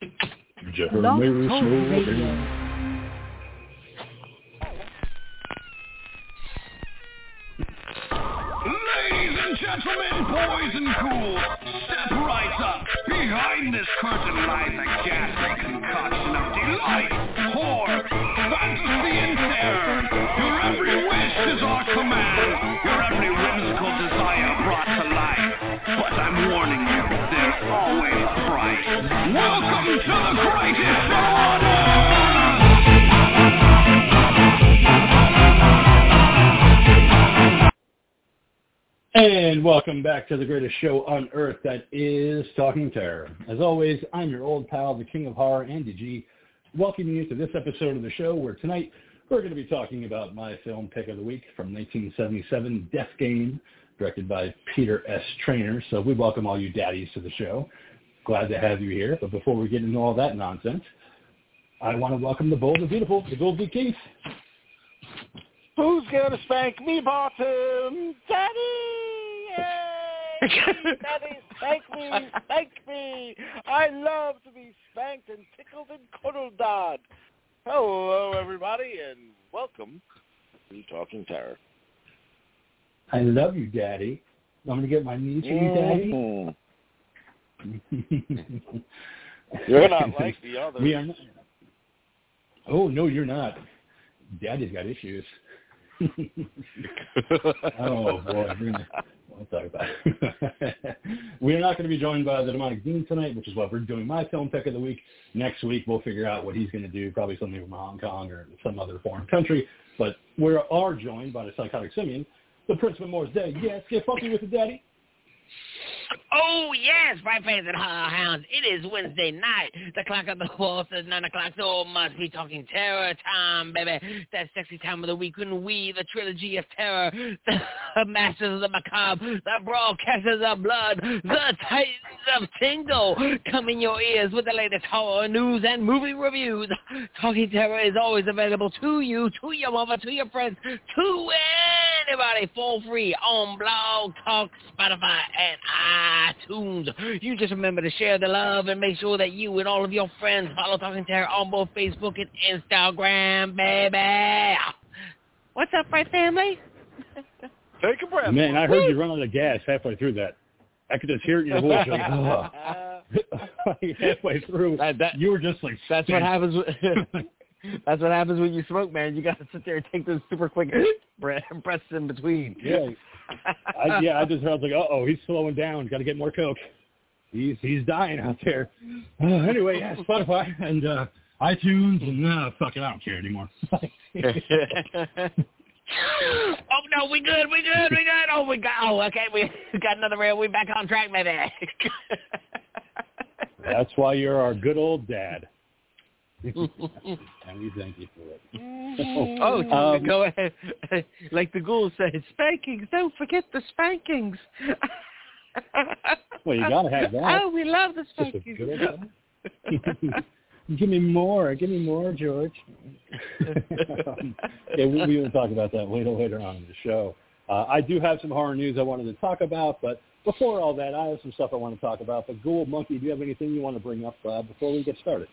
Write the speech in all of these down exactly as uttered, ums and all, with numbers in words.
Blog Talk Radio. Ladies and gentlemen, boys and ghouls, step right up. Behind this curtain lies a ghastly concoction of delight, horror, fantasy, and terror. Your every wish is our command. Your every whimsical desire brought to life. But I'm warning you, there's always a price. Welcome to the greatest show on earth! And welcome back to the greatest show on earth, that is Talking Terror. As always, I'm your old pal, the King of Horror, Andy G, welcoming you to this episode of the show where tonight we're going to be talking about my film pick of the week from nineteen seventy-seven, Death Game, directed by Peter S. Traynor. So we welcome all you daddies to the show. Glad to have you here. But before we get into all that nonsense, I want to welcome the bold and beautiful, the Gold Keith. Who's going to spank me, bottom? Daddy! Yay! Daddy, spank me, spank me. I love to be spanked and tickled and cuddled on. Hello, everybody, and welcome to Talking Terror. I love you, Daddy. I'm going to get my knees for you, Daddy. You're not like the others. We are not. Oh, no, you're not. Daddy's got issues. Oh, boy. We'll talk about it. We're not going to be joined by the Demonic Dean tonight, which is what we're doing my film pick of the week. Next week, we'll figure out what he's going to do, probably something from Hong Kong or some other foreign country. But we are joined by the Psychotic Simeon, the Prince of Moore's Day. Yes, get funky with it, Daddy. Oh, yes, my favorite hounds. It is Wednesday night. The clock of the wall says nine o'clock, so it must be Talking Terror time, baby. That sexy time of the week when we, the trilogy of terror, the masters of the macabre, the broadcasters of blood, the titans of tingle, come in your ears with the latest horror news and movie reviews. Talking Terror is always available to you, to your mother, to your friends, to anybody for free on Blog Talk, Spotify, and iTunes. You just remember to share the love and make sure that you and all of your friends follow Talking Terror on both Facebook and Instagram, baby. What's up, my family? Take a breath. Man, I heard you run out of gas halfway through that. I could just hear it in your voice. Like, oh. Halfway through, that, that, you were just like, that's what happens. With, that's what happens when you smoke, man. You got to sit there and take those super quick breaths in between. Yeah, I, yeah. I just heard, I was like, uh oh, he's slowing down. Got to get more coke. He's he's dying out there. Uh, anyway, yeah, Spotify and uh, iTunes and uh, fuck it, I don't care anymore. Oh no, we good, we good, we good. Oh, we got. Oh, okay, we got another rail. We back on track, baby. That's why you're our good old dad. And we thank you for it. Oh, um, go ahead. Like the ghoul said, spankings. Don't forget the spankings. Well, you gotta have that. Oh, we love the spankings. Give me more. Give me more, George. um, yeah, we, we will talk about that later later on in the show. Uh, I do have some horror news I wanted to talk about, but before all that, I have some stuff I want to talk about. But Ghoul, Monkey, do you have anything you want to bring up uh, before we get started?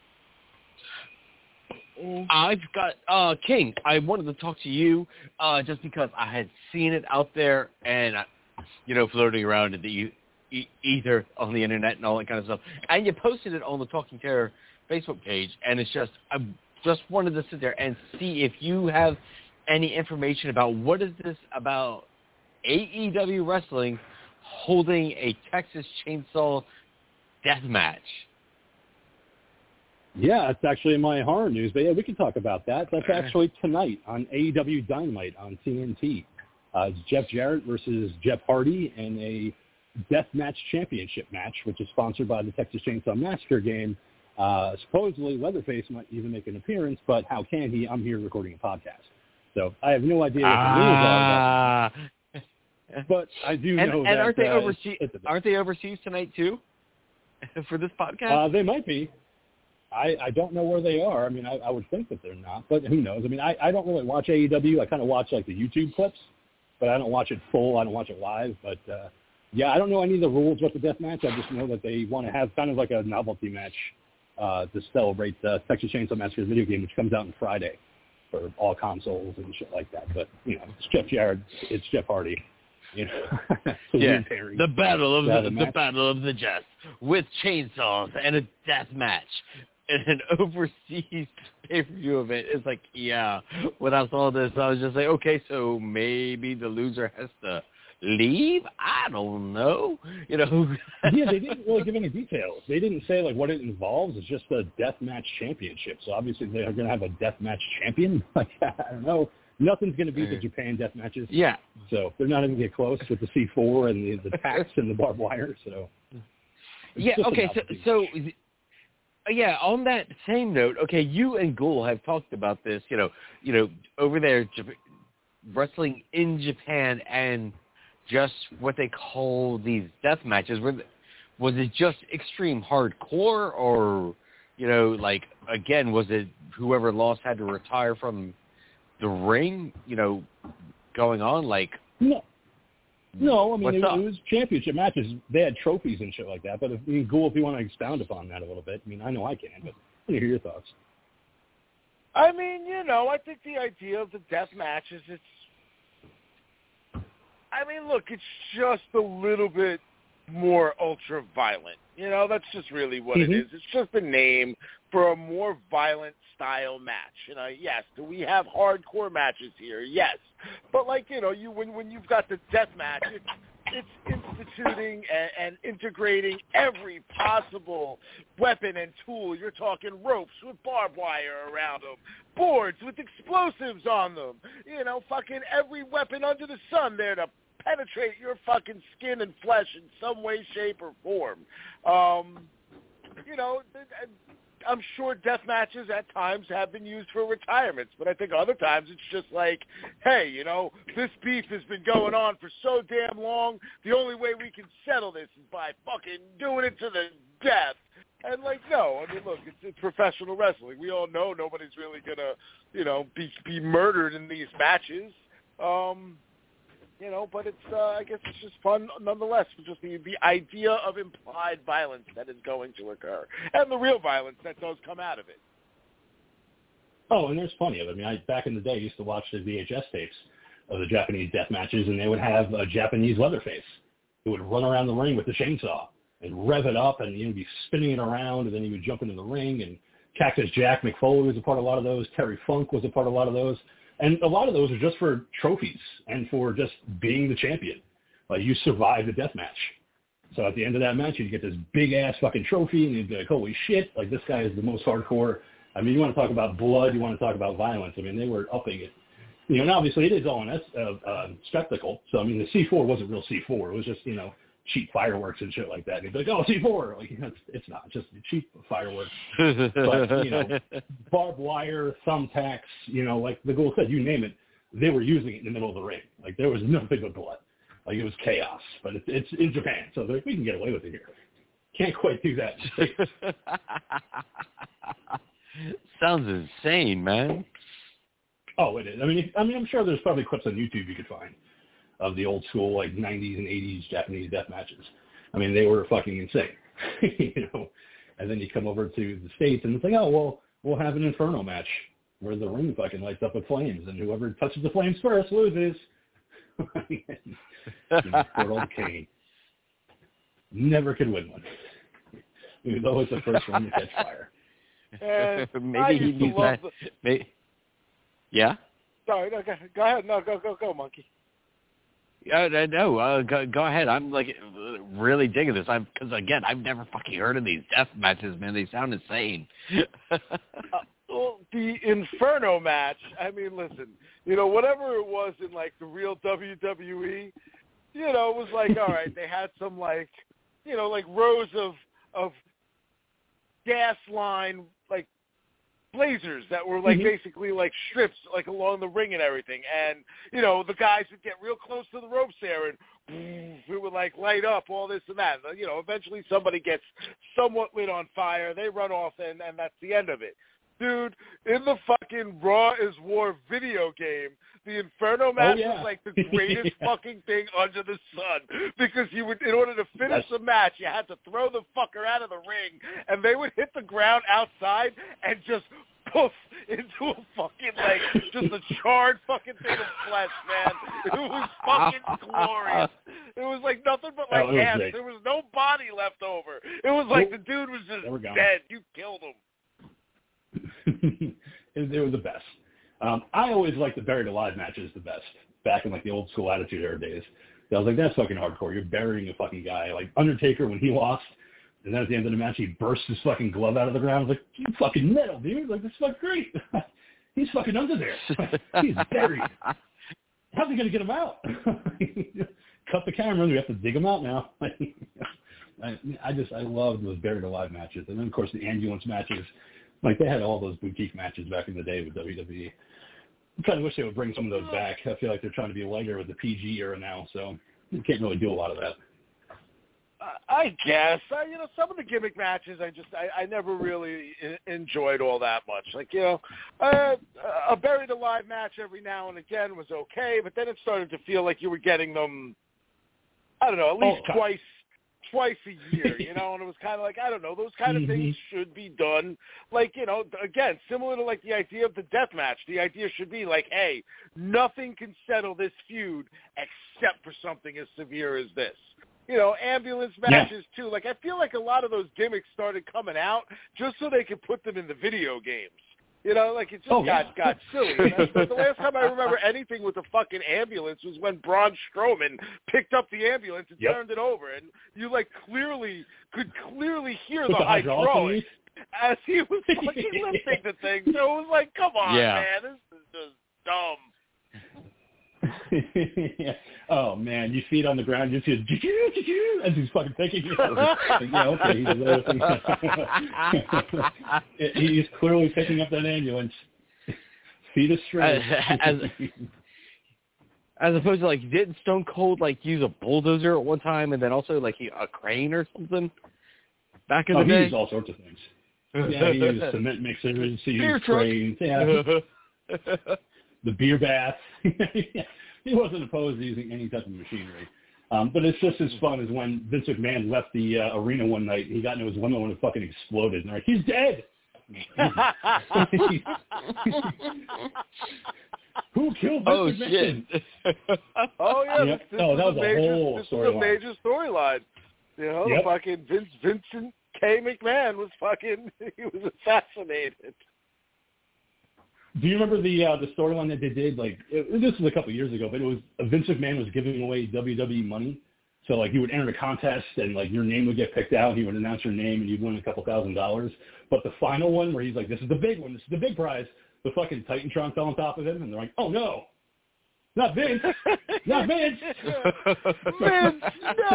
I've got, uh, King, I wanted to talk to you uh, just because I had seen it out there and, uh, you know, floating around in the e- ether on the internet and all that kind of stuff. And you posted it on the Talking Terror Facebook page, and it's just, I just wanted to sit there and see if you have any information about what is this about A E W Wrestling holding a Texas Chainsaw death match. Yeah, it's actually in my horror news, but yeah, we can talk about that. That's actually tonight on A E W Dynamite on T N T. Uh, it's Jeff Jarrett versus Jeff Hardy in a Deathmatch Championship match, which is sponsored by the Texas Chainsaw Massacre game. Uh, supposedly, Leatherface might even make an appearance, but how can he? I'm here recording a podcast. So I have no idea what the ah. rules are. But I do and, know and that... aren't they, uh, overseas, aren't they overseas tonight, too, for this podcast? Uh, they might be. I, I don't know where they are. I mean, I, I would think that they're not, but who knows? I mean, I, I don't really watch A E W. I kind of watch, like, the YouTube clips, but I don't watch it full. I don't watch it live. But, uh, yeah, I don't know any of the rules with the death match. I just know that they want to have kind of like a novelty match uh, to celebrate the Texas Chainsaw Massacre video game, which comes out on Friday for all consoles and shit like that. But, you know, it's Jeff Jarrett, it's Jeff Hardy. You know, so yeah, the battle of the, the battle of the Jets with chainsaws and a death match and an overseas pay-per-view event. It's like, yeah, when I saw this, I was just like, okay, so maybe the loser has to leave? I don't know. You know. Yeah, they didn't really give any details. They didn't say, like, what it involves. It's just a death match championship. So obviously they're going to have a death match champion. Like, I don't know. Nothing's going to beat the Japan death matches. Yeah. So they're not going to get close with the C four and the, the tacks and the barbed wire. So. Yeah, okay, so, so, yeah, on that same note, okay, you and Ghoul have talked about this, you know, you know, over there, Jap- wrestling in Japan and just what they call these death matches. Were, was it just extreme hardcore or, you know, like, again, was it whoever lost had to retire from the ring, you know, going on? Like, no. No, I mean, it, up? it was championship matches. They had trophies and shit like that. But if, I mean, Ghoul, if you want to expound upon that a little bit, I mean, I know I can, but I want to hear your thoughts. I mean, you know, I think the idea of the death matches, it's, I mean, look, it's just a little bit more ultra-violent. You know, that's just really what mm-hmm. it is. It's just a name for a more violent style match. You know, yes, do we have hardcore matches here? Yes. But, like, you know, you when when you've got the death match, it's, it's instituting and, and integrating every possible weapon and tool. You're talking ropes with barbed wire around them, boards with explosives on them, you know, fucking every weapon under the sun there to penetrate your fucking skin and flesh in some way, shape, or form. Um, you know, I'm sure death matches at times have been used for retirements, but I think other times it's just like, hey, you know, this beef has been going on for so damn long, the only way we can settle this is by fucking doing it to the death. And, like, no, I mean, look, it's, it's professional wrestling. We all know nobody's really going to, you know, be, be murdered in these matches. Um... You know, but it's, uh, I guess it's just fun nonetheless, just the, the idea of implied violence that is going to occur, and the real violence that does come out of it. Oh, and there's plenty of it. I mean, I, back in the day, I used to watch the V H S tapes of the Japanese death matches, and they would have a Japanese Leatherface who would run around the ring with the chainsaw and rev it up, and you'd be spinning it around, and then he would jump into the ring, and Cactus Jack McFoley was a part of a lot of those. Terry Funk was a part of a lot of those. And a lot of those are just for trophies and for just being the champion. Like, you survive the death match. So at the end of that match, you get this big-ass fucking trophy, and you'd be like, holy shit, like, this guy is the most hardcore. I mean, you want to talk about blood, you want to talk about violence. I mean, they were upping it. You know, and obviously it is all an uh, uh, spectacle. So, I mean, the C four wasn't real C four. It was just, you know, cheap fireworks and shit like that. And you'd be like, oh, C four. Like, you know, it's, it's not. Just cheap fireworks. But, you know, barbed wire, thumbtacks, you know, like the Ghoul said, you name it, they were using it in the middle of the ring. Like, there was nothing but blood. Like, it was chaos. But it, it's in Japan, so like, we can get away with it here. Can't quite do that. Sounds insane, man. Oh, it is. I mean, I mean, I'm sure there's probably clips on YouTube you could find of the old school, like, nineties and eighties Japanese death matches. I mean, they were fucking insane, you know. And then you come over to the States, and it's like, oh, well, we'll have an Inferno match where the ring fucking lights up with flames, and whoever touches the flames first loses. You know, poor old Kane. Never could win one. He was always the first one to catch fire. And maybe he needs that. The... Maybe... Yeah? Sorry, no, go, go ahead. No, go, go, go, monkey. Yeah, uh, no, uh, go, go ahead. I'm like really digging this. I'm because again, I've never fucking heard of these death matches, man. They sound insane. uh, well, the Inferno match. I mean, listen, you know, whatever it was in like the real W W E, you know, it was like, all right, they had some like, you know, like rows of of gas line like blazers that were like mm-hmm. basically like strips like along the ring and everything, and you know the guys would get real close to the ropes there and it would like light up all this and that. You know, eventually somebody gets somewhat lit on fire, they run off, and and that's the end of it. Dude, in the fucking Raw is War video game, the Inferno match oh, yeah. was like the greatest yeah. fucking thing under the sun. Because you would, in order to finish That's... the match, you had to throw the fucker out of the ring, and they would hit the ground outside and just poof into a fucking, like, just a charred fucking thing of flesh, man. It was fucking glorious. It was like nothing but, like, oh, ants. great. There was no body left over. It was like the dude was just dead. You killed him. They were the best. Um, I always liked the buried alive matches the best, back in, like, the old school Attitude Era days. I was like, that's fucking hardcore. You're burying a fucking guy. Like, Undertaker, when he lost, and then at the end of the match, he burst his fucking glove out of the ground. I was like, you fucking metal, dude. Like, this is fucking great. He's fucking under there. He's buried. How's he going to get him out? Cut the camera. We have to dig him out now. I, I just, I love those buried alive matches. And then, of course, the ambulance matches. Like, they had all those boutique matches back in the day with W W E. I kind of wish they would bring some of those back. I feel like they're trying to be lighter with the P G era now, so you can't really do a lot of that. I guess. I, you know, some of the gimmick matches I just, I, I never really enjoyed all that much. Like, you know, uh, a buried alive match every now and again was okay, but then it started to feel like you were getting them, I don't know, at least oh, twice twice a year, you know, and it was kind of like, I don't know, those kind of things should be done. Like, you know, again, similar to like the idea of the death match, the idea should be like, hey, nothing can settle this feud except for something as severe as this. You know, ambulance matches yeah. too. Like, I feel like a lot of those gimmicks started coming out just so they could put them in the video games. You know, like, it just oh, got, yeah. got silly. But the last time I remember anything with the fucking ambulance was when Braun Strowman picked up the ambulance and yep. turned it over. And you, like, clearly, could clearly hear with the, the hydraulics as he was fucking lifting the thing. So it was like, come on, yeah. man, this is just dumb. yeah. Oh man, you see it on the ground, you see it as he's fucking taking it. Like, yeah, okay, he's, he's clearly picking up that ambulance. Feet are straight. As, as opposed to, like, didn't Stone Cold like use a bulldozer at one time, and then also like he, a crane or something back in oh, the day? He used all sorts of things. Yeah, he used cement mixers, he used cranes. Yeah. The beer bath. He wasn't opposed to using any type of machinery. Um, but it's just as fun as when Vince McMahon left the uh, arena one night and he got into his limo and it fucking exploded. And they're like, he's dead. Who killed Vince oh, McMahon? Shit. oh, yeah. Yep. This, oh, this that was a major, whole This storyline. was a major storyline. You know, yep. the fucking Vince, Vincent K. McMahon was fucking, he was assassinated. Do you remember the uh, the storyline that they did? Like, it, this was a couple of years ago, but it was uh, Vince McMahon was giving away W W E money. So, like, you would enter a contest, and, like, your name would get picked out. He would announce your name, and you'd win a couple thousand dollars. But the final one, where he's like, this is the big one, this is the big prize, the fucking Titantron fell on top of him, and they're like, oh, no, not Vince, not Vince. Vince,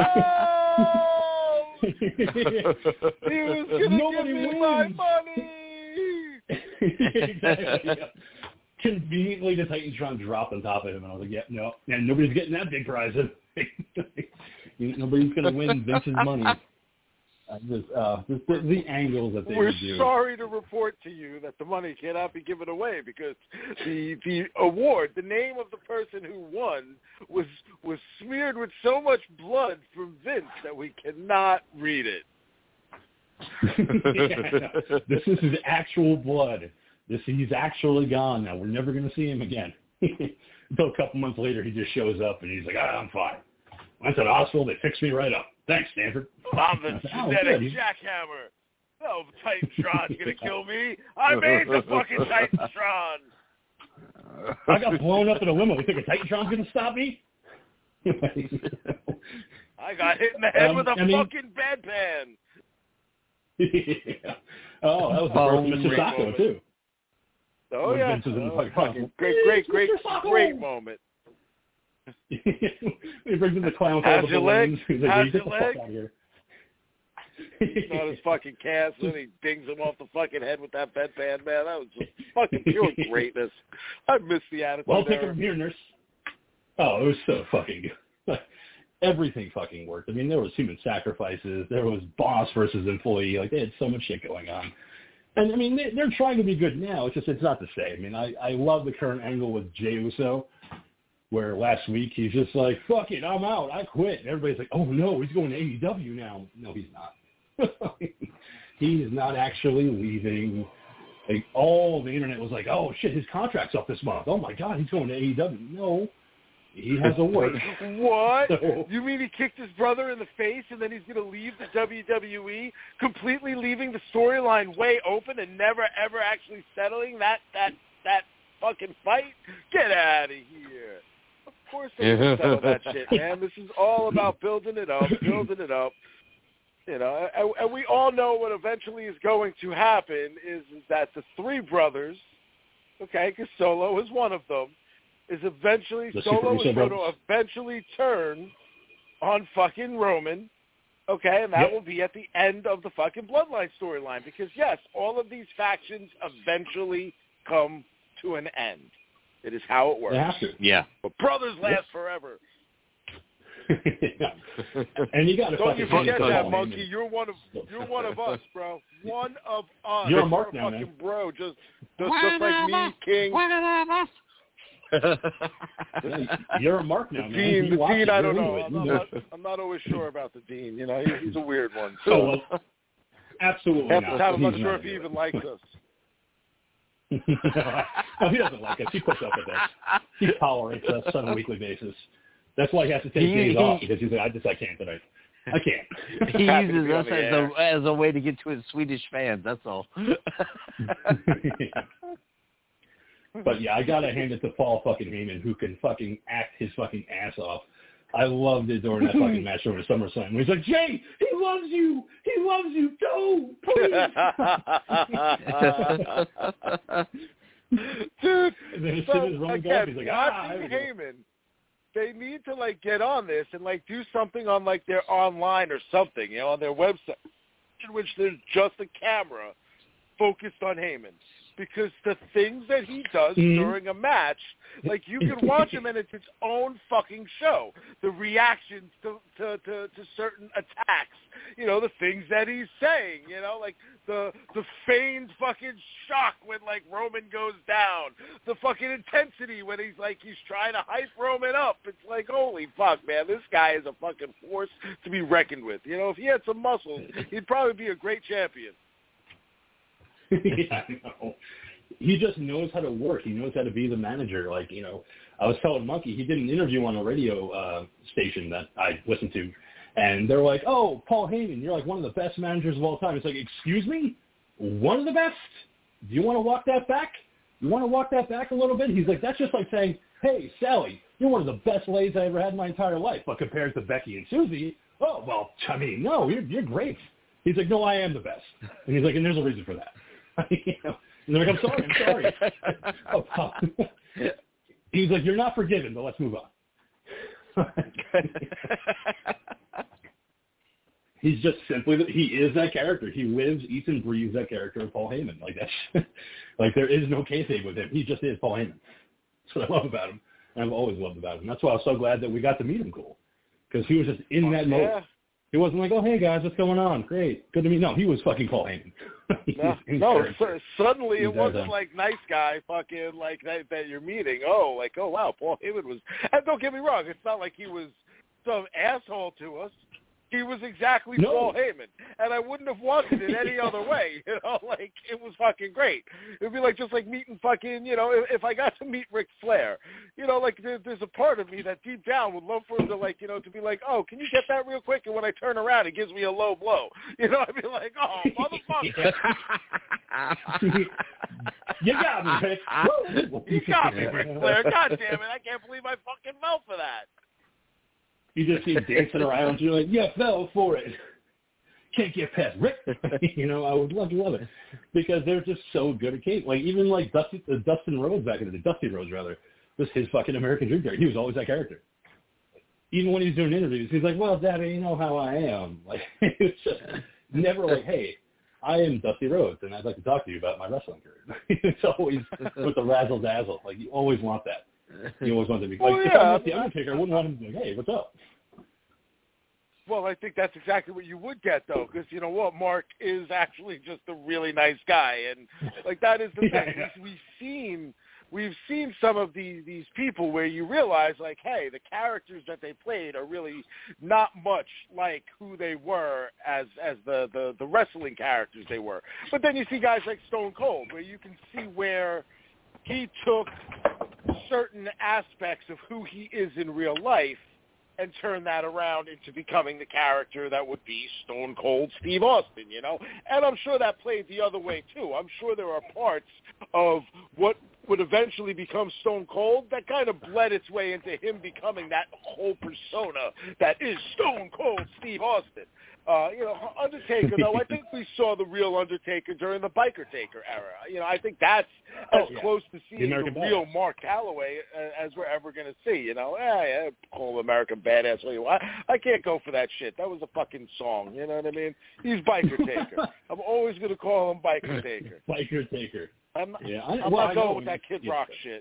no! He was going to give me wins. my money. Exactly, yeah. Conveniently, the Titantron dropped on top of him, and I was like, yeah, no, and nobody's getting that big prize. Nobody's going to win Vince's money. Uh, just, uh, just the, the angles that they We're would do. sorry to report to you that the money cannot be given away because the the award, the name of the person who won, was was smeared with so much blood from Vince that we cannot read it. Yeah, no. This is his actual blood. This he's actually gone now. We're never going to see him again. Until a couple months later, he just shows up and he's like, ah, I'm fine. Went to the hospital. They fixed me right up. Thanks, Stanford. I'm the genetic oh, jackhammer. No Titantron's going to kill me. I made the fucking Titantron. I got blown up in a limo. You think a Titantron's going to stop me? I got hit in the head um, with a I mean, fucking bedpan. Yeah. Oh, that was the birth of Mister Sacco, too. Oh, when yeah. Vince was in the oh, fucking great, great, great, great moment. He brings in the clown with all How's the your leg? He's like, How's hey, your get the leg? fuck out of here. He's on his fucking cast, and he dings him off the fucking head with that bedpan, man. That was just fucking pure greatness. I miss the attitude. Well, take it from here, nurse. Oh, it was so fucking good. Everything fucking worked. I mean, there was human sacrifices. There was boss versus employee. Like, they had so much shit going on. And, I mean, they, they're trying to be good now. It's just it's not the same. I mean, I, I love the current angle with Jey Uso, where last week he's just like, fuck it, I'm out, I quit. And everybody's like, oh, no, he's going to A E W now. No, he's not. He is not actually leaving. Like, all the internet was like, oh, shit, his contract's up this month. Oh, my God, he's going to A E W. No, he has a work. What? So, you mean he kicked his brother in the face and then he's going to leave the W W E, completely leaving the storyline way open and never, ever actually settling that, that, that fucking fight? Get out of here. Of course they can settle that shit, man. This is all about building it up, building it up. You know, and, and we all know what eventually is going to happen is, is that the three brothers, okay, because Solo is one of them, is eventually, the Solo is Super going to eventually turn on fucking Roman, okay, and that yep. will be at the end of the fucking Bloodline storyline because, yes, all of these factions eventually come to an end. It is how it works. They have to. Yeah. But brothers last forever. Yeah. And you got to Don't you fucking forget Paul that, Heyman. monkey. You're one of you're one of us, bro. One of us. You're a mark You're now, fucking man. bro. Just just, just like me, King. You're a mark now, The man. Dean, You the watch Dean, it. I You're don't know. into I'm it. not, I'm not always sure about the Dean. You know, he's, he's a weird one. So Oh, well, absolutely half not. the time, I'm not He's sure not if he good. even likes us. No, he doesn't like us. He puts up with us. He tolerates us on a weekly basis. That's why he has to take He- days he- off because he's like, I just I can't tonight. I can't. He Happy to uses be on us the as air. a as a way to get to his Swedish fans. That's all. But yeah, I gotta hand it to Paul fucking Heyman, who can fucking act his fucking ass off. I loved it during that fucking match over SummerSlam. He's like, Jay, he loves you. He loves you. Go, please. Dude, And then as so, soon as Roman goes, again, he's like, ah, watching there we go. Heyman, they need to, like, get on this and, like, do something on, like, their online or something, you know, on their website, in which there's just a camera focused on Heyman. Because the things that he does Mhm. during a match, like, you can watch him and it's its own fucking show. The reactions to, to, to, to certain attacks, you know, the things that he's saying, you know, like the the feigned fucking shock when, like, Roman goes down, the fucking intensity when he's, like, he's trying to hype Roman up. It's like, holy fuck, man, this guy is a fucking force to be reckoned with. You know, if he had some muscles, he'd probably be a great champion. Yeah, I know. He just knows how to work. He knows how to be the manager. Like, you know, I was telling Monkey, he did an interview on a radio uh, station that I listened to, and they're like, oh, Paul Heyman, you're like one of the best managers of all time. It's like, excuse me? One of the best? Do you want to walk that back? You want to walk that back a little bit? He's like, that's just like saying, hey, Sally, you're one of the best ladies I ever had in my entire life. But compared to Becky and Susie, oh, well, I mean, no, you're, you're great. He's like, no, I am the best. And he's like, and there's a reason for that. You know? And they're like, I'm sorry, I'm sorry. Oh, Paul. He's like, you're not forgiven, but let's move on. He's just simply, the, he is that character. He lives, eats, and breathes that character of Paul Heyman. Like, that's, like, there is no kayfabe with him. He just is Paul Heyman. That's what I love about him. And I've always loved about him. That's why I was so glad that we got to meet him cool. Because he was just in that yeah. mode. He wasn't like, oh, hey, guys, what's going on? Great. Good to meet. No, he was fucking Paul Heyman. No, no so, suddenly He it does wasn't that. like nice guy fucking like that, that you're meeting. Oh, like, oh, wow, Paul Heyman was... And don't get me wrong, it's not like he was some asshole to us. He was exactly No. Paul Heyman, and I wouldn't have wanted it any other way. You know, like, it was fucking great. It'd be like just like meeting fucking, you know, if, if I got to meet Ric Flair, you know, like there, there's a part of me that deep down would love for him to, like, you know, to be like, oh, can you get that real quick? And when I turn around, he gives me a low blow. You know, I'd be like, oh, motherfucker. You got me, Rick. Woo! You got me, Ric Flair. God damn it, I can't believe I fucking fell for that. You just see him dancing around. You're like, yeah, fell for it. Can't get past Rick. You know, I would love to love it because they're just so good at Kate. Like even like Dusty, uh, Dustin Rhodes back in the day, Dusty Rhodes rather, was his fucking American Dream character. He was always that character. Even when he was doing interviews, he's like, well, Daddy, you know how I am. Like it's just never like, hey, I am Dusty Rhodes, and I'd like to talk to you about my wrestling career. It's always with the razzle dazzle. Like you always want that. You always want to be like, Well, if yeah, I'm not the Undertaker, I wouldn't want him to be like, hey, what's up? Well, I think that's exactly what you would get, though, because you know what, Mark is actually just a really nice guy, and like that is the thing. Yeah. We, we've seen, we've seen some of these these people where you realize, like, hey, the characters that they played are really not much like who they were as as the the, the wrestling characters they were. But then you see guys like Stone Cold, where you can see where he took certain aspects of who he is in real life and turn that around into becoming the character that would be Stone Cold Steve Austin, you know? And I'm sure that played the other way, too. I'm sure there are parts of what would eventually become Stone Cold that kind of bled its way into him becoming that whole persona that is Stone Cold Steve Austin. Uh, you know, Undertaker, though, I think we saw the real Undertaker during the Biker Taker era. You know, I think that's as oh, yeah. close to seeing the, the real Mark Calloway as we're ever going to see. You know, eh, yeah, call him American Badass. What you want. I can't go for that shit. That was a fucking song. You know what I mean? He's Biker Taker. I'm always going to call him Biker Taker. Biker Taker. I'm, yeah, I, I'm well, not I going know with that Kid Rock shit.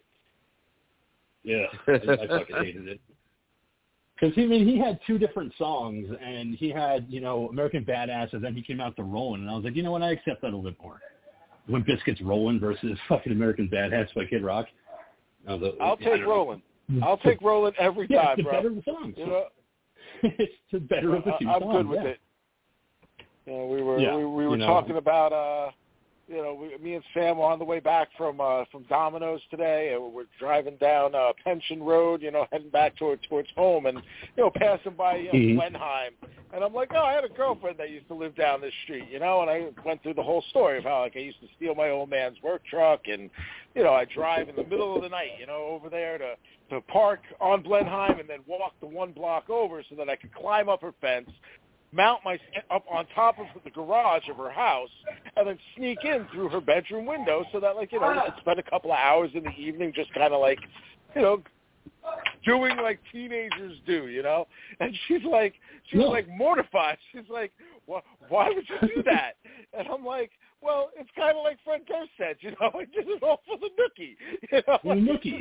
Yeah, I, I fucking hated it. Because, I mean, he had two different songs, and he had, you know, American Badass, and then he came out to Rollin', and I was like, you know what, I accept that a little bit more. Limp Bizkit's Rollin' versus fucking American Badass by Kid Rock. Was, I'll take Rollin'. I'll take Rollin' every yeah, time, it's the bro. better of the songs. You know? It's the better of the two I'm songs. good with yeah. it. You know, we were yeah, we, we were you know. talking about uh you know, we, me and Sam were on the way back from uh, from Domino's today, and we're driving down uh, Pension Road, you know, heading back toward, towards home, and, you know, passing by you know, mm-hmm. Blenheim. And I'm like, oh, I had a girlfriend that used to live down this street, you know, and I went through the whole story of how, like, I used to steal my old man's work truck, and, you know, I drive in the middle of the night, you know, over there to, to park on Blenheim and then walk the one block over so that I could climb up her fence, mount my up on top of the garage of her house, and then sneak in through her bedroom window so that, like, you know, we could spend a couple of hours in the evening just kind of like, you know, doing like teenagers do, you know. And she's like, she was no. like mortified. She's like, well, why would you do that? And I'm like, well, it's kind of like Fred Durst said, you know, I did it all for the nookie. You know, the nookie.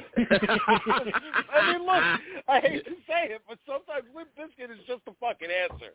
I mean, look, I hate to say it, but sometimes Limp Bizkit is just the fucking answer.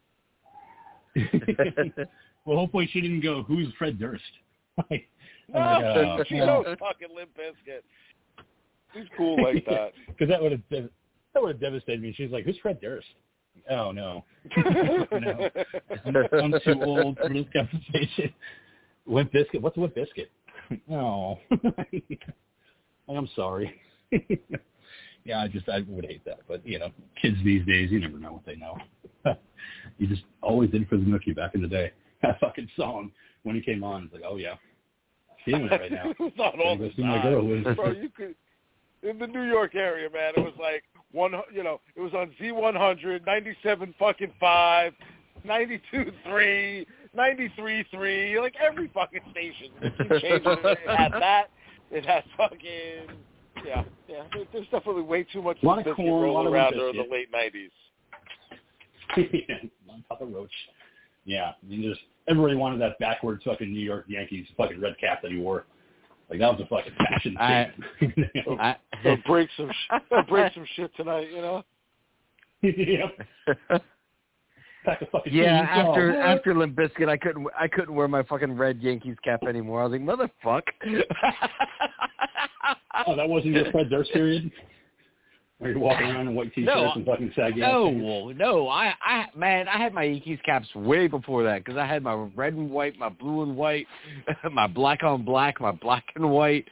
Well, hopefully she didn't go, who's Fred Durst? Like, no, like, uh, she knows fucking Limp Bizkit. He's cool like that. Because that would have that would have devastated me. She's like, who's Fred Durst? Oh, no. No. I'm too old for this conversation. Limp Bizkit? What's Limp Bizkit? No. I'm sorry. Yeah, I just, I would hate that. But, you know, kids these days, you never know what they know. You just always did for the nookie back in the day. That fucking song, when he came on, it's like, oh, yeah. Feeling it right now. It was not all the time. My girl was. Bro, you could, in the New York area, man, it was like, one, you know, it was on Z one hundred, ninety-seven fucking five, ninety-two three, ninety-three three, like every fucking station. It changed it. It had that. It had fucking, yeah, yeah. There's definitely way too much Limp Bizkit rolling around during the late nineties. Yeah, on top of Roach. Yeah, I mean, just everybody wanted that backwards fucking New York Yankees fucking red cap that he wore. Like that was a fucking fashion thing. I, They'll break some, they'll break some shit tonight, you know. Yeah. Yeah, after oh, after Limp Bizkit, I couldn't I couldn't wear my fucking red Yankees cap anymore. I was like, motherfuck. Oh, that wasn't your Fred Durst period? Where you're walking around in white t-shirts no, and fucking saggy No, ass no, I, I, man, I had my Yankees caps way before that because I had my red and white, my blue and white, my black on black, my black and white.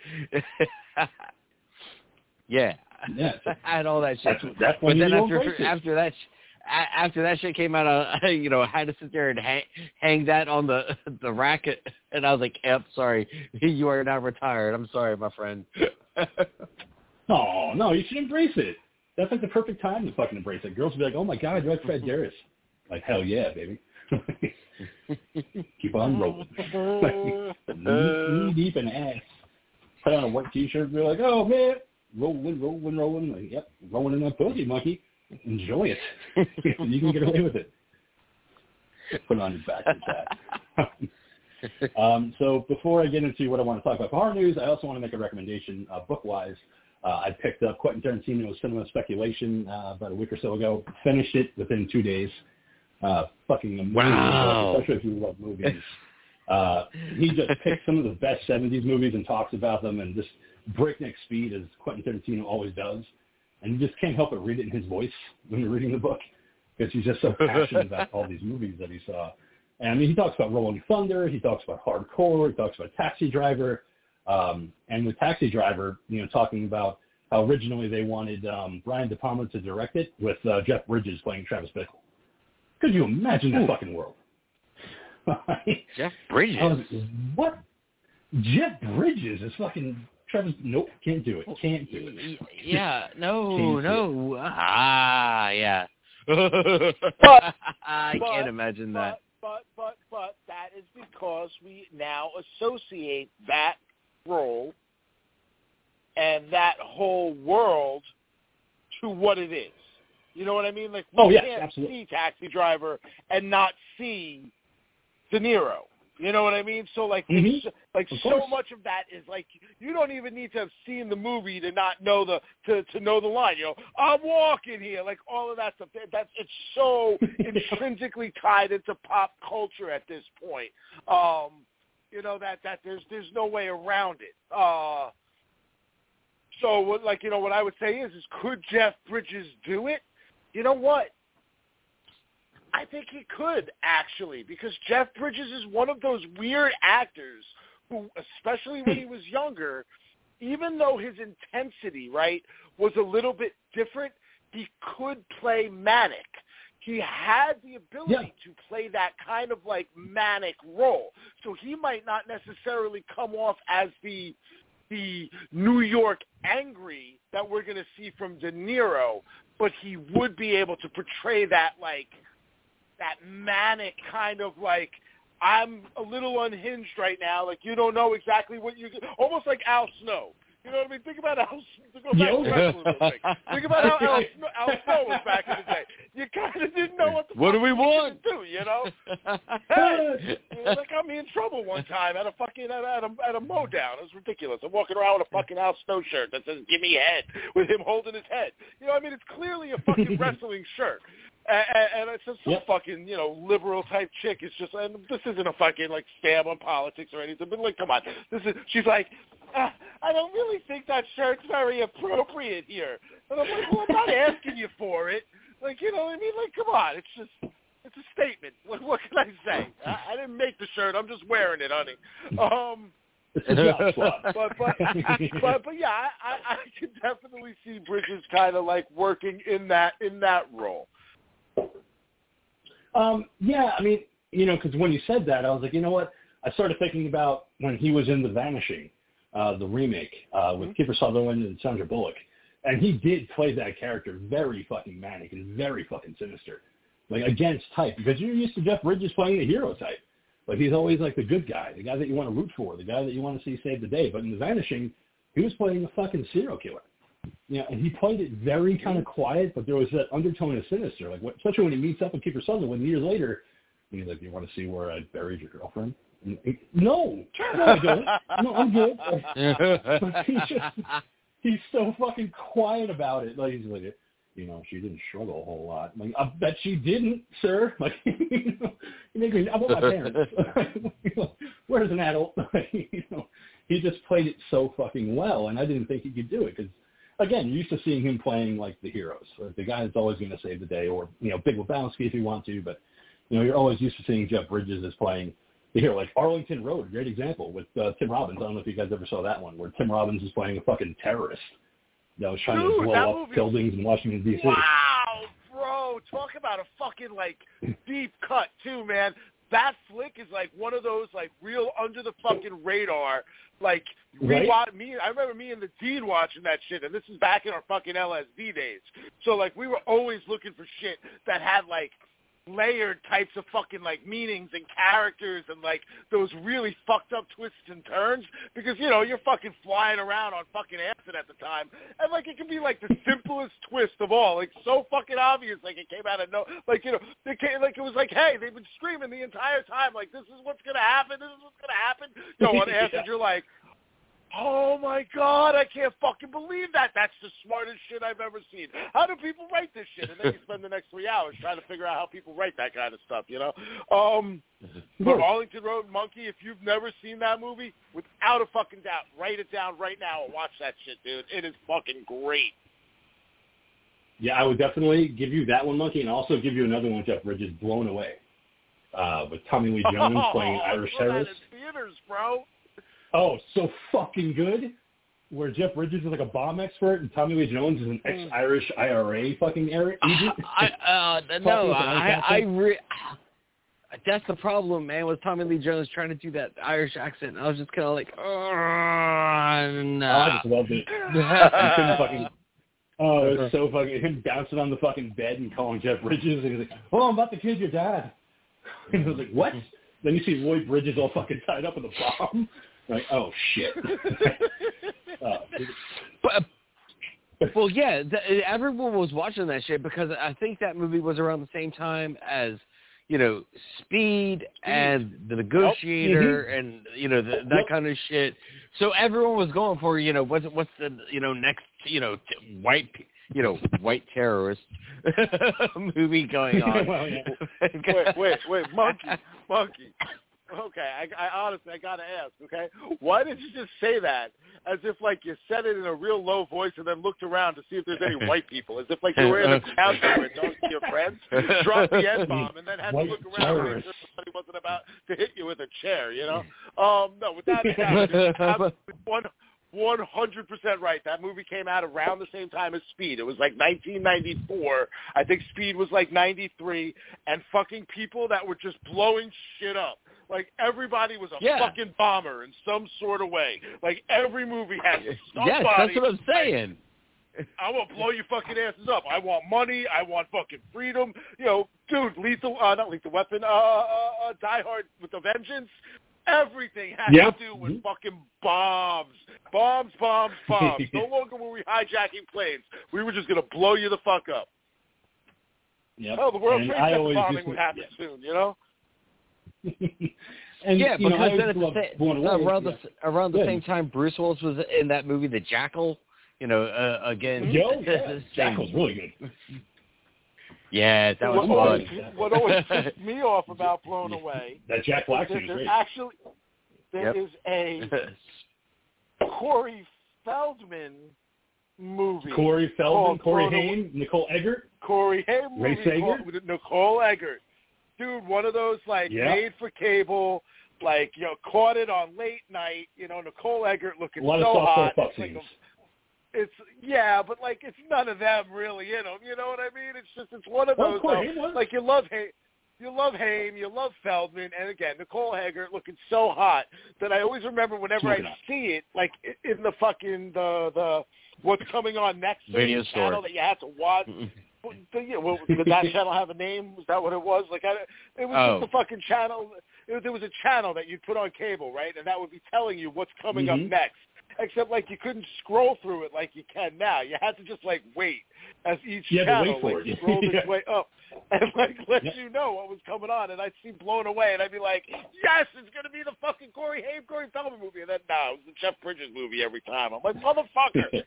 Yeah, yeah, I had all that shit. That's, that's but then after after that. After that shit came out, I, you know, I had to sit there and hang, hang that on the the racket, and I was like, "Yep, sorry, you are now retired. I'm sorry, my friend." Oh no, you should embrace it. That's like the perfect time to fucking embrace it. Girls will be like, "Oh my god, you're like Fred Durst." Like, hell yeah, baby. Keep on rolling. Like, knee, knee deep in ass. Put on a white t-shirt and be like, "Oh man, rolling, rolling, rolling." Like, yep, rolling in that pussy, monkey. Enjoy it. You can get away with it. Put it on your back like that. um, so before I get into what I want to talk about for horror news, I also want to make a recommendation uh, book-wise. Uh, I picked up Quentin Tarantino's Cinema Speculation uh, about a week or so ago. Finished it within two days. Uh, fucking amazing, wow. especially if you love movies. Uh, he just picks some of the best seventies movies and talks about them and just breakneck speed as Quentin Tarantino always does. And you just can't help but read it in his voice when you're reading the book because he's just so passionate about all these movies that he saw. And I mean, he talks about Rolling Thunder. He talks about Hardcore. He talks about Taxi Driver. Um, and with Taxi Driver, you know, talking about how originally they wanted um, Brian De Palma to direct it with uh, Jeff Bridges playing Travis Bickle. Could you imagine that fucking world? Jeff Bridges? I was like, what? Jeff Bridges is fucking Travis. Nope, can't do it. Can't do it. Yeah, no, no. Ah, yeah. But, I but, can't imagine but, that. But, but, but that is because we now associate that role and that whole world to what it is. You know what I mean? Like, we oh, yeah, can't absolutely. see Taxi Driver and not see De Niro. You know what I mean? So, like, mm-hmm. it's, like of so course. much of that is, like, you don't even need to have seen the movie to not know the, to, to know the line. You know, I'm walking here. Like, all of that stuff. That's, it's so intrinsically tied into pop culture at this point. Um, you know, that, that there's, there's no way around it. Uh, so, what, like, you know, what I would say is, is could Jeff Bridges do it? You know what? I think he could, actually, because Jeff Bridges is one of those weird actors who, especially when he was younger, even though his intensity, right, was a little bit different, he could play manic. He had the ability yeah. to play that kind of, like, manic role. So he might not necessarily come off as the the New York angry that we're going to see from De Niro, but he would be able to portray that, like, that manic kind of, like, I'm a little unhinged right now. Like, you don't know exactly what you – almost like Al Snow. You know what I mean? Think about Al – go back to wrestling real quick. Think about how Al, Al Snow was back in the day. You kind of didn't know what the what fuck do we you want to do, you know? Hey, you know, that got me in trouble one time at a fucking – at a, at a mow down. It was ridiculous. I'm walking around with a fucking Al Snow shirt that says, give me head, with him holding his head. You know what I mean? It's clearly a fucking wrestling shirt. And, and it's just some yep. fucking, you know, liberal type chick. It's just, and this isn't a fucking, like, stab on politics or anything, but, like, come on. This is, she's like, uh, I don't really think that shirt's very appropriate here. And I'm like, well, I'm not asking you for it. Like, you know what I mean? Like, come on. It's just, it's a statement. What, what can I say? I, I didn't make the shirt. I'm just wearing it, honey. Um, but, but, but, but, yeah, I, I, I can definitely see Bridges kind of, like, working in that, in that role. Um, yeah, I mean, you know, because when you said that, I was like, you know what? I started thinking about when he was in The Vanishing, uh, the remake uh, with mm-hmm. Kiefer Sutherland and Sandra Bullock, and he did play that character very fucking manic and very fucking sinister, like against type, because you're used to Jeff Bridges playing the hero type. Like he's always like the good guy, the guy that you want to root for, the guy that you want to see save the day. But in The Vanishing, he was playing a fucking serial killer. Yeah, and he played it very kind of quiet, but there was that undertone of sinister, like what, especially when he meets up with Kiefer Sutherland years later. And he's like, "You want to see where I buried your girlfriend?" And he, no, no, I don't. No, I'm good. But he's just, he's so fucking quiet about it. Like he's like, you know, she didn't struggle a whole lot. I'm like, I bet she didn't, sir. Like, you know, you make me, I want my parents. You know, where's an adult? You know, he just played it so fucking well, and I didn't think he could do it because. Again, you're used to seeing him playing like the heroes, like the guy that's always going to save the day, or you know, Big Lebowski if you want to. But you know, you're always used to seeing Jeff Bridges as playing the hero, like Arlington Road, a great example with uh, Tim Robbins. I don't know if you guys ever saw that one, where Tim Robbins is playing a fucking terrorist that was trying Dude, to blow up buildings in Washington D C. Wow, bro, talk about a fucking like deep cut too, man. That flick is like one of those like real under the fucking radar. Like right? rewatch me, I remember me and the Dean watching that shit, and this is back in our fucking L S D days. So like we were always looking for shit that had like layered types of fucking like meanings and characters and like those really fucked up twists and turns because you know you're fucking flying around on fucking acid at the time and like it can be like the simplest twist of all, like so fucking obvious, like it came out of no, like you know it came, like it was like hey they've been screaming the entire time like this is what's gonna happen, this is what's gonna happen. You know, on acid yeah. You're like, Oh, my God, I can't fucking believe that. That's the smartest shit I've ever seen. How do people write this shit? And then you spend the next three hours trying to figure out how people write that kind of stuff, you know? Um, but Arlington Road Monkey, if you've never seen that movie, without a fucking doubt, write it down right now and watch that shit, dude. It is fucking great. Yeah, I would definitely give you that one, Monkey, and also give you another one, Jeff Bridges, Blown Away, uh, with Tommy Lee Jones oh, playing an Irish I saw terrorist. that in theaters, bro. Oh, so fucking good. Where Jeff Bridges is like a bomb expert and Tommy Lee Jones is an ex-Irish I R A fucking agent. I, uh, no, I, I, re- that's the problem, man, with Tommy Lee Jones trying to do that Irish accent. I was just kind of like, oh, no. Oh, I just loved it. I couldn't fucking... Oh, it was so fucking... Him bouncing on the fucking bed and calling Jeff Bridges. And he's like, oh, I'm about to kill your dad. And I was like, what? Then you see Lloyd Bridges all fucking tied up with a bomb. Like, oh, shit. uh, but, well, yeah, th- everyone was watching that shit because I think that movie was around the same time as, you know, Speed and The Negotiator yep. and, you know, the, that yep. kind of shit. So everyone was going for, you know, what's, what's the, you know, next, you know, t- white, you know, white terrorist movie going on. Well, yeah. wait, wait, wait, Monkey, Monkey. Okay, I, I honestly, I gotta ask, okay? Why did you just say that as if, like, you said it in a real low voice and then looked around to see if there's any white people, as if, like, you were in a crowd somewhere talking to your friends, dropped the N-bomb, and then had white to look around and make sure somebody wasn't about to hit you with a chair, you know? Um, no, without a doubt, one, one hundred percent right. That movie came out around the same time as Speed. It was like nineteen ninety-four. I think Speed was like ninety-three, and fucking people that were just blowing shit up. Like, everybody was a yeah. fucking bomber in some sort of way. Like, every movie had somebody. Yes, that's what I'm saying. I want to blow your fucking asses up. I want money. I want fucking freedom. You know, dude, Lethal, uh, not Lethal Weapon, uh, uh, uh, Die Hard with a Vengeance. Everything had yep. to do with fucking bombs. Bombs, bombs, bombs. No longer were we hijacking planes. We were just going to blow you the fuck up. Yep. Oh, the World and Trade Center bombing would happen yeah. soon, you know? and, yeah, you because know, then at the sa- around the yeah. around the yeah. same time, Bruce Willis was in that movie, The Jackal. You know, uh, again, Yo, yeah. Jackal's really good. Yeah, that was what fun. Always, what always pissed me off about Blown Away? That Jack Black is great. Actually, there yep. is a Corey Feldman movie. Corey Feldman, Corey Haim, Nicole Eggert. Corey Haim movie Ray called, with Nicole Eggert. Dude, one of those, like, yep. made for cable, like, you know, caught it on late night, you know, Nicole Eggert looking so so hot. It's, like a, it's, yeah, but, like, it's none of them really in them, you know what I mean? It's just, it's one of those, well, um, like, you love Haim, you love Haim, you love Feldman, and again, Nicole Eggert looking so hot that I always remember whenever I see it, like, in the fucking, the, the, what's coming on next video channel that you have to watch. Yeah, well, did that channel have a name? Was that what it was? Like, I, it was oh. just a fucking channel. It, there was a channel that you'd put on cable, right? And that would be telling you what's coming mm-hmm. up next. Except, like, you couldn't scroll through it like you can now. You had to just, like, wait as each you channel, like, it. scrolled yeah. its way up and, like, let yeah. you know what was coming on. And I'd see Blown Away, and I'd be like, yes, it's going to be the fucking Corey Haim, Corey Feldman movie. And then, no, it was the Jeff Bridges movie every time. I'm like, motherfucker.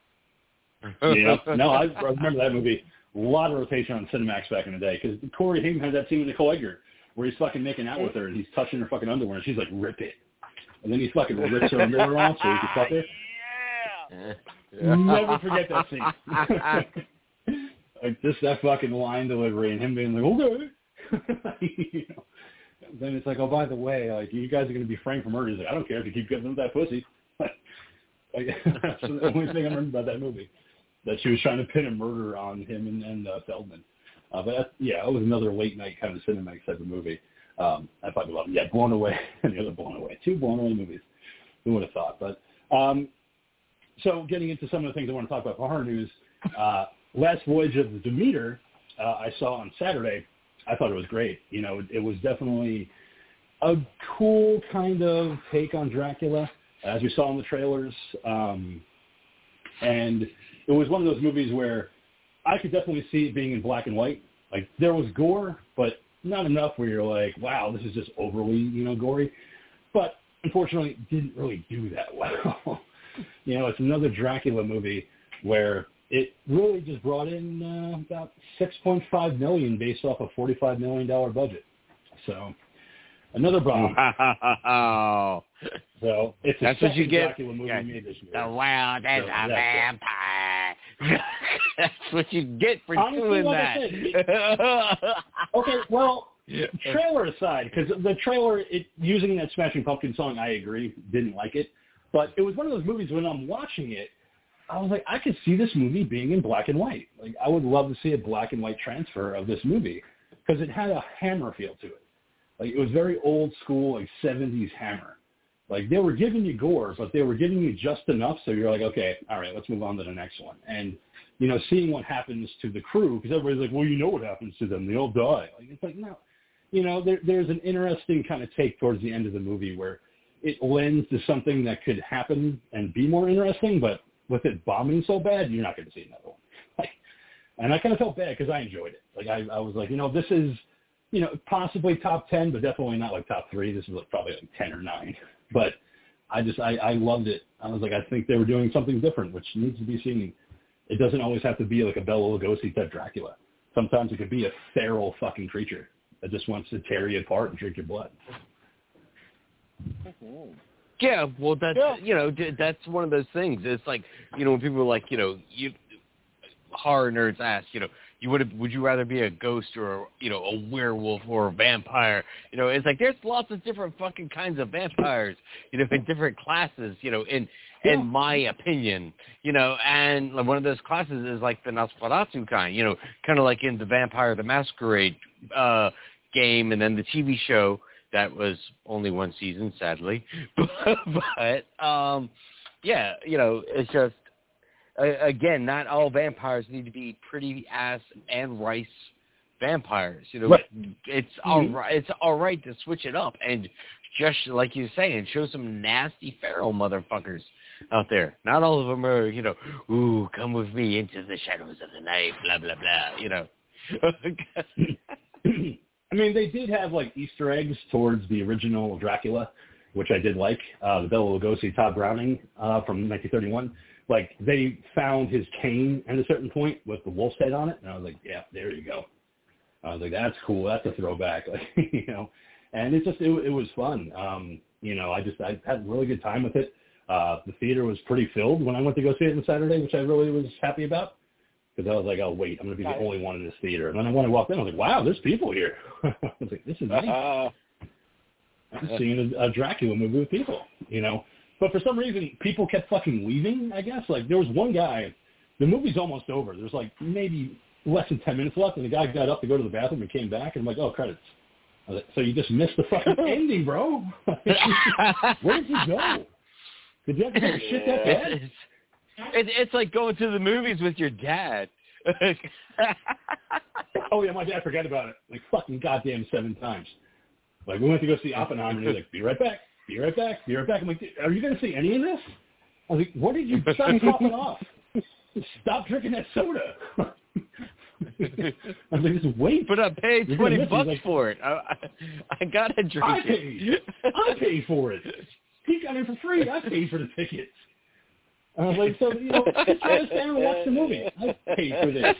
yeah, no, I, I remember that movie. A lot of rotation on Cinemax back in the day because Corey Haim had that scene with Nicole Eggert where he's fucking making out with her and he's touching her fucking underwear and she's like, rip it. And then he fucking rips her underwear off so he can fuck her. Yeah. Never forget that scene. Like, just that fucking line delivery and him being like, okay. You know? Then it's like, oh, by the way, like, you guys are going to be framed for murder. He's like, I don't care if you keep giving them that pussy. Like, that's the only thing I remember about that movie. That she was trying to pin a murder on him and, and uh, Feldman. Uh, but, that's, yeah, it was another late-night kind of Cinemax type of movie. Um, I fucking love it. Yeah, Blown Away and the other Blown Away. Two Blown Away movies. Who would have thought? But um, so getting into some of the things I want to talk about for horror news, uh, Last Voyage of the Demeter uh, I saw on Saturday. I thought it was great. You know, it, it was definitely a cool kind of take on Dracula, as we saw in the trailers. Um, and it was one of those movies where I could definitely see it being in black and white. Like, there was gore, but not enough where you're like, wow, this is just overly, you know, gory. But unfortunately, didn't really do that well. You know, it's another Dracula movie where it really just brought in uh, about six point five million dollars based off a forty-five million dollars budget. So, another bomb. Wow. So, it's a that's what you get. Dracula movie Yeah. made this year. The world is So, a that's vampire. That's what you get for Honestly, doing like that. I said, okay, well, trailer aside, because the trailer, it using that Smashing Pumpkin song, I agree, didn't like it. But it was one of those movies when I'm watching it, I was like, I could see this movie being in black and white. Like, I would love to see a black and white transfer of this movie because it had a Hammer feel to it. Like, it was very old school, like seventies Hammer. Like, they were giving you gore, but they were giving you just enough so you're like, okay, all right, let's move on to the next one. And, you know, seeing what happens to the crew, because everybody's like, well, you know what happens to them. They all die. Like, it's like, no. You know, there, there's an interesting kind of take towards the end of the movie where it lends to something that could happen and be more interesting, but with it bombing so bad, you're not going to see another one. Like, and I kind of felt bad because I enjoyed it. Like, I, I was like, you know, this is, you know, possibly top ten, but definitely not like top three. This is like probably like ten or nine. But I just, I, I loved it. I was like, I think they were doing something different, which needs to be seen. It doesn't always have to be like a Bela Lugosi type Dracula. Sometimes it could be a feral fucking creature that just wants to tear you apart and drink your blood. Yeah, well, that's, Yeah. you know, d- that's one of those things. It's like, you know, when people are like, you know, you horror nerds ask, you know, you would would you rather be a ghost or, you know, a werewolf or a vampire? You know, it's like there's lots of different fucking kinds of vampires, you know, in different classes, you know, in Yeah. in my opinion, you know, and one of those classes is like the Nosferatu kind, you know, kind of like in the Vampire the Masquerade uh, game, and then the T V show that was only one season, sadly, but um, yeah, you know, it's just. Uh, again, not all vampires need to be pretty ass and rice vampires. You know, right. it's Mm-hmm. all right. It's all right to switch it up and just like you're saying, show some nasty feral motherfuckers out there. Not all of them are, you know, ooh, come with me into the shadows of the night, blah blah blah. You know. I mean, they did have like Easter eggs towards the original Dracula, which I did like. Uh, the Bela Lugosi, Todd Browning uh, from nineteen thirty-one. Like, they found his cane at a certain point with the wolf's head on it, and I was like, yeah, there you go. I was like, that's cool. That's a throwback, like, you know. And it's just, it, it was fun. Um, you know, I just, I had a really good time with it. Uh, the theater was pretty filled when I went to go see it on Saturday, which I really was happy about. Because I was like, oh, wait, I'm going to be the only one in this theater. And then when I walked in, I was like, wow, there's people here. I was like, this is nice. Uh, I'm seeing a, a Dracula movie with people, you know. But for some reason, people kept fucking leaving, I guess. Like, there was one guy, the movie's almost over. There's, like, maybe less than ten minutes left, and the guy got up to go to the bathroom and came back, and I'm like, oh, credits. I was like, so you just missed the fucking ending, bro. Where did you go? Did you have to go shit that bad? It's, it's, it's like going to the movies with your dad. Oh, yeah, my dad forgot about it. Like, fucking goddamn seven times. Like, we went to go see Oppenheimer, and he's like, be right back. Be right back. Be right back. I'm like, are you going to see any of this? I was like, what did you stop coughing off? Stop drinking that soda. I was like, just wait. But I paid You're twenty gonna miss it. bucks Like, for it. I, I, I gotta drink I it. paid. I paid for it. He got it for free. I paid for the tickets. I was like, so, you know, just try to stand and watch the movie. I paid for this.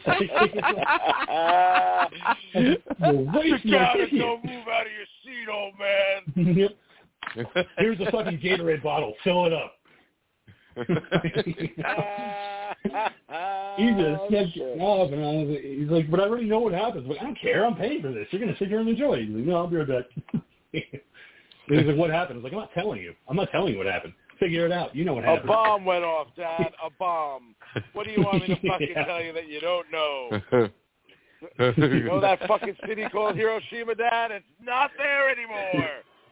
You're wasting Sit my down and ticket. don't move out of your seat, old man. Yep. Here's a fucking Gatorade bottle. Fill it up. He just kept off, and I was like, he's like, but I already know what happens. Like, I don't care. I'm paying for this. You're gonna sit here and enjoy it. He's like, no, I'll be right back. He's like, what happened? I was like, I'm not telling you. I'm not telling you what happened. Figure it out. You know what A happened. bomb went off, Dad. A bomb. What do you want me to fucking Yeah. tell you that you don't know? You know that fucking city called Hiroshima, Dad? It's not there anymore.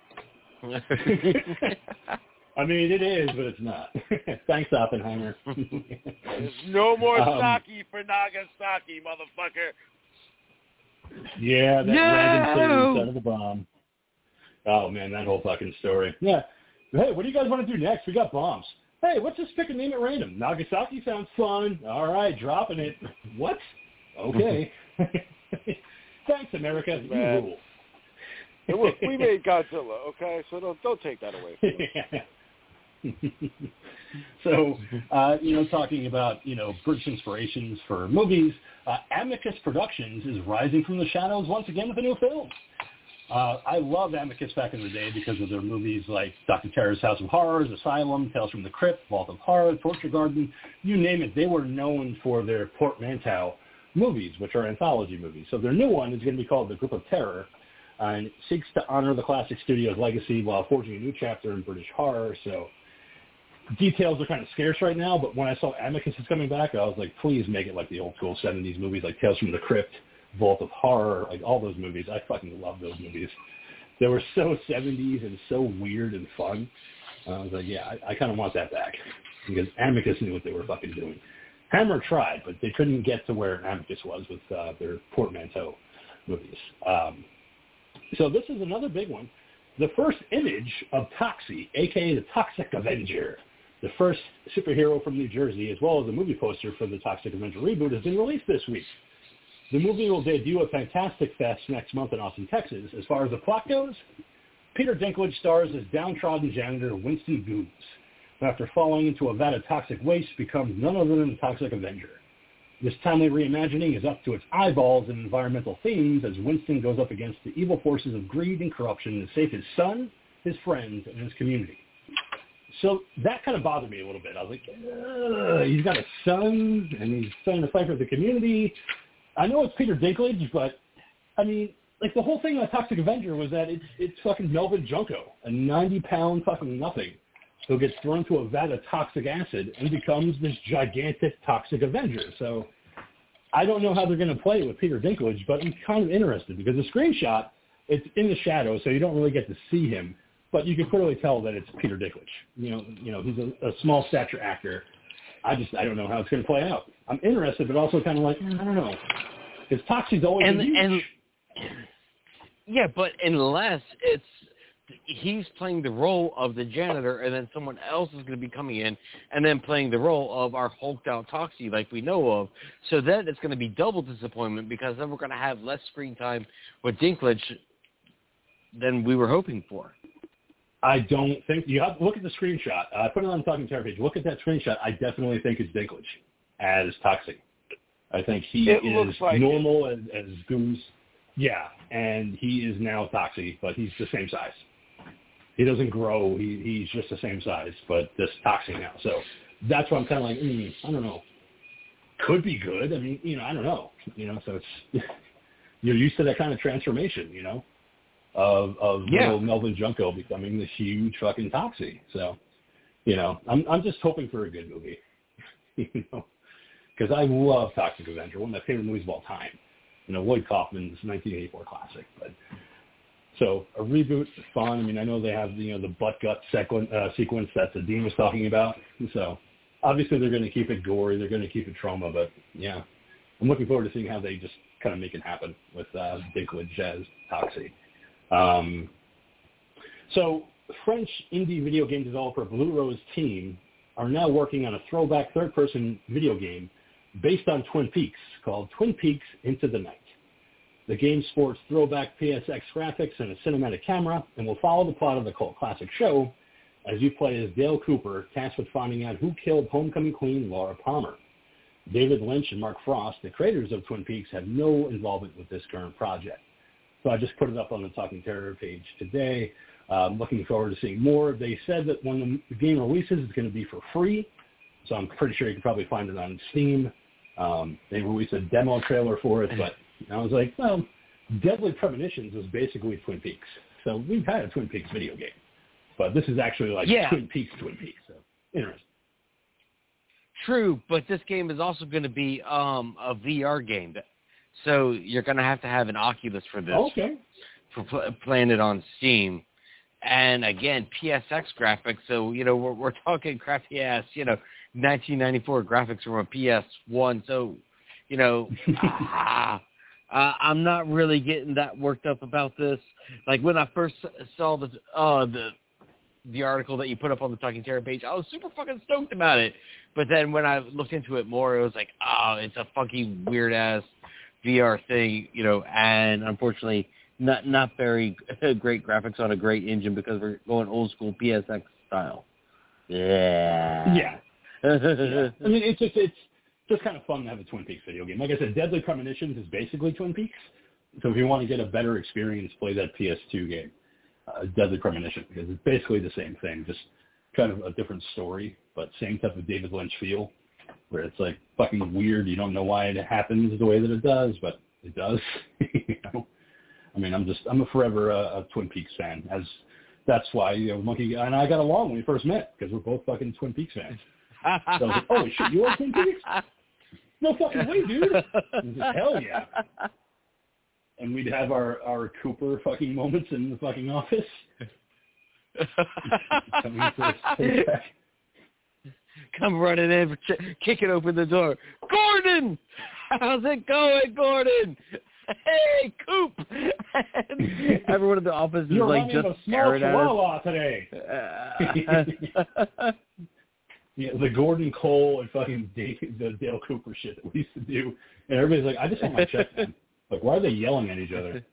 I mean, it is, but it's not. Thanks, Oppenheimer. There's no more Um, sake for Nagasaki, motherfucker. Yeah, that No! random theory instead of the bomb. Oh, man, that whole fucking story. Yeah. Hey, what do you guys want to do next? We got bombs. Hey, let's just pick a name at random. Nagasaki sounds fun. All right, dropping it. What? Okay. Thanks, America. You Man. rule. Look, we made Godzilla, okay? So don't don't take that away from us. So, uh, you know, talking about, you know, British inspirations for movies, uh, Amicus Productions is rising from the shadows once again with a new film. Uh, I loved Amicus back in the day because of their movies like Doctor Terror's House of Horrors, Asylum, Tales from the Crypt, Vault of Horror, Torture Garden, you name it. They were known for their portmanteau movies, which are anthology movies. So their new one is going to be called The Group of Terror, uh, and it seeks to honor the classic studio's legacy while forging a new chapter in British horror. So details are kind of scarce right now, but when I saw Amicus is coming back, I was like, please make it like the old school seventies movies like Tales from the Crypt, Vault of Horror, like all those movies. I fucking love those movies. They were so seventies and so weird and fun. Uh, I was like, yeah, I, I kind of want that back because Amicus knew what they were fucking doing. Hammer tried, but they couldn't get to where Amicus was with uh, their portmanteau movies. Um, so this is another big one. The first image of Toxie, a k a the Toxic Avenger, the first superhero from New Jersey, as well as a movie poster for the Toxic Avenger reboot, has been released this week. The movie will debut at Fantastic Fest next month in Austin, Texas. As far as the plot goes, Peter Dinklage stars as downtrodden janitor Winston Goose, who after falling into a vat of toxic waste becomes none other than the Toxic Avenger. This timely reimagining is up to its eyeballs in environmental themes as Winston goes up against the evil forces of greed and corruption to save his son, his friends, and his community. So that kind of bothered me a little bit. I was like, ugh, he's got a son, and he's trying to fight for the community. I know it's Peter Dinklage, but, I mean, like, the whole thing on Toxic Avenger was that it's it's fucking Melvin Junko, a ninety-pound fucking nothing, who gets thrown to a vat of toxic acid and becomes this gigantic Toxic Avenger. So I don't know how they're going to play with Peter Dinklage, but I'm kind of interested because the screenshot, it's in the shadows, so you don't really get to see him. But you can clearly tell that it's Peter Dinklage. You know, you know, he's a, a small stature actor. I just, I don't know how it's going to play out. I'm interested, but also kind of like, I don't know. Because Toxie's always and, huge. and yeah, but unless it's he's playing the role of the janitor, and then someone else is going to be coming in and then playing the role of our hulked out Toxie, like we know of. So then it's going to be double disappointment because then we're going to have less screen time with Dinklage than we were hoping for. I don't think you have to look at the screenshot. I uh, put it on the Talking Terror page. Look at that screenshot. I definitely think it's Dinklage as Toxie. I think he it is like normal as, as Goose. Yeah, and he is now Toxie, but he's the same size. He doesn't grow. He he's just the same size, but this Toxie now. So that's why I'm kind of like, mm, I don't know. Could be good. I mean, you know, I don't know. You know, so it's you're used to that kind of transformation, you know. Of of yeah. little Melvin Junko becoming this huge fucking Toxie. So, you know, I'm I'm just hoping for a good movie, you know, because I love Toxic Avenger, one of my favorite movies of all time. You know, Lloyd Kaufman's nineteen eighty-four classic. But so a reboot is fun. I mean, I know they have you know the butt gut sequen- uh, sequence that the Dean was talking about. So obviously they're going to keep it gory, they're going to keep it trauma. But yeah, I'm looking forward to seeing how they just kind of make it happen with uh, Dinklage as Toxie. Um, so French indie video game developer Blue Rose team are now working on a throwback third-person video game based on Twin Peaks called Twin Peaks Into the Night. The game sports throwback P S X graphics and a cinematic camera and will follow the plot of the cult classic show as you play as Dale Cooper, tasked with finding out who killed homecoming queen Laura Palmer. David Lynch and Mark Frost, the creators of Twin Peaks, have no involvement with this current project. So I just put it up on the Talking Terror page today. Um, looking forward to seeing more. They said that when the game releases, it's going to be for free. So I'm pretty sure you can probably find it on Steam. Um, they released a demo trailer for it, but I was like, well, Deadly Premonitions was basically Twin Peaks. So we've had a Twin Peaks video game. But this is actually like yeah. Twin Peaks, Twin Peaks. So interesting. True, but this game is also going to be um, a V R game. So you're going to have to have an Oculus for this. Okay. For pl- playing it on Steam. And again, P S X graphics. So, you know, we're, we're talking crappy ass, you know, nineteen ninety-four graphics from a P S one. So, you know, ah, uh, I'm not really getting that worked up about this. Like when I first saw the, uh, the, the article that you put up on the Talking Terror page, I was super fucking stoked about it. But then when I looked into it more, it was like, oh, it's a funky weird ass V R thing, you know, and unfortunately not not very great graphics on a great engine because we're going old school P S X style. Yeah. Yeah. yeah. I mean, it's just it's just kind of fun to have a Twin Peaks video game. Like I said, Deadly Premonitions is basically Twin Peaks. So if you want to get a better experience, play that P S two game, uh, Deadly Premonition, because it's basically the same thing, just kind of a different story, but same type of David Lynch feel, where it's like fucking weird. You don't know why it happens the way that it does, but it does. you know? I mean, I'm just I'm a forever uh, a Twin Peaks fan, as that's why you know Monkey and I got along when we first met because we're both fucking Twin Peaks fans. So I was like, oh shit, you are Twin Peaks? No fucking way, dude. Just, hell yeah. And we'd have our, our Cooper fucking moments in the fucking office. Come running in, kicking open the door. Gordon! How's it going, Gordon? Hey, Coop! And everyone in the office is You're like just a staring at us. Today. Yeah, the Gordon Cole and fucking Dale, the Dale Cooper shit that we used to do. And everybody's like, I just want my check, man. Like, why are they yelling at each other?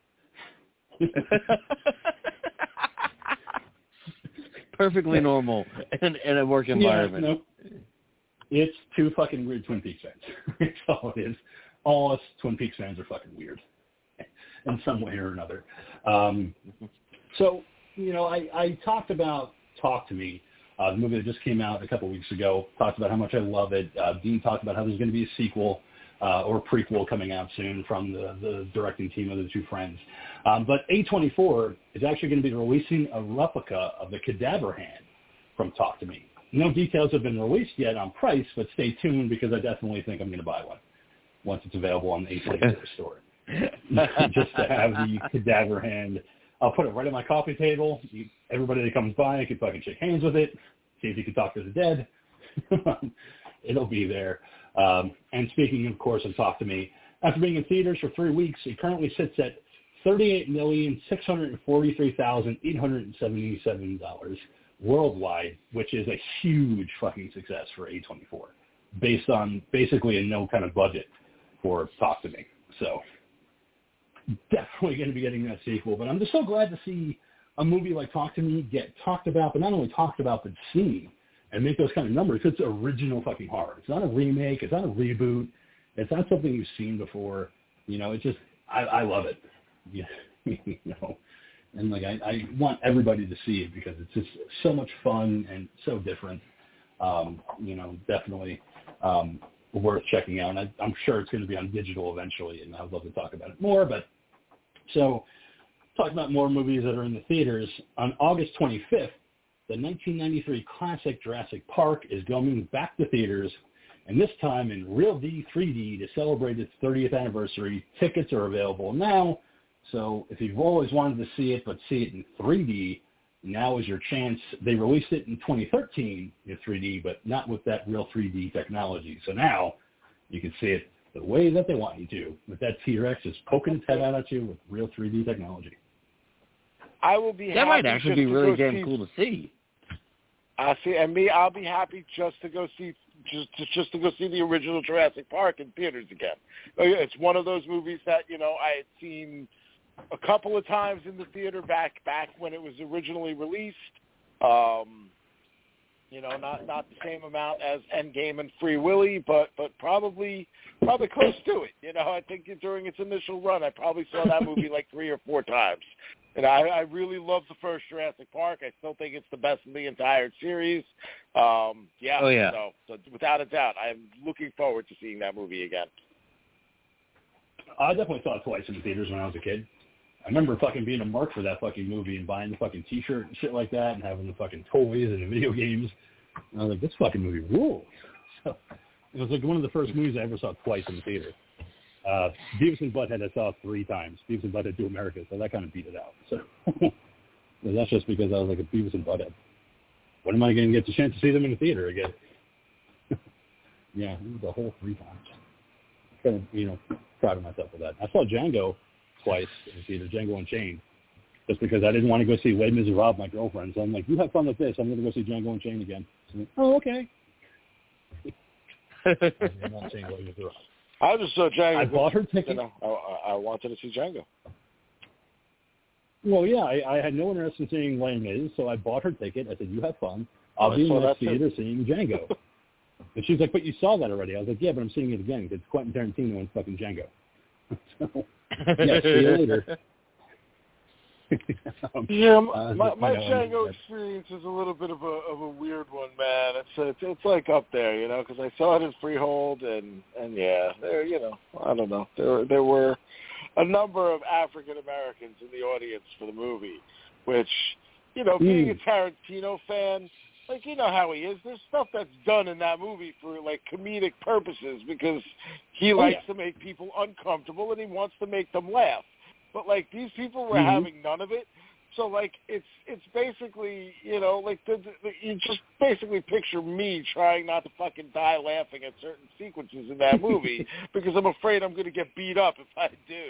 Perfectly normal in, in a work environment. Yeah, no, it's two fucking weird Twin Peaks fans. That's all it is. All us Twin Peaks fans are fucking weird in some way or another. Um, so, you know, I, I talked about Talk to Me, uh, the movie that just came out a couple weeks ago. Talked about how much I love it. Uh, Dean talked about how there's going to be a sequel. Uh, or prequel coming out soon from the, the directing team of the two friends. Um, but A twenty-four is actually going to be releasing a replica of the cadaver hand from Talk to Me. No details have been released yet on price, but stay tuned because I definitely think I'm going to buy one once it's available on the A twenty-four store. Just to have the cadaver hand. I'll put it right on my coffee table. You, everybody that comes by can fucking shake hands with it, see if you can talk to the dead. It'll be there. Um, and speaking, of course, of Talk to Me, after being in theaters for three weeks, it currently sits at thirty-eight million six hundred forty-three thousand eight hundred seventy-seven dollars worldwide, which is a huge fucking success for A twenty-four, based on basically a no kind of budget for Talk to Me. So definitely going to be getting that sequel. But I'm just so glad to see a movie like Talk to Me get talked about, but not only talked about, but seen. And make those kind of numbers. It's original fucking horror. It's not a remake. It's not a reboot. It's not something you've seen before. You know, it's just, I, I love it. Yeah, you know, and like I, I want everybody to see it because it's just so much fun and so different. Um, you know, definitely um, worth checking out. And I, I'm sure it's going to be on digital eventually, and I'd love to talk about it more. But so, talking about more movies that are in the theaters, on August twenty-fifth, the nineteen ninety-three classic Jurassic Park is going back to theaters, and this time in Real D three D to celebrate its thirtieth anniversary. Tickets are available now, so if you've always wanted to see it but see it in three D, now is your chance. They released it in twenty thirteen in three D, but not with that real three D technology. So now you can see it the way that they want you to, with that T-Rex just poking its head out at you with real three D technology. I will be that happy might actually be really damn see, cool to see. I see, and me, I'll be happy just to go see just to, just to go see the original Jurassic Park in theaters again. It's one of those movies that you know I had seen a couple of times in the theater back back when it was originally released. Um, you know, not not the same amount as Endgame and Free Willy, but but probably probably close to it. You know, I think during its initial run, I probably saw that movie like three or four times. And I, I really love the first Jurassic Park. I still think it's the best in the entire series. Um, yeah. Oh, yeah. So, so without a doubt, I'm looking forward to seeing that movie again. I definitely saw it twice in the theaters when I was a kid. I remember fucking being a mark for that fucking movie and buying the fucking T-shirt and shit like that and having the fucking toys and the video games. And I was like, this fucking movie rules. So it was like one of the first movies I ever saw twice in the theater. Uh, Beavis and Butthead I saw three times. Beavis and Butthead Do America, so that kind of beat it out. So that's just because I was like a Beavis and Butthead. When am I going to get the chance to see them in the theater again? Yeah, it was the whole three times. Kind of, you know, proud of myself for that. I saw Django twice in the theater, Django Unchained, just because I didn't want to go see Les Miserables, my girlfriend. So I'm like, you have fun with this. I'm going to go see Django Unchained again. So like, oh, okay. I'm not saying Les Miserables. I just saw Django. I bought her ticket. You know, I, I wanted to see Django. Well, yeah, I, I had no interest in seeing Les Mis, so I bought her ticket. I said, "You have fun. I'll Oh, be in so the next that's theater seeing Django." And she's like, "But you saw that already." I was like, "Yeah, but I'm seeing it again because it's Quentin Tarantino and fucking Django." So, yeah, see you later. um, yeah, uh, my, my you know, Django experience is a little bit of a of a weird one, man. It's it's, it's like up there, you know, because I saw it in Freehold, and and yeah, there, you know, I don't know, there there were a number of African Americans in the audience for the movie, which, you know, being Mm. a Tarantino fan, like, you know how he is. There's stuff that's done in that movie for like comedic purposes because he Oh, likes yeah. to make people uncomfortable and he wants to make them laugh. But like these people were Mhm. having none of it, so like it's it's basically, you know, like the, the, the, you just basically picture me trying not to fucking die laughing at certain sequences in that movie because I'm afraid I'm going to get beat up if I do.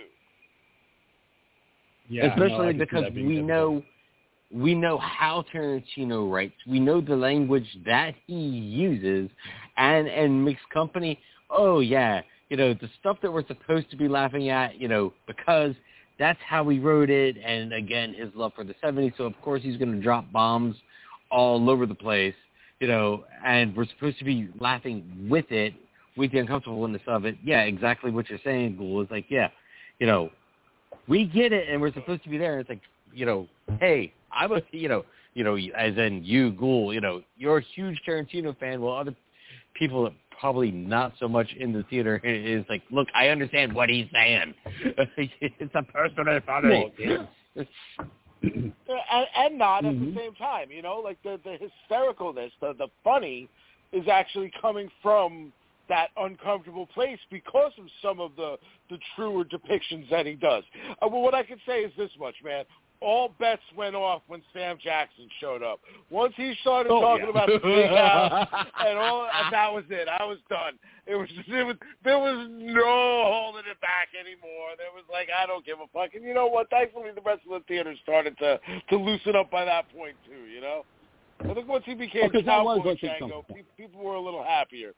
Yeah, no, I Especially can see because that being we difficult. know we know how Tarantino writes. We know the language that he uses, and and mixed company. Oh yeah, you know the stuff that we're supposed to be laughing at. You know because that's how he wrote it, and again his love for the seventies. So of course he's going to drop bombs all over the place. You know, and we're supposed to be laughing with it, with the uncomfortableness of it. Yeah, exactly what you're saying, Ghoul. It's like yeah, you know. We get it, and we're supposed to be there. And it's like, you know, hey, I'm a, you know, you know, as in you, Ghoul, you know, you're a huge Tarantino fan. Well, other people that probably not so much in the theater is like, look, I understand what he's saying. It's a personal funny. Well, yeah. and, and not at Mhm. the same time, you know, like the the hystericalness, the the funny is actually coming from that uncomfortable place because of some of the the truer depictions that he does. Uh, well, what I can say is this much, man. All bets went off when Sam Jackson showed up. Once he started Oh, talking yeah. about the big house and all, and that was it. I was done. It was, it was, there was no holding it back anymore. There was like, I don't give a fuck. And you know what? Thankfully, the rest of the theater started to to loosen up by that point too. You know, I think once he became Okay, that was Cowboy like the Django, comfort. pe- people were a little happier.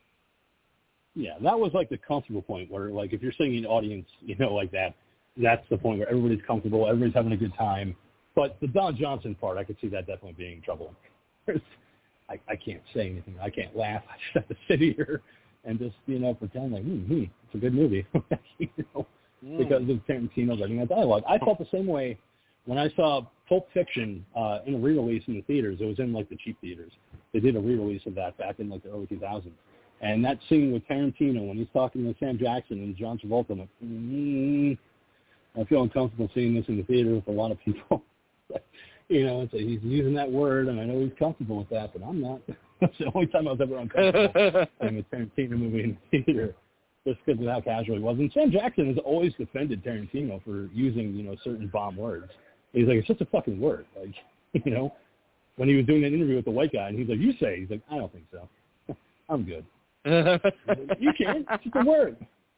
Yeah, that was like the comfortable point where, like, if you're sitting in an audience, you know, like that, that's the point where everybody's comfortable, everybody's having a good time. But the Don Johnson part, I could see that definitely being trouble. I, I can't say anything. I can't laugh. I just have to sit here and just, you know, pretend like, hmm, hmm it's a good movie. you know, Mm. because of Tarantino writing that dialogue. I felt the same way when I saw Pulp Fiction uh, in a re-release in the theaters. It was in, like, the cheap theaters. They did a re-release of that back in, like, the early two thousands. And that scene with Tarantino when he's talking to Sam Jackson and John Travolta, I'm like, mm, I feel uncomfortable seeing this in the theater with a lot of people. you know, it's a, he's using that word, and I know he's comfortable with that, but I'm not. That's the only time I was ever uncomfortable seeing a Tarantino movie in the theater, just because of how casual he was. And Sam Jackson has always defended Tarantino for using, you know, certain bomb words. He's like, it's just a fucking word. Like, you know, when he was doing an interview with the white guy, and he's like, you say, he's like, I don't think so. I'm good. You can. It's just a word.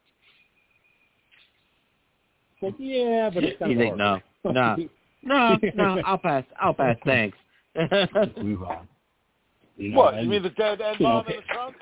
It's like, yeah, but it's kind He's of like, no, no, no, no, I'll pass. I'll pass. Thanks. Move on. You know, What, and, you mean the dead end you know, bomb in the trunk?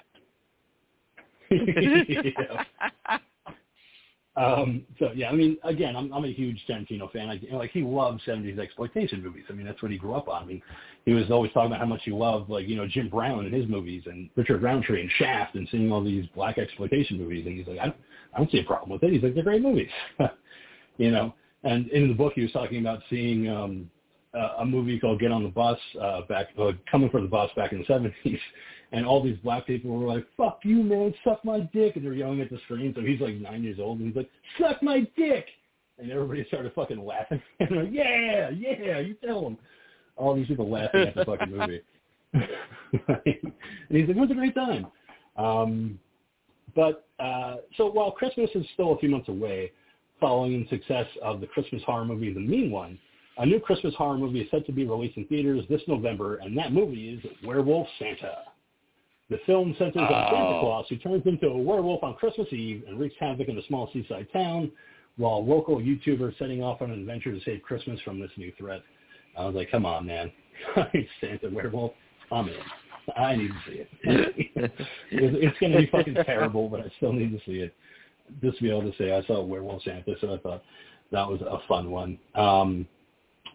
yeah. Um, so yeah, I mean, again, I'm I'm a huge Tarantino fan. I, you know, like he loves seventies exploitation movies. I mean, that's what he grew up on. I mean, he was always talking about how much he loved, like, you know, Jim Brown and his movies, and Richard Roundtree and Shaft, and seeing all these black exploitation movies. And he's like, I don't, I don't see a problem with it. He's like, they're great movies, you know. And in the book, he was talking about seeing um, uh, a movie called Get on the Bus uh, back, uh, Coming for the Bus back in the seventies. And all these black people were like, fuck you, man, suck my dick. And they're yelling at the screen. So he's like nine years old. And he's like, suck my dick. And everybody started fucking laughing. And they're like, yeah, yeah, you tell them. All these people laughing at the fucking movie. And he's like, it was a great time. Um, but uh, so while Christmas is still a few months away, following the success of the Christmas horror movie, The Mean One, a new Christmas horror movie is set to be released in theaters this November. And that movie is Werewolf Santa. The film centers on Oh. Santa Claus, who turns into a werewolf on Christmas Eve and wreaks havoc in a small seaside town, while local YouTubers setting off on an adventure to save Christmas from this new threat. I was like, come on, man. Santa werewolf, I'm in. I need to see it. it's it's going to be fucking terrible, but I still need to see it. Just to be able to say I saw Werewolf Santa, so I thought that was a fun one. Um,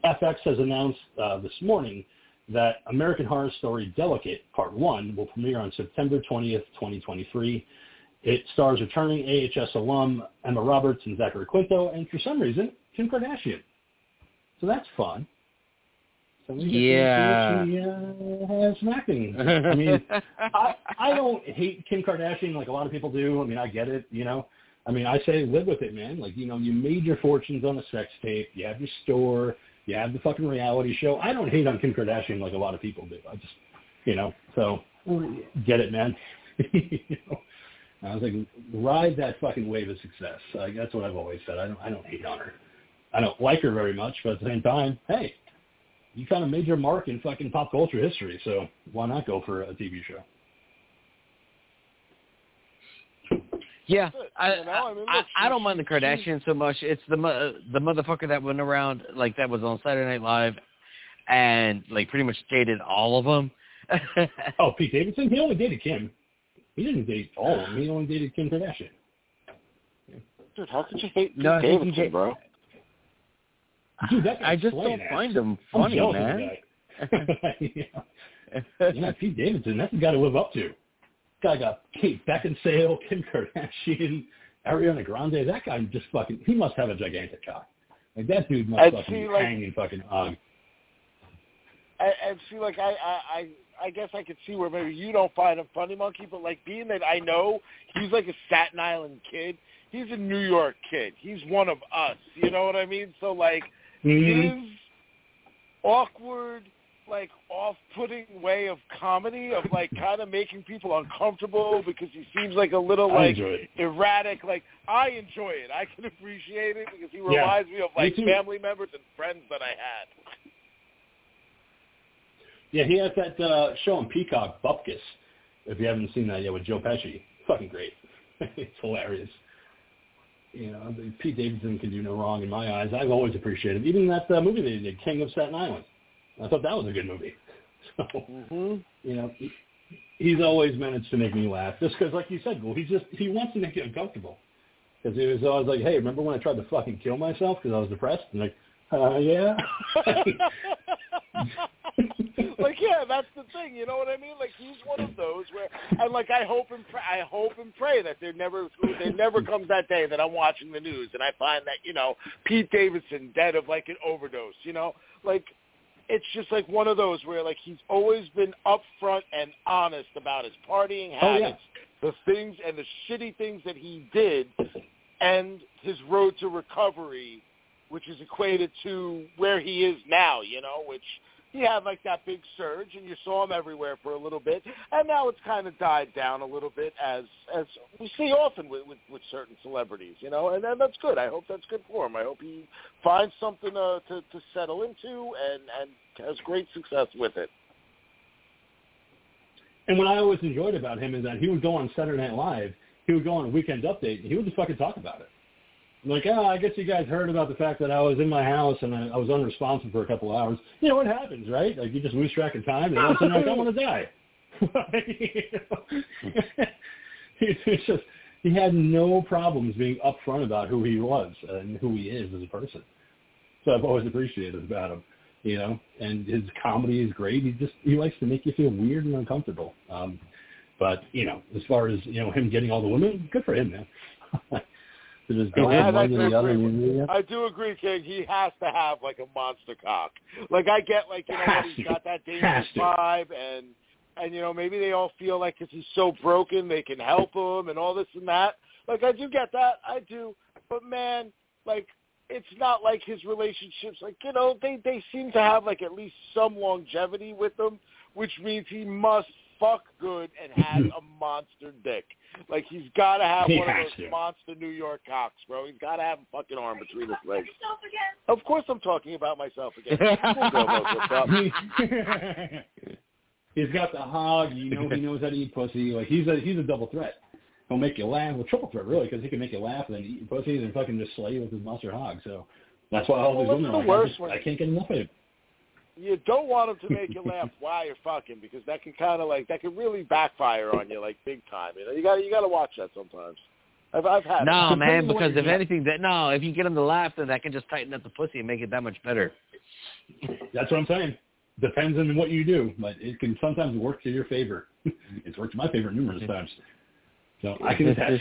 F X has announced uh, this morning that American Horror Story Delicate Part one will premiere on September twentieth, twenty twenty-three. It stars returning A H S alum Emma Roberts and Zachary Quinto, and for some reason, Kim Kardashian. So that's fun. So we yeah. She uh, has some acting. I mean, I, I don't hate Kim Kardashian like a lot of people do. I mean, I get it, you know. I mean, I say live with it, man. Like, you know, you made your fortunes on a sex tape. You have your store. You have the fucking reality show. I don't hate on Kim Kardashian like a lot of people do. I just, you know, so get it, man. You know? I was like, ride that fucking wave of success. Like, that's what I've always said. I don't, I don't hate on her. I don't like her very much, but at the same time, hey, you kind of made your mark in fucking pop culture history, so why not go for a T V show? Yeah, I, I, I, I don't mind the Kardashians so much. It's the the motherfucker that went around, like, that was on Saturday Night Live and, like, pretty much dated all of them. Oh, Pete Davidson? He only dated Kim. He didn't date all of them. He only dated Kim Kardashian. Dude, how could you hate Pete no, Davidson, date, bro? Dude, that I just don't ass. find him I'm funny, man. yeah. yeah, Pete Davidson, that's the guy to live up to. Guy got Kate Beckinsale, Kim Kardashian, Ariana Grande. That guy just fucking, he must have a gigantic cock. Like, that dude must and fucking see, be like, hanging fucking on. And, and see, like, I, I, I, I guess I could see where maybe you don't find him funny, Monkey, but, like, being that I know he's like a Staten Island kid, he's a New York kid. He's one of us. You know what I mean? So, like, mm-hmm. his awkward, like, off-putting way of comedy of, like, kind of making people uncomfortable because he seems like a little, like, erratic. Like, I enjoy it. I can appreciate it because he reminds yeah. me of, like, me family members and friends that I had. Yeah, he has that uh, show on Peacock, Bupkis, if you haven't seen that yet, with Joe Pesci. Fucking great. It's hilarious. You know, Pete Davidson can do no wrong in my eyes. I've always appreciated it. Even that uh, movie they did, King of Staten Island. I thought that was a good movie. So, mm-hmm. you know, he, he's always managed to make me laugh. Just because, like you said, well, he just, he wants to make you uncomfortable. Because he was always like, hey, remember when I tried to fucking kill myself because I was depressed? And like, uh, yeah. Like, yeah, that's the thing. You know what I mean? Like, he's one of those where, and like, I hope and pray, I hope and pray that there never, there never comes that day that I'm watching the news and I find that, you know, Pete Davidson dead of like an overdose. You know, like, it's just like one of those where like he's always been upfront and honest about his partying habits, oh, yeah. the things and the shitty things that he did, and his road to recovery, which is equated to where he is now. You know, which. He had like that big surge, and you saw him everywhere for a little bit, and now it's kind of died down a little bit, as as we see often with, with, with certain celebrities, you know, and, and that's good. I hope that's good for him. I hope he finds something uh, to to settle into and and has great success with it. And what I always enjoyed about him is that he would go on Saturday Night Live, he would go on a Weekend Update, and he would just fucking talk about it. Like, oh, I guess you guys heard about the fact that I was in my house and I, I was unresponsive for a couple of hours. You know, it happens, right? Like, you just lose track of time, and all of a sudden, like, I want to die. It's just, he had no problems being upfront about who he was and who he is as a person. So I've always appreciated about him, you know. And his comedy is great. He just, he likes to make you feel weird and uncomfortable. Um, but, you know, as far as, you know, him getting all the women, good for him, man. Just go yeah, one to the other. Yeah. I do agree, King. He has to have like a monster cock. Like I get, like you know, what, he's got that dangerous vibe, and and you know maybe they all feel like because he's so broken they can help him and all this and that. Like I do get that, I do. But man, like it's not like his relationships. Like you know, they they seem to have like at least some longevity with them, which means he must fuck good and have a monster dick. Like, he's got to have he one of those to. monster New York cocks, bro. He's got to have a fucking arm between his legs. Of course I'm talking about myself again. Girl knows what's up. He's got the hog. You know, he knows how to eat pussy. Like, he's a he's a double threat. He'll make you laugh. Well, triple threat, really, because he can make you laugh and then eat your pussy and fucking just slay you with his monster hog. So that's why all well, these women are like, I, just, I can't get enough of it. You don't want him to make you laugh while you're fucking, because that can kind of like that can really backfire on you like big time. You know, you got you got to watch that sometimes. I've I've had no it. man, because if anything, that no, if you get him to laugh, then that can just tighten up the pussy and make it that much better. That's what I'm saying. Depends on what you do, but it can sometimes work to your favor. It's worked to my favor numerous times. So I can attest.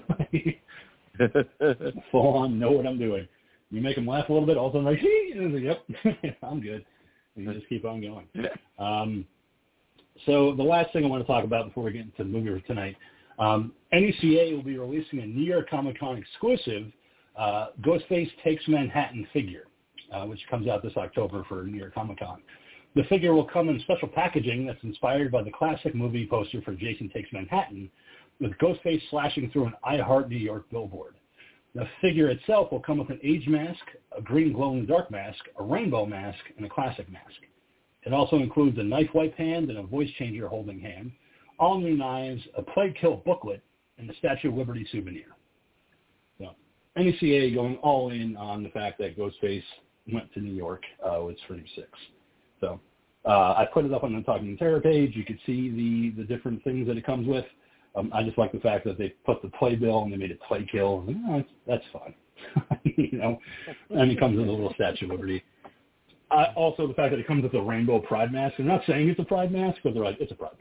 Full on know what I'm doing. You make them laugh a little bit, all of a sudden, like, hey, and like, yep, I'm good. And you just keep on going. Um, so the last thing I want to talk about before we get into the movie for tonight, um, N E C A will be releasing a New York Comic Con exclusive uh, Ghostface Takes Manhattan figure, uh, which comes out this October for New York Comic Con. The figure will come in special packaging that's inspired by the classic movie poster for Jason Takes Manhattan, with Ghostface slashing through an I Heart New York billboard. The figure itself will come with an age mask, a green glow-in-the-dark mask, a rainbow mask, and a classic mask. It also includes a knife wipe hand and a voice changer holding hand, all new knives, a Plague Kill booklet, and a Statue of Liberty souvenir. So, N E C A going all in on the fact that Ghostface went to New York uh, with Scream six. So uh, I put it up on the Talking Terror page. You could see the, the different things that it comes with. Um, I just like the fact that they put the playbill and they made it play kill. Oh, that's, that's fun. You know, and it comes with a little Statue of Liberty. Uh, also, the fact that it comes with a rainbow pride mask. I'm not saying it's a pride mask, but they're like, it's a pride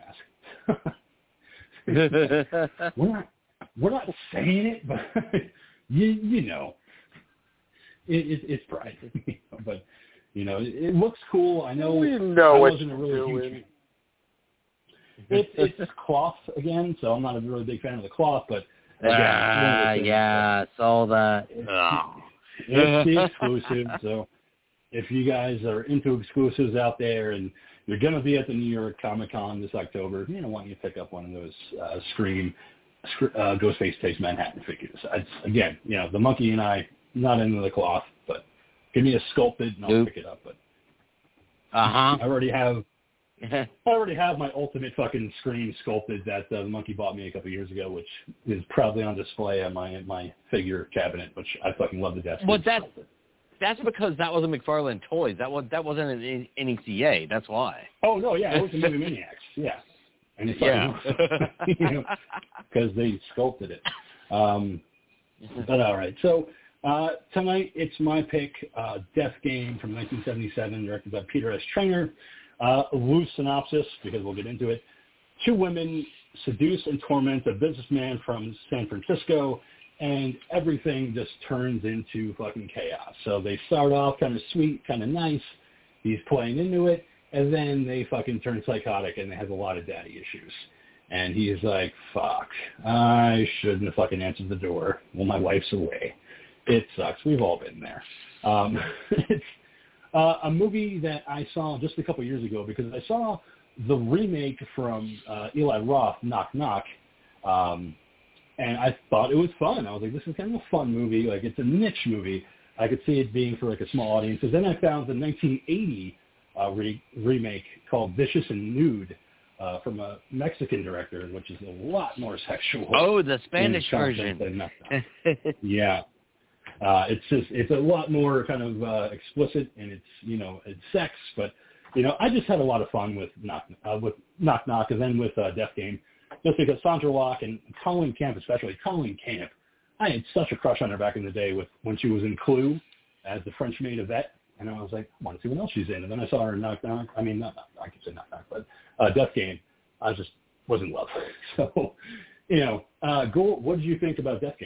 mask. we're not, we're not saying it, but you, you know, it, it, it's pride. But you know, it, it looks cool. I know. We know I what wasn't a you're really doing. huge. It, it's cloth again, so I'm not a really big fan of the cloth, but again, Ah, yeah, I saw that. It's, Oh. it's the exclusive, so if you guys are into exclusives out there and you're going to be at the New York Comic Con this October, you know, why don't you pick up one of those uh, Scream uh, Ghostface Takes Manhattan figures. It's, again, you know, the monkey and I, not into the cloth, but give me a sculpted and I'll Nope. pick it up. But Uh-huh. I already have I already have my ultimate fucking Scream sculpted that uh, the monkey bought me a couple years ago, which is probably on display on my my figure cabinet, which I fucking love to death. Well, that's, that's because that was a McFarlane Toys. That, was, that wasn't an N E C A. That's why. Oh, no, yeah, it was the movie Maniacs. Yeah. And it's Yeah. fucking you know, because they sculpted it. Um, but all right. So uh, tonight it's my pick, uh, Death Game from nineteen seventy-seven, directed by Peter S. Traynor. Uh, a loose synopsis, because we'll get into it. Two women seduce and torment a businessman from San Francisco, and everything just turns into fucking chaos. So they start off kind of sweet, kind of nice. He's playing into it, and then they fucking turn psychotic, and they have a lot of daddy issues. And he's like, fuck, I shouldn't have fucking answered the door. Well, my wife's away. It sucks. We've all been there. Um, it's Uh, a movie that I saw just a couple years ago because I saw the remake from uh, Eli Roth, Knock Knock, um, and I thought it was fun. I was like, this is kind of a fun movie. Like, it's a niche movie. I could see it being for, like, a small audience. And then I found the nineteen eighty uh, re- remake called Vicious and Nude uh, from a Mexican director, which is a lot more sexual. Oh, the Spanish version. Than Knock Knock. Yeah. Uh, it's just, it's a lot more kind of uh, explicit, and it's, you know, it's sex, but, you know, I just had a lot of fun with Knock, uh, with Knock Knock and then with uh, Death Game, just because Sandra Locke and Colleen Camp, especially Colleen Camp, I had such a crush on her back in the day with when she was in Clue as the French maid Yvette, and I was like, I want to see what else she's in, and then I saw her in Knock Knock, I mean, not, not I could say Knock Knock, but uh, Death Game, I just was in love. So, you know, uh, Gore, what did you think about Death Game?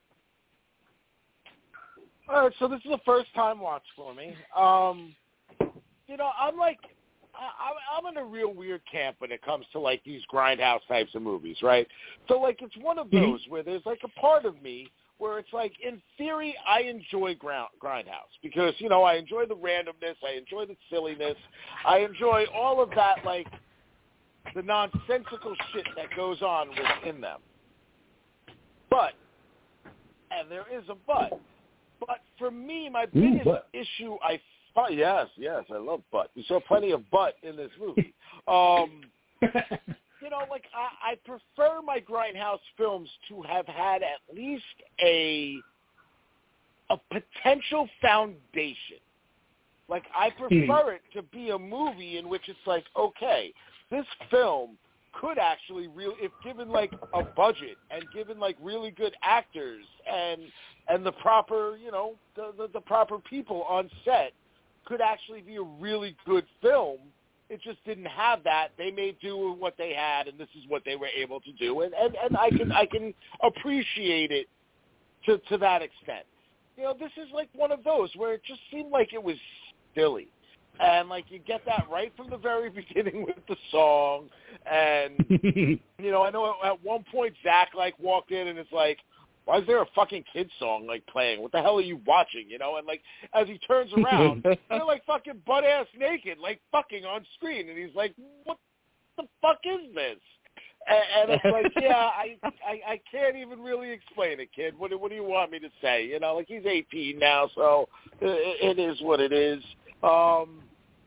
All right, so this is a first-time watch for me. Um, you know, I'm like, I, I'm in a real weird camp when it comes to, like, these grindhouse types of movies, right? So, like, it's one of those mm-hmm. where there's, like, a part of me where it's like, in theory, I enjoy ground, grindhouse because, you know, I enjoy the randomness, I enjoy the silliness, I enjoy all of that, like, the nonsensical shit that goes on within them. But, and there is a but, but for me, my biggest Ooh, issue, I thought, yes, yes, I love butt. We saw plenty of butt in this movie. Um, you know, like, I, I prefer my grindhouse films to have had at least a a potential foundation. Like, I prefer it to be a movie in which it's like, okay, this film could actually really, if given like a budget and given like really good actors and and the proper, you know, the, the, the proper people on set, could actually be a really good film. It just didn't have that. They made do with what they had, and this is what they were able to do. And, and, and I can I can appreciate it to to that extent. You know, this is like one of those where it just seemed like it was silly. And, like, you get that right from the very beginning with the song. And, you know, I know at one point Zach, like, walked in and it's like, why is there a fucking kid song, like, playing? What the hell are you watching, you know? And, like, as he turns around, they're, like, fucking butt-ass naked, like, fucking on screen. And he's like, what the fuck is this? And, and it's like, yeah, I, I I can't even really explain it, kid. What, what do you want me to say? You know, like, he's eighteen now, so it, it is what it is. Um,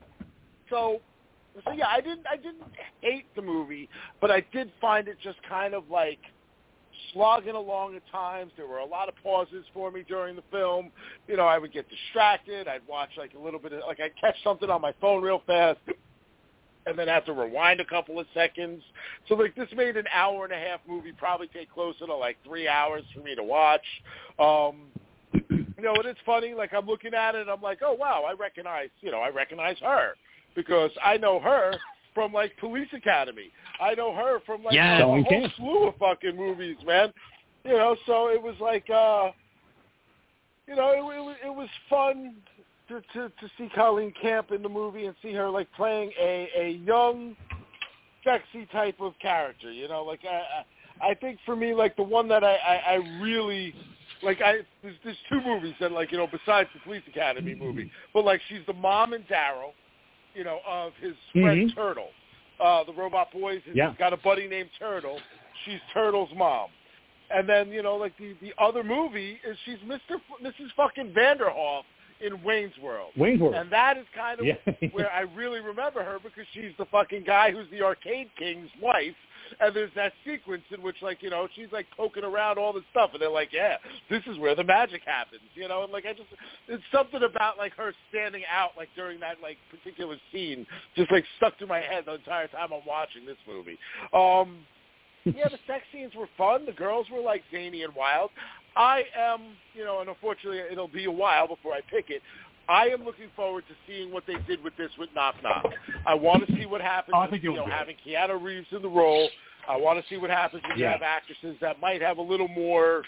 so, so yeah, I didn't, I didn't hate the movie, but I did find it just kind of like slogging along at times. There were a lot of pauses for me during the film. You know, I would get distracted. I'd watch like a little bit of, like I'd catch something on my phone real fast and then have to rewind a couple of seconds. So like this made an hour and a half movie probably take closer to like three hours for me to watch. Um, You know, and it's funny, like, I'm looking at it, and I'm like, oh, wow, I recognize, you know, I recognize her because I know her from, like, Police Academy. I know her from, like, Yeah, a, a whole can. slew of fucking movies, man. You know, so it was like, uh, you know, it, it, it was fun to, to, to see Colleen Camp in the movie and see her, like, playing a, a young, sexy type of character, you know? Like, I, I think for me, like, the one that I, I, I really... Like, I, there's, there's two movies that, like, you know, besides the Police Academy movie. But, like, she's the mom and Daryl, you know, of his friend Mm-hmm. Turtle. Uh, the Robot Boys has Yeah. got a buddy named Turtle. She's Turtle's mom. And then, you know, like, the, the other movie is she's Mister F- Missus fucking Vanderhoff in Wayne's World. Wayne's World. And that is kind of Yeah. where I really remember her because she's the fucking guy who's the Arcade King's wife. And there's that sequence in which, like, you know, she's, like, poking around all this stuff. And they're like, yeah, this is where the magic happens, you know? And, like, I just, it's something about, like, her standing out, like, during that, like, particular scene just, like, stuck to my head the entire time I'm watching this movie. Um, yeah, the sex scenes were fun. The girls were, like, zany and wild. I am, you know, and unfortunately it'll be a while before I pick it, I am looking forward to seeing what they did with this with Knock Knock. I want to see what happens Oh, I with, think you you'll know, do it. having Keanu Reeves in the role. I want to see what happens when you Yeah. have actresses that might have a little more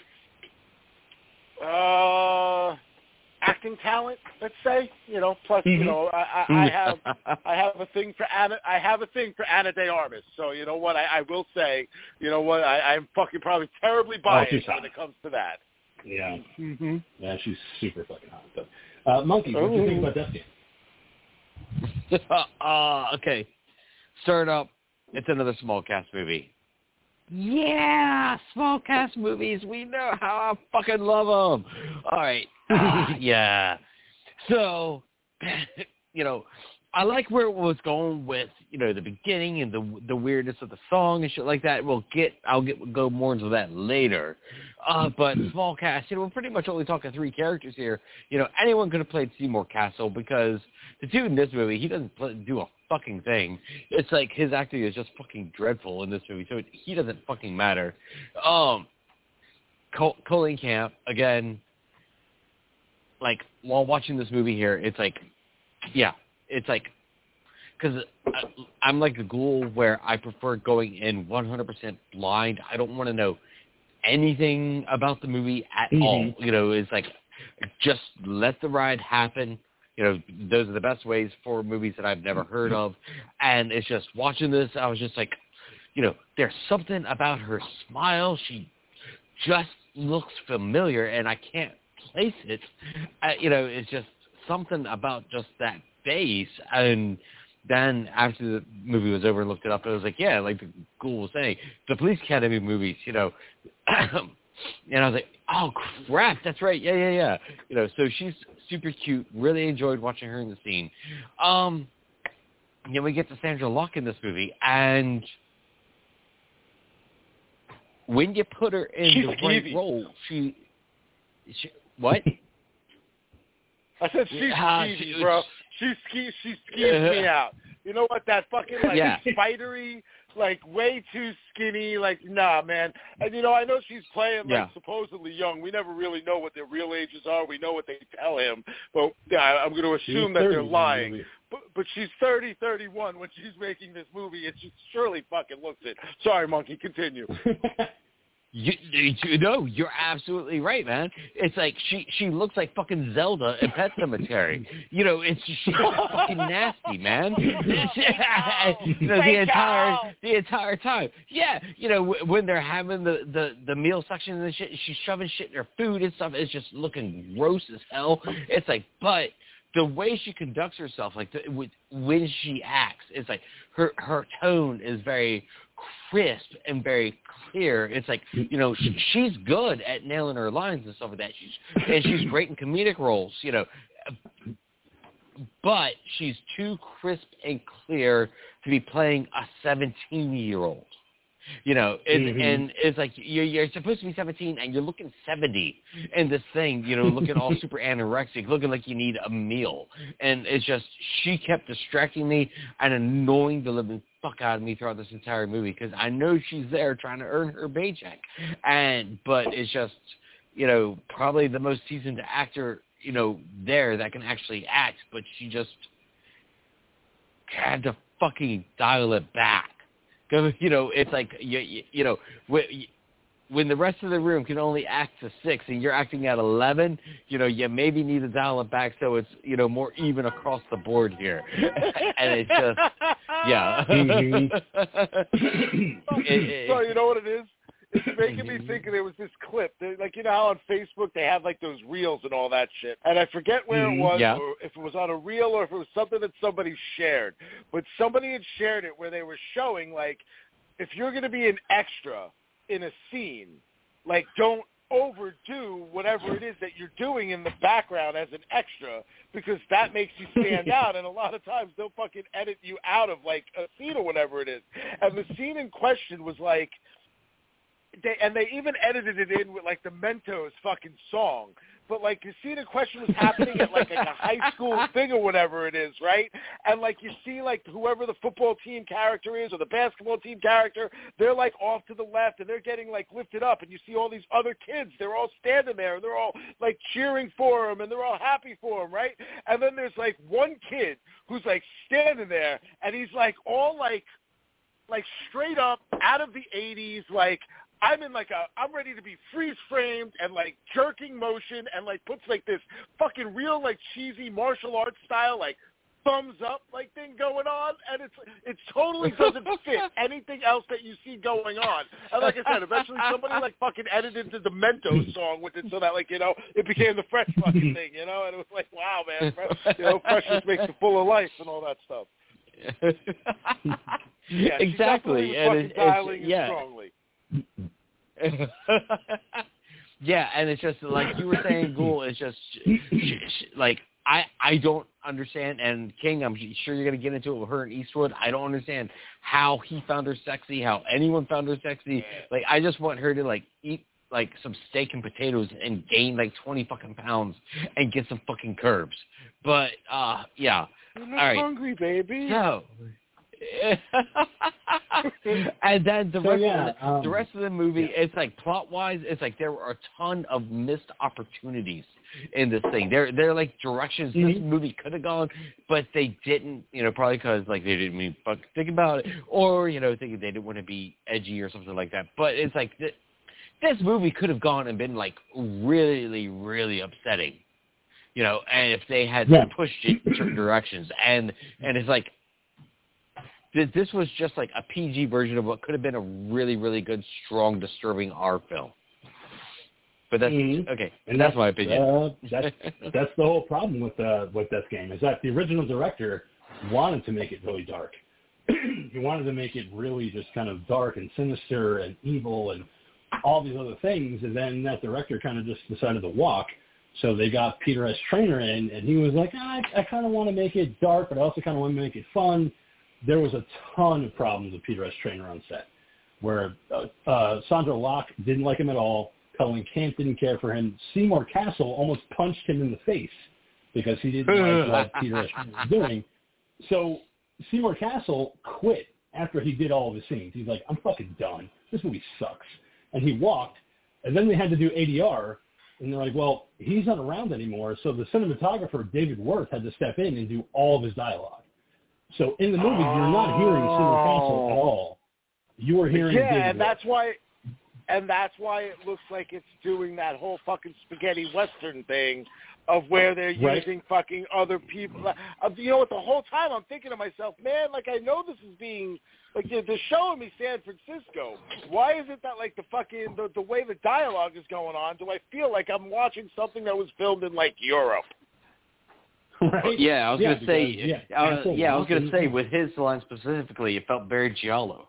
uh, acting talent, let's say. You know, plus, Mhm. you know, I, I, I have I have a thing for Anna. I have a thing for Anna de Armas. So you know what? I, I will say, you know what? I, I'm fucking probably terribly biased she's hot. when it comes to that. Yeah. Mm-hmm. Yeah, she's super fucking hot. But, uh, Monkey, what do you think about Death Game? uh, okay. Start up. It's another small cast movie. Yeah, small cast movies. We know how I fucking love them. All right. Uh, yeah. So, you know, I like where it was going with, you know, the beginning and the the weirdness of the song and shit like that. We'll get, I'll get go more into that later. Uh, but small cast, you know, we're pretty much only talking three characters here. You know, anyone could have played Seymour Castle because the dude in this movie, he doesn't play, do a fucking thing. It's like his acting is just fucking dreadful in this movie, so it, he doesn't fucking matter. Um, Col- Colleen Camp, again, like, while watching this movie here, it's like, yeah, it's like, because I'm like a ghoul where I prefer going in one hundred percent blind. I don't want to know anything about the movie at Mm-hmm. all. You know, it's like, just let the ride happen. You know, those are the best ways for movies that I've never heard of. And it's just watching this, I was just like, you know, there's something about her smile. She just looks familiar, and I can't place it. I, you know, it's just something about just that face. And then after the movie was over and looked it up, I was like, yeah, like the ghoul was saying, the Police Academy movies, you know. And I was like, oh, crap, that's right. Yeah, yeah, yeah. You know, so she's super cute. Really enjoyed watching her in the scene. Um, and then we get to Sandra Luck in this movie, and when you put her in She's the right skeevy. role, she, she what? I said she's Yeah, skeevy, she- bro. She ske- she skeeves me out. You know what? That fucking like Yeah. spidery, like way too skinny. Like nah, man. And you know, I know she's playing like Yeah. supposedly young. We never really know what their real ages are. We know what they tell him, but yeah, I'm going to assume that they're lying. But, but she's thirty, thirty-one when she's making this movie, and she surely fucking looks it. Sorry, Monkey. Continue. You, you know, you're absolutely right, man. It's like she she looks like fucking Zelda in Pet Sematary. You know, it's she's fucking nasty, man. You know, the entire the entire time. Yeah, you know, when they're having the, the, the meal section and shit, she's shoving shit in her food and stuff. It's just looking gross as hell. It's like, but the way she conducts herself, like the, when she acts, it's like her her tone is very crisp and very clear. It's like, you know, she, she's good at nailing her lines and stuff like that. She's and she's great in comedic roles, you know, but she's too crisp and clear to be playing a seventeen-year-old. You know, it, mm-hmm. and it's like you're, you're supposed to be seventeen and you're looking seventy in this thing, you know, looking all super anorexic, looking like you need a meal. And it's just, she kept distracting me and annoying the living fuck out of me throughout this entire movie because I know she's there trying to earn her paycheck. And, but it's just, you know, probably the most seasoned actor, you know, there that can actually act, but she just had to fucking dial it back. You know, it's like, you, you, you know, when the rest of the room can only act to six and you're acting at eleven, you know, you maybe need to dial it back so it's, you know, more even across the board here. And it's just, yeah. Mm-hmm. it, it, so you know what it is? It's making me think there was this clip. Like, you know how on Facebook they have, like, those reels and all that shit. And I forget where it was, yeah. or if it was on a reel or if it was something that somebody shared. But somebody had shared it where they were showing, like, if you're going to be an extra in a scene, like, don't overdo whatever it is that you're doing in the background as an extra because that makes you stand out. And a lot of times they'll fucking edit you out of, like, a scene or whatever it is. And the scene in question was, like, They, and they even edited it in with, like, the Mentos fucking song. But, like, the scene in question was happening at, like, like, a high school thing or whatever it is, right? And, like, you see, like, whoever the football team character is or the basketball team character, they're, like, off to the left, and they're getting, like, lifted up. And you see all these other kids. They're all standing there, and they're all, like, cheering for them, and they're all happy for them, right? And then there's, like, one kid who's, like, standing there, and he's, like, all, like, like, straight up out of the eighties, like, I'm in like a, I'm ready to be freeze framed and like jerking motion and like puts like this fucking real like cheesy martial arts style like thumbs up like thing going on, and it's it totally doesn't fit anything else that you see going on. And like I said, eventually somebody like fucking edited the Mentos song with it so that like you know it became the fresh fucking thing, you know, and it was like wow man, you know, freshness makes it full of life and all that stuff. Yeah, exactly, and fucking it, dialing it's, yeah. strongly. Yeah, and it's just like you were saying, Ghoul. It's just sh- sh- like I I don't understand. And King, I'm sure you're gonna get into it with her and Eastwood. I don't understand how he found her sexy, how anyone found her sexy. Like I just want her to like eat like some steak and potatoes and gain like twenty fucking pounds and get some fucking curves. But uh, yeah, I'm all right. hungry, baby. So. And then the so, rest, yeah, of the, um, the rest of the movie, yeah. it's like plot wise, it's like there were a ton of missed opportunities in this thing. They're they're like directions mm-hmm. this movie could have gone, but they didn't. You know, probably because like they didn't even fucking think about it, or you know, thinking they didn't want to be edgy or something like that. But it's like th- this movie could have gone and been like really, really upsetting. You know, and if they had yeah. pushed it in certain directions, and and it's like. This was just like a P G version of what could have been a really, really good, strong, disturbing R film. But that's mm-hmm. okay. And that's, that's my opinion. Uh, that's that's the whole problem with uh, with this game is that the original director wanted to make it really dark. He wanted to make it really just kind of dark and sinister and evil and all these other things. And then that director kind of just decided to walk. So they got Peter S. Traynor in, and he was like, ah, I, I kind of want to make it dark, but I also kind of want to make it fun. There was a ton of problems with Peter S. Traynor on set, where uh, uh, Sandra Locke didn't like him at all. Colin Camp didn't care for him. Seymour Castle almost punched him in the face because he didn't like what Peter S. Traynor was doing. So Seymour Cassel quit after he did all of his scenes. He's like, I'm fucking done. This movie sucks. And he walked, and then they had to do A D R, and they're like, well, he's not around anymore, so the cinematographer, David Worth, had to step in and do all of his dialogue. So in the movie, oh. you're not hearing Seymour Cassel at all. You are hearing yeah, David and Worth. that's why, and that's why it looks like it's doing that whole fucking spaghetti western thing of where they're right. using fucking other people. Uh, you know what? The whole time I'm thinking to myself, man, like I know this is being like they're, they're showing me San Francisco. Why is it that like the fucking the, the way the dialogue is going on? Do I feel like I'm watching something that was filmed in like Europe? Right? Yeah, I was yeah, gonna say. because, yeah, I was, yeah, I was gonna say with his line specifically, it felt very giallo.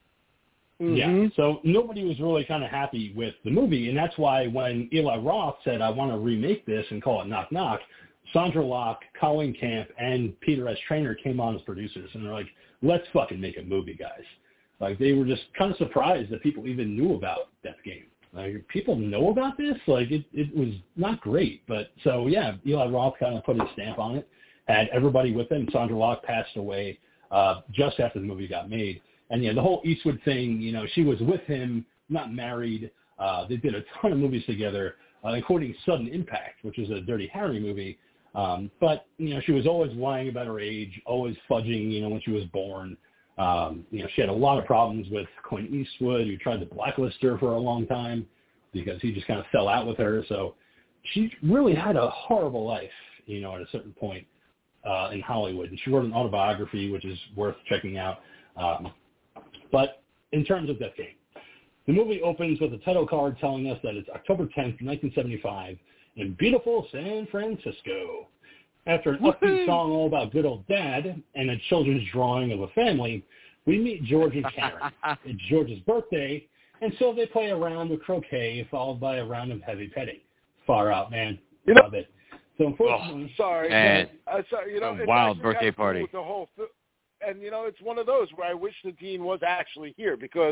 Mm-hmm. Yeah, so nobody was really kind of happy with the movie, and that's why when Eli Roth said, I want to remake this and call it Knock Knock, Sandra Locke, Colleen Camp, and Peter S. Traynor came on as producers, and they're like, let's fucking make a movie, guys. Like, they were just kind of surprised that people even knew about Death Game. Like, people know about this? Like, it, it was not great. But, so, yeah, Eli Roth kind of put his stamp on it, had everybody with him. Sandra Locke passed away uh, just after the movie got made. And, yeah, the whole Eastwood thing, you know, she was with him, not married. Uh, they did a ton of movies together, uh, including Sudden Impact, which is a Dirty Harry movie. Um, but, you know, she was always lying about her age, always fudging, you know, when she was born. Um, you know, she had a lot of problems with Clint Eastwood, who tried to blacklist her for a long time because he just kind of fell out with her. So she really had a horrible life, you know, at a certain point uh, in Hollywood. And she wrote an autobiography, which is worth checking out. Um, But in terms of Death Game, the movie opens with a title card telling us that it's October tenth, nineteen seventy-five, in beautiful San Francisco. After an upbeat song all about good old dad and a children's drawing of a family, we meet George and Karen. It's George's birthday, and so they play a round of croquet followed by a round of heavy petting. Far out, man. You know, Love it. So unfortunately, oh, sorry, and uh, sorry, you know, a wild birthday kind of party. with the whole th- And, you know, it's one of those where I wish the dean was actually here because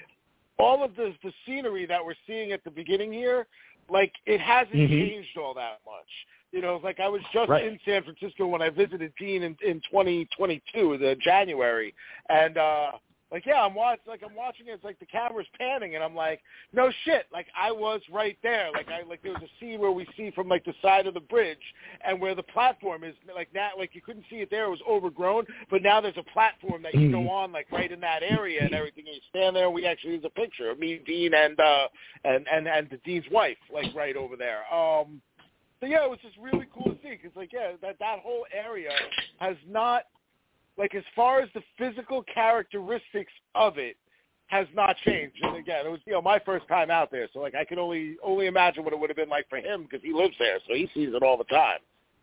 all of the, the scenery that we're seeing at the beginning here, like, it hasn't mm-hmm. changed all that much. You know, like I was just right. in San Francisco when I visited Dean in, in twenty twenty-two, the January, and, uh, like, yeah, I'm watching, like, I'm watching it, it's like the camera's panning, and I'm like, no shit, like, I was right there. Like, I, like, there was a scene where we see from, like, the side of the bridge, and where the platform is, like, now, like, you couldn't see it there, it was overgrown, but now there's a platform that you go on, like, right in that area and everything, and you stand there, and we actually, there's a picture of me, Dean, and, uh, and, and, and the Dean's wife, like, right over there. Um, so, yeah, it was just really cool to see, because, like, yeah, that, that whole area has not, like, as far as the physical characteristics of it has not changed. And again, it was, you know, my first time out there. So, like, I can only only imagine what it would have been like for him because he lives there. So he sees it all the time.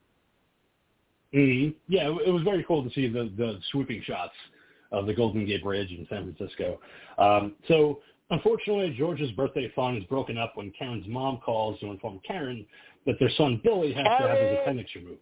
Mm-hmm. Yeah, it was very cool to see the, the sweeping shots of the Golden Gate Bridge in San Francisco. Um, so, unfortunately, George's birthday fun is broken up when Karen's mom calls to inform Karen that their son Billy has Karen. to have his appendix removed.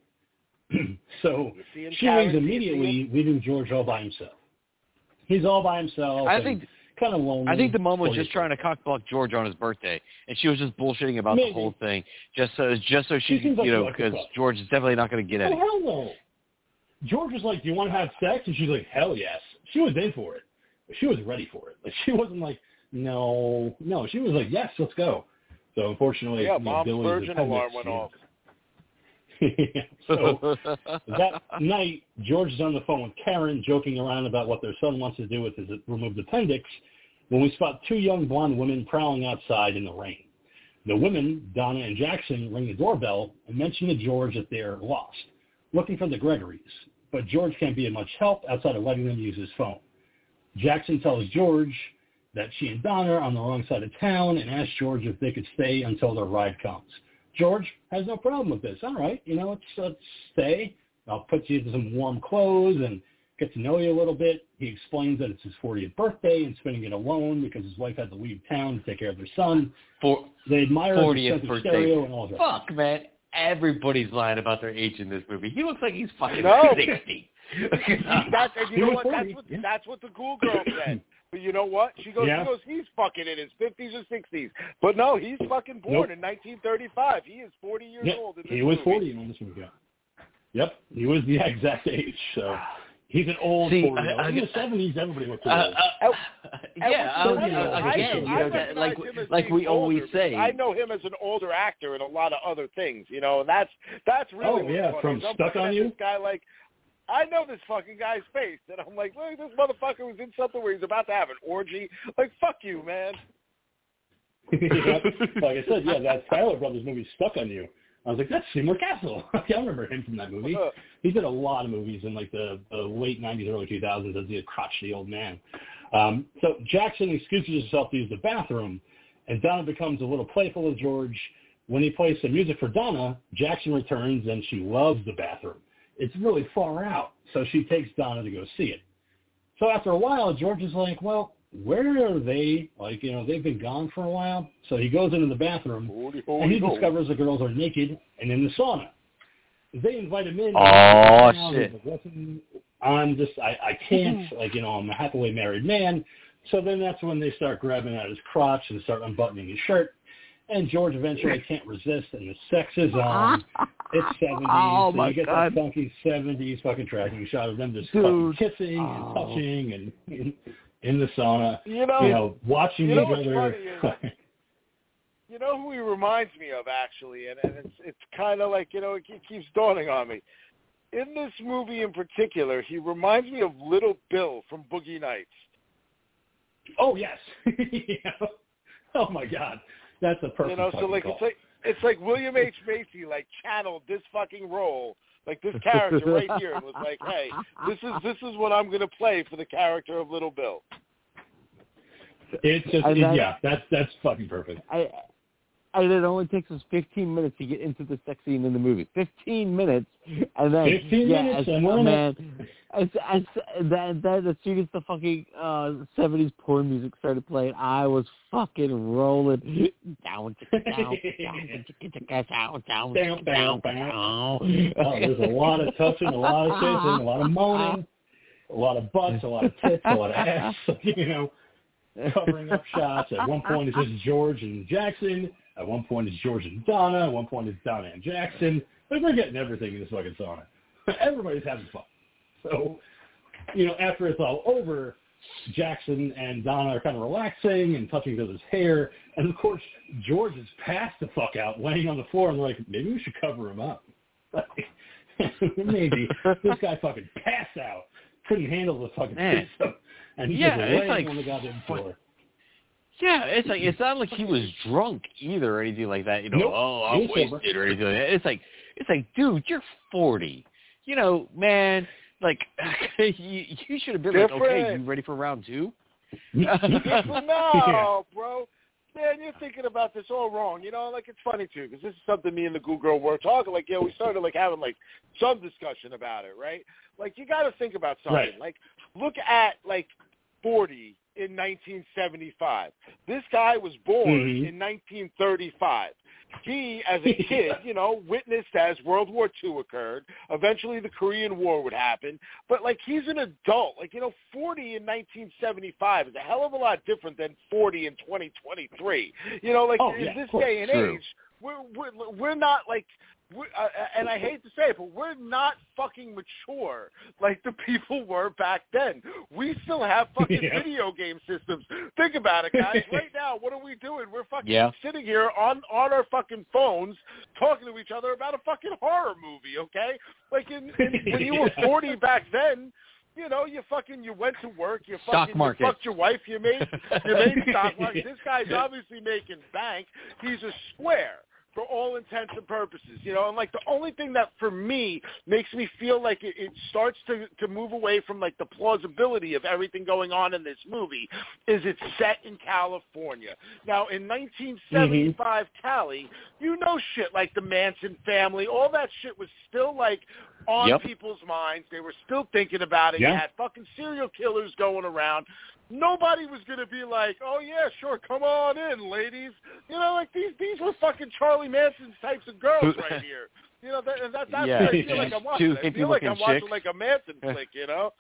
So she Karen, leaves immediately, leaving George all by himself. He's all by himself. I think kind of lonely. I think the mom was just trying to cockblock George on his birthday, and she was just bullshitting about Maybe. the whole thing, just so just so she, she you like know, like because George is definitely not going to get oh, any. Hell no. George was like, "Do you want to have sex?" And she's like, "Hell yes." She was in for it. She was ready for it. Like she wasn't like, "No, no." She was like, "Yes, let's go." So unfortunately, yeah, you know, mom's Billy's virgin appendix, alarm went you know, off. So that night, George is on the phone with Karen, joking around about what their son wants to do with his removed appendix, when we spot two young blonde women prowling outside in the rain. The women, Donna and Jackson, ring the doorbell and mention to George that they're lost, looking for the Gregories, but George can't be of much help outside of letting them use his phone. Jackson tells George that she and Donna are on the wrong side of town and asks George if they could stay until their ride comes. George has no problem with this. All right, you know, let's, let's stay. I'll put you into some warm clothes and get to know you a little bit. He explains that it's his fortieth birthday and spending it alone because his wife had to leave town to take care of their son. For, they admire fortieth his birthday. stereo and all that. Fuck, man. Everybody's lying about their age in this movie. He looks like he's fucking no. sixty. that's, and you he know what? forty, That's what, yeah. that's what the Ghoul Girl said. But you know what? She goes, yeah. she goes, he's fucking in his fifties or sixties. But no, he's fucking born nope. in nineteen thirty-five. He is forty years yep. old in this He was movie. forty in this movie. Yep, he was the exact age. So, He's an old See, forty. I, I, In the seventies, everybody looked old. Uh, uh, yeah, I was uh, saying, uh, I- again, I you know, recognize that, like him as like being we always older, say. I know him as an older actor in a lot of other things, you know, and that's that's really Oh, what's yeah, funny, from is I'm Stuck looking on at You? This guy, like, I know this fucking guy's face, and I'm like, look, this motherfucker was in something where he's about to have an orgy. Like, fuck you, man. Yeah. Like I said, yeah, that Tyler Brothers movie, Stuck on You. I was like, that's Seymour Castle. I remember him from that movie. He did a lot of movies in like the, the late nineties, early two thousands as the crotchety old man. Um, so Jackson excuses himself to use the bathroom, and Donna becomes a little playful with George. When he plays some music for Donna, Jackson returns, and she loves the bathroom. It's really far out, so she takes Donna to go see it. So after a while, George is like, well, where are they? Like, you know, they've been gone for a while. So he goes into the bathroom, Holy, and holy, he holy. discovers the girls are naked and in the sauna. They invite him in. Oh, and shit. He's like, listen, I'm just, I, I can't, like, you know, I'm a happily married man. So then that's when they start grabbing at his crotch and start unbuttoning his shirt. And George eventually can't resist, and the sex is on. It's seventies, Oh, so my you get God. that funky seventies fucking tracking shot of them just Dude. fucking kissing Oh. and touching and in, in the sauna, You know, you know, watching you know each what's other. funny is, you know who he reminds me of, actually, and, and it's it's kind of like, you know, it keeps dawning on me. In this movie in particular, he reminds me of Little Bill from Boogie Nights. Oh, yes. Yeah. Oh, my God. That's a perfect You know, so fucking like call. it's like it's like William H. Macy like channeled this fucking role, like this character right here, and was like, hey, this is this is what I'm gonna play for the character of Little Bill. It's just, And it- then- yeah, that's that's fucking perfect. I, and it only takes us fifteen minutes to get into the sex scene in the movie. fifteen minutes, and then fifteen yeah, minutes, as, and we're in man, as, as, then, then as soon as the fucking uh, seventies porn music started playing, I was fucking rolling down, down, down, down, down, down, Down, down, down. Oh, there's a lot of touching, a lot of kissing, a lot of moaning, a lot of butts, a lot of tits, a lot of ass, you know, covering up shots. At one point, it's just George and Jackson. At one point, it's George and Donna. At one point, it's Donna and Jackson. Like, we're getting everything in this fucking sauna. Everybody's having fun. So, you know, after it's all over, Jackson and Donna are kind of relaxing and touching each other's hair. And, of course, George is passed the fuck out, laying on the floor, and they're like, maybe we should cover him up. Maybe. This guy fucking passed out. Couldn't handle the fucking Man. system. And he's Yeah, just it's laying like- on the goddamn floor. Yeah, it's like it's not like he was drunk either or anything like that. You know, Nope. oh, He I'm was sober. wasted or anything like that. It's like it's like, dude, you're forty. You know, man, like you, you should have been like, okay, Different. you ready for round two? Different now, bro. Man, you're thinking about this all wrong. You know, like, it's funny, too, because this is something me and the Goo Girl were talking. Like, you know, we started, like, having, like, some discussion about it, right? Like, you got to think about something. Right. Like, look at, like, forty in nineteen seventy-five. This guy was born Mhm. in nineteen thirty-five. He, as a kid, you know, witnessed as World War Two occurred. Eventually the Korean War would happen. But, like, he's an adult. Like, you know, forty in nineteen seventy-five is a hell of a lot different than forty in twenty twenty-three. You know, like, Oh, in yeah, this of course. day and True. age, we're, we're, we're not, like, we're, uh, and I hate to say it, but we're not fucking mature like the people were back then. We still have fucking Yeah. video game systems. Think about it, guys. Right now, what are we doing? We're fucking Yeah. sitting here on, on our fucking phones talking to each other about a fucking horror movie, okay? Like, in, in, when you were forty back then, you know, you fucking, you went to work, you Stock fucking, market. you fucked your wife, you made, you made stock market. This guy's obviously making bank. He's a square for all intents and purposes, you know, and like the only thing that for me makes me feel like it, it starts to, to move away from like the plausibility of everything going on in this movie is it's set in California. Now in nineteen seventy-five mm-hmm. Cali, you know shit like the Manson family, all that shit was still like on Yep. people's minds. They were still thinking about it. Yeah. You had fucking serial killers going around. Nobody was going to be like, oh, yeah, sure, come on in, ladies. You know, like, these these were fucking Charlie Manson types of girls right here. You know, that, and that, that's Yeah. what I feel like I'm watching. Two I feel like I'm hippie-looking watching chicks. like a Manson flick, you know?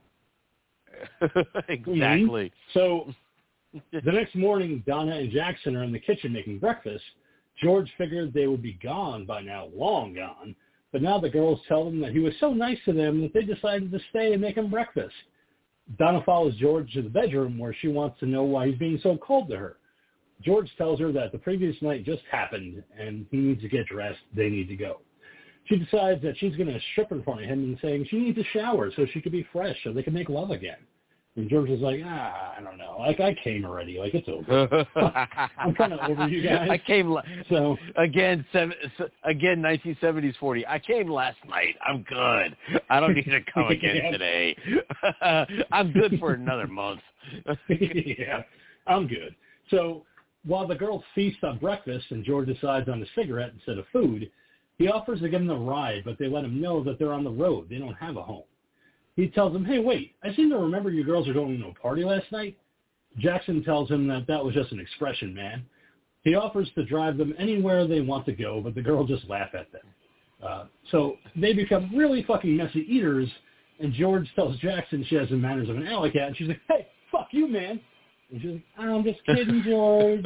Exactly. So the next morning, Donna and Jackson are in the kitchen making breakfast. George figured they would be gone by now, long gone, But now the girls tell them that he was so nice to them that they decided to stay and make him breakfast. Donna follows George to the bedroom where she wants to know why he's being so cold to her. George tells her that the previous night just happened and he needs to get dressed. They need to go. She decides that she's going to strip in front of him and saying she needs a shower so she could be fresh so they can make love again. And George is like, ah, I don't know. Like, I came already. Like, it's over. I'm kind of over you guys. I came, la- so again, seven, again, nineteen seventies forty. I came last night. I'm good. I don't need to come again yeah. today. I'm good for another month. yeah, I'm good. So while the girls feast on breakfast and George decides on a cigarette instead of food, he offers to give them a ride, but they let him know that they're on the road. They don't have a home. He tells them, hey, wait, I seem to remember you girls are going to a party last night. Jackson tells him that that was just an expression, man. He offers to drive them anywhere they want to go, but the girls just laugh at them. Uh, so they become really fucking messy eaters, and George tells Jackson she has the manners of an alley cat, and she's like, hey, fuck you, man. And she's like, I'm just kidding, George.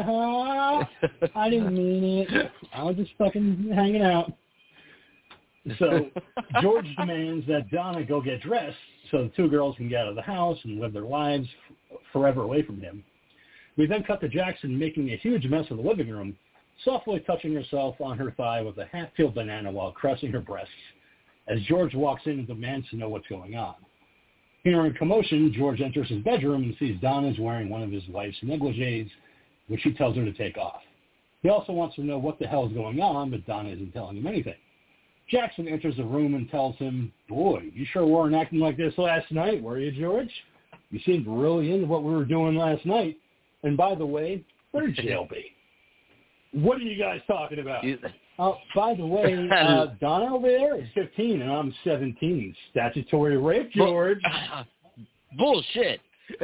I didn't mean it. I was just fucking hanging out. So George demands that Donna go get dressed so the two girls can get out of the house and live their lives forever away from him. We then cut to Jackson making a huge mess of the living room, softly touching herself on her thigh with a half-peeled banana while caressing her breasts, as George walks in and demands to know what's going on. Hearing commotion, George enters his bedroom and sees Donna is wearing one of his wife's negligees, which he tells her to take off. He also wants to know what the hell is going on, but Donna isn't telling him anything. Jackson enters the room and tells him, boy, you sure weren't acting like this last night, were you, George? You seemed really into what we were doing last night. And by the way, where'd jail be? What are you guys talking about? Oh, by the way, uh, Donna over there is fifteen and I'm seventeen. Statutory rape, George. Bullshit.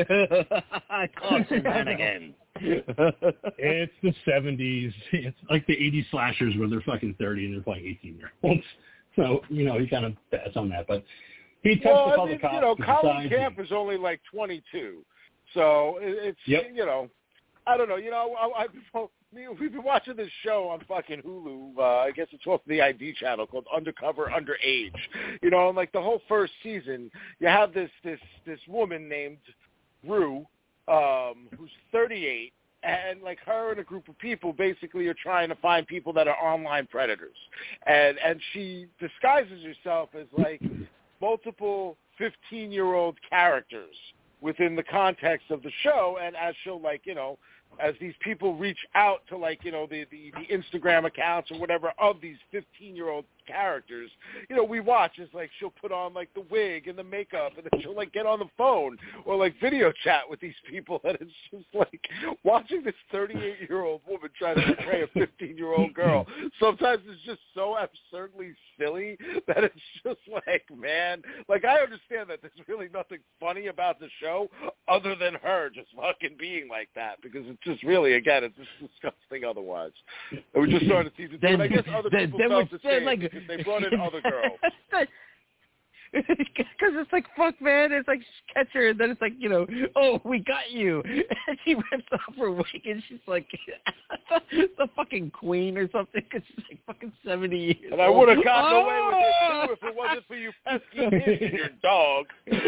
I caught some again. It's the seventies. It's like the eighties slashers where they're fucking thirty and they're playing eighteen-year-olds. So, you know, he kind of bats on that. But he attempts well, to call I mean, the cops. You know, Colin Camp he... is only like twenty-two. So it's, yep. you know, I don't know. You know, I, I, we've been watching this show on fucking Hulu. Uh, I guess it's off the I D channel called Undercover Underage. You know, and like the whole first season, you have this this this woman named Rue, um, who's thirty-eight, and like her and a group of people basically are trying to find people that are online predators, and and she disguises herself as like multiple fifteen-year-old characters within the context of the show, and as she'll like, you know, as these people reach out to like, you know, the, the, the Instagram accounts or whatever of these fifteen-year-old characters, you know, we watch is like she'll put on like the wig and the makeup and then she'll like get on the phone or like video chat with these people, and it's just like watching this thirty-eight-year-old woman try to portray a fifteen-year-old girl. Sometimes it's just so absurdly silly that it's just like, man, like I understand that there's really nothing funny about the show other than her just fucking being like that, because it's just really, again, it's just disgusting otherwise. And we just started season two, and I guess other then, people then felt the same like, because they brought in other girls. Because it's like, fuck, man, it's like catch her, and then it's like, you know, oh, we got you. And she rips off her wig, and she's like the fucking queen or something, because she's like fucking seventy years And I would have gotten oh! away with it, too, if it wasn't for you pesky kids and your dog.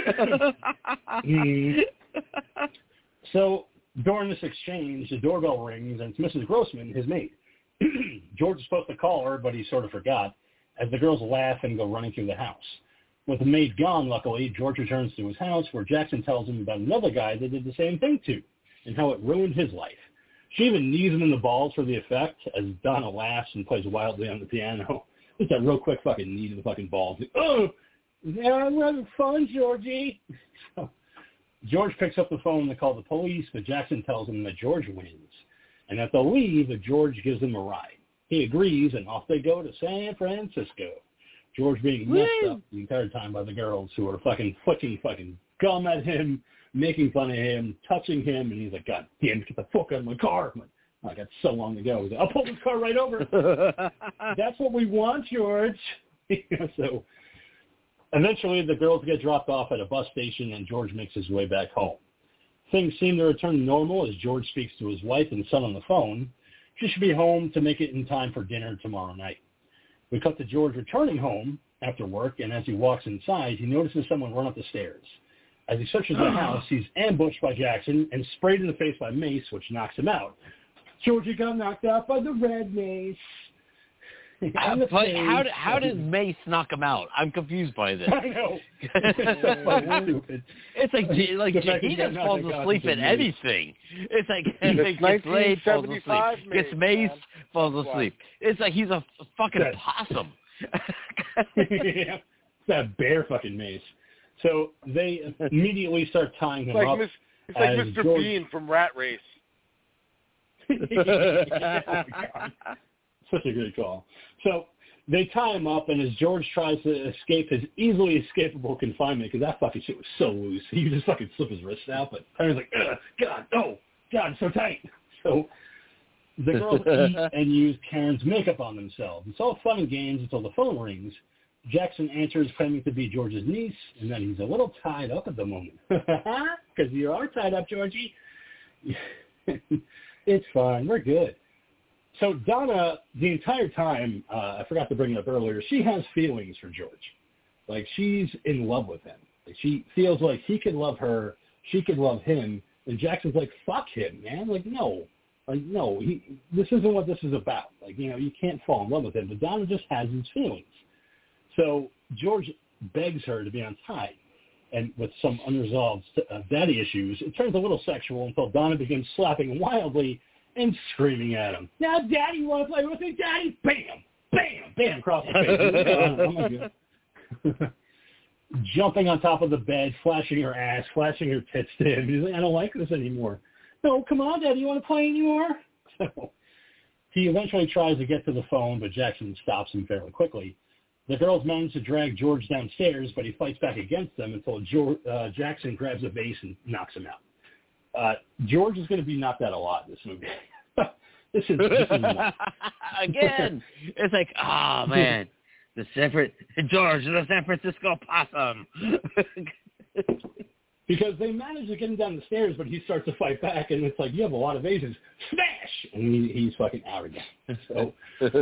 mm. So during this exchange, the doorbell rings, and it's Missus Grossman, his maid. George is supposed to call her, but he sort of forgot, as the girls laugh and go running through the house. With the maid gone, luckily, George returns to his house, where Jackson tells him about another guy that did the same thing to, and how it ruined his life. She even knees him in the balls for the effect, as Donna laughs and plays wildly on the piano. Just that real quick fucking knee to the fucking balls. Like, oh, yeah, I'm having fun, Georgie. So George picks up the phone to call the police, but Jackson tells him that George wins, and that they'll leave if George gives them a ride. He agrees, and off they go to San Francisco. George being messed Woo! up the entire time by the girls, who are fucking flicking fucking gum at him, making fun of him, touching him, and he's like, God damn, get the fuck out of my car. I'm like, oh, I got so long to go. He's like, I'll pull this car right over. That's what we want, George. So eventually the girls get dropped off at a bus station, and George makes his way back home. Things seem to return to normal as George speaks to his wife and son on the phone. She should be home to make it in time for dinner tomorrow night. We cut to George returning home after work, and as he walks inside, he notices someone run up the stairs. As he searches the house, he's ambushed by Jackson and sprayed in the face by Mace, which knocks him out. Georgie got knocked out by the red Mace. Uh, but how how did Mace knock him out? I'm confused by this. I know. It's so stupid. It's like like he just falls asleep at anything. It's like it's gets laid, falls asleep. Mace, Gets Mace, man. falls asleep. It's like he's a fucking That's... possum. Yeah, it's that bear fucking Mace. So they immediately start tying him it's like up. Miss, it's like Mister George... Bean from Rat Race. Oh my God. Such a good call. So they tie him up, and as George tries to escape his easily escapable confinement, because that fucking shit was so loose, he just fucking slip his wrist out, but Tyler's like, ugh, God, no, God, it's so tight. So the girls eat and use Karen's makeup on themselves. It's all fun and games until the phone rings. Jackson answers, claiming to be George's niece, and then he's a little tied up at the moment. Because you are tied up, Georgie. It's fine. We're good. So Donna, the entire time, uh, I forgot to bring it up earlier, she has feelings for George. Like, she's in love with him. Like, she feels like he could love her, she could love him, and Jackson's like, fuck him, man. Like, no. Like, no, he, this isn't what this is about. Like, you know, you can't fall in love with him. But Donna just has his feelings. So George begs her to be untied. And with some unresolved uh, daddy issues, it turns a little sexual until Donna begins slapping him wildly and screaming at him. Now, Daddy, you want to play with me, Daddy? Bam! Bam! Bam! Across the face. Oh, my God. Jumping on top of the bed, flashing her ass, flashing her tits to him. He's like, I don't like this anymore. No, come on, Daddy, you want to play anymore? So he eventually tries to get to the phone, but Jackson stops him fairly quickly. The girls manage to drag George downstairs, but he fights back against them until George, uh, Jackson grabs a vase and knocks him out. Uh, George is going to be knocked out a lot in this movie. this is, this is not. Again, it's like, oh, man, the San Fran- George, the San Francisco possum. Because they manage to get him down the stairs, but he starts to fight back, and it's like, you have a lot of vases. Smash! And he, he's fucking arrogant. So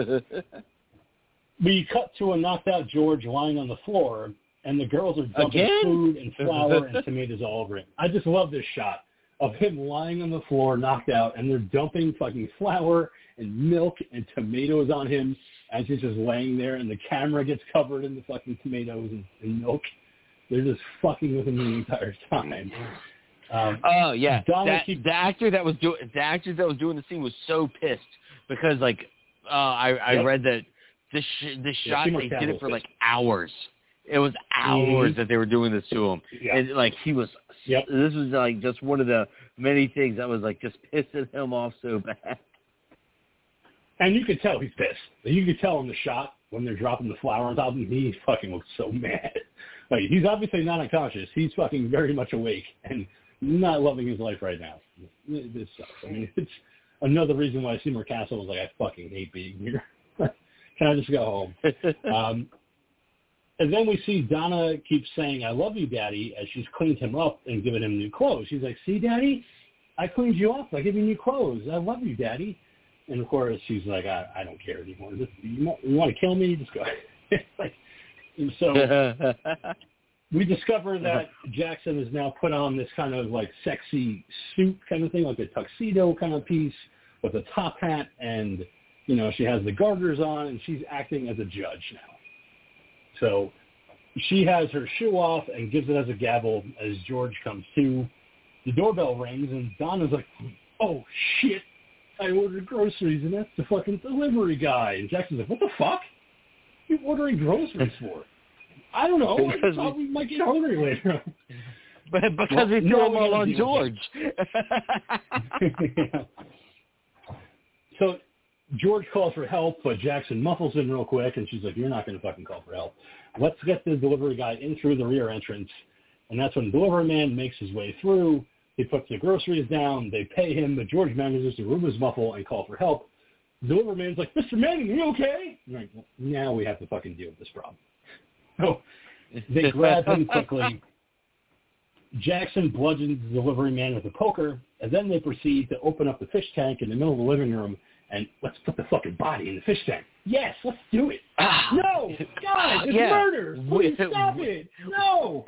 we cut to a knocked-out George lying on the floor, and the girls are dumping Again? food and flour and tomatoes all over him. I just love this shot of him lying on the floor, knocked out, and they're dumping fucking flour and milk and tomatoes on him as he's just laying there, and the camera gets covered in the fucking tomatoes and, and milk. They're just fucking with him the entire time. Um, oh yeah, Donna that, keeps... the actor that was doing the actor that was doing the scene was so pissed because like uh, I, I yep. read that this sh- this yeah, shot they did it for pissed. like hours. It was hours mm-hmm. that they were doing this to him, yeah. and like he was. Yep. This was like just one of the many things that was like just pissing him off so bad. And you could tell he's pissed. You could tell in the shot when they're dropping the flour on top of him, he fucking looks so mad. Like, he's obviously not unconscious. He's fucking very much awake and not loving his life right now. This sucks. I mean, it's another reason why Seymour Castle was like, I fucking hate being here. Can I just go home? um, and then we see Donna keep saying, I love you, Daddy, as she's cleaned him up and given him new clothes. She's like, see, Daddy? I cleaned you up. I gave you new clothes. I love you, Daddy. And, of course, she's like, I, I don't care anymore. Just, you, want, you want to kill me? Just go. Like, and so we discover that Jackson has now put on this kind of like sexy suit kind of thing, like a tuxedo kind of piece with a top hat, and you know she has the garters on, and she's acting as a judge now. So she has her shoe off and gives it as a gavel as George comes to. The doorbell rings, and Donna's like, "Oh shit! I ordered groceries, and that's the fucking delivery guy." And Jackson's like, "What the fuck? What are you ordering groceries for?" I don't know. I thought we might get hungry later. But because well, we threw no, them all on George. Yeah. So George calls for help, but Jackson muffles him real quick, and she's like, you're not going to fucking call for help. Let's get the delivery guy in through the rear entrance. And that's when the delivery man makes his way through. He puts the groceries down. They pay him, but George manages to remove his muffle and call for help. The delivery man's like, Mister Manning, are you okay? I'm like, well, now we have to fucking deal with this problem. So they grab him quickly. Jackson bludgeons the delivery man with a poker, and then they proceed to open up the fish tank in the middle of the living room and let's put the fucking body in the fish tank. Yes, let's do it. Ah. No, God, it's Yeah. murder. Please With- stop it. No.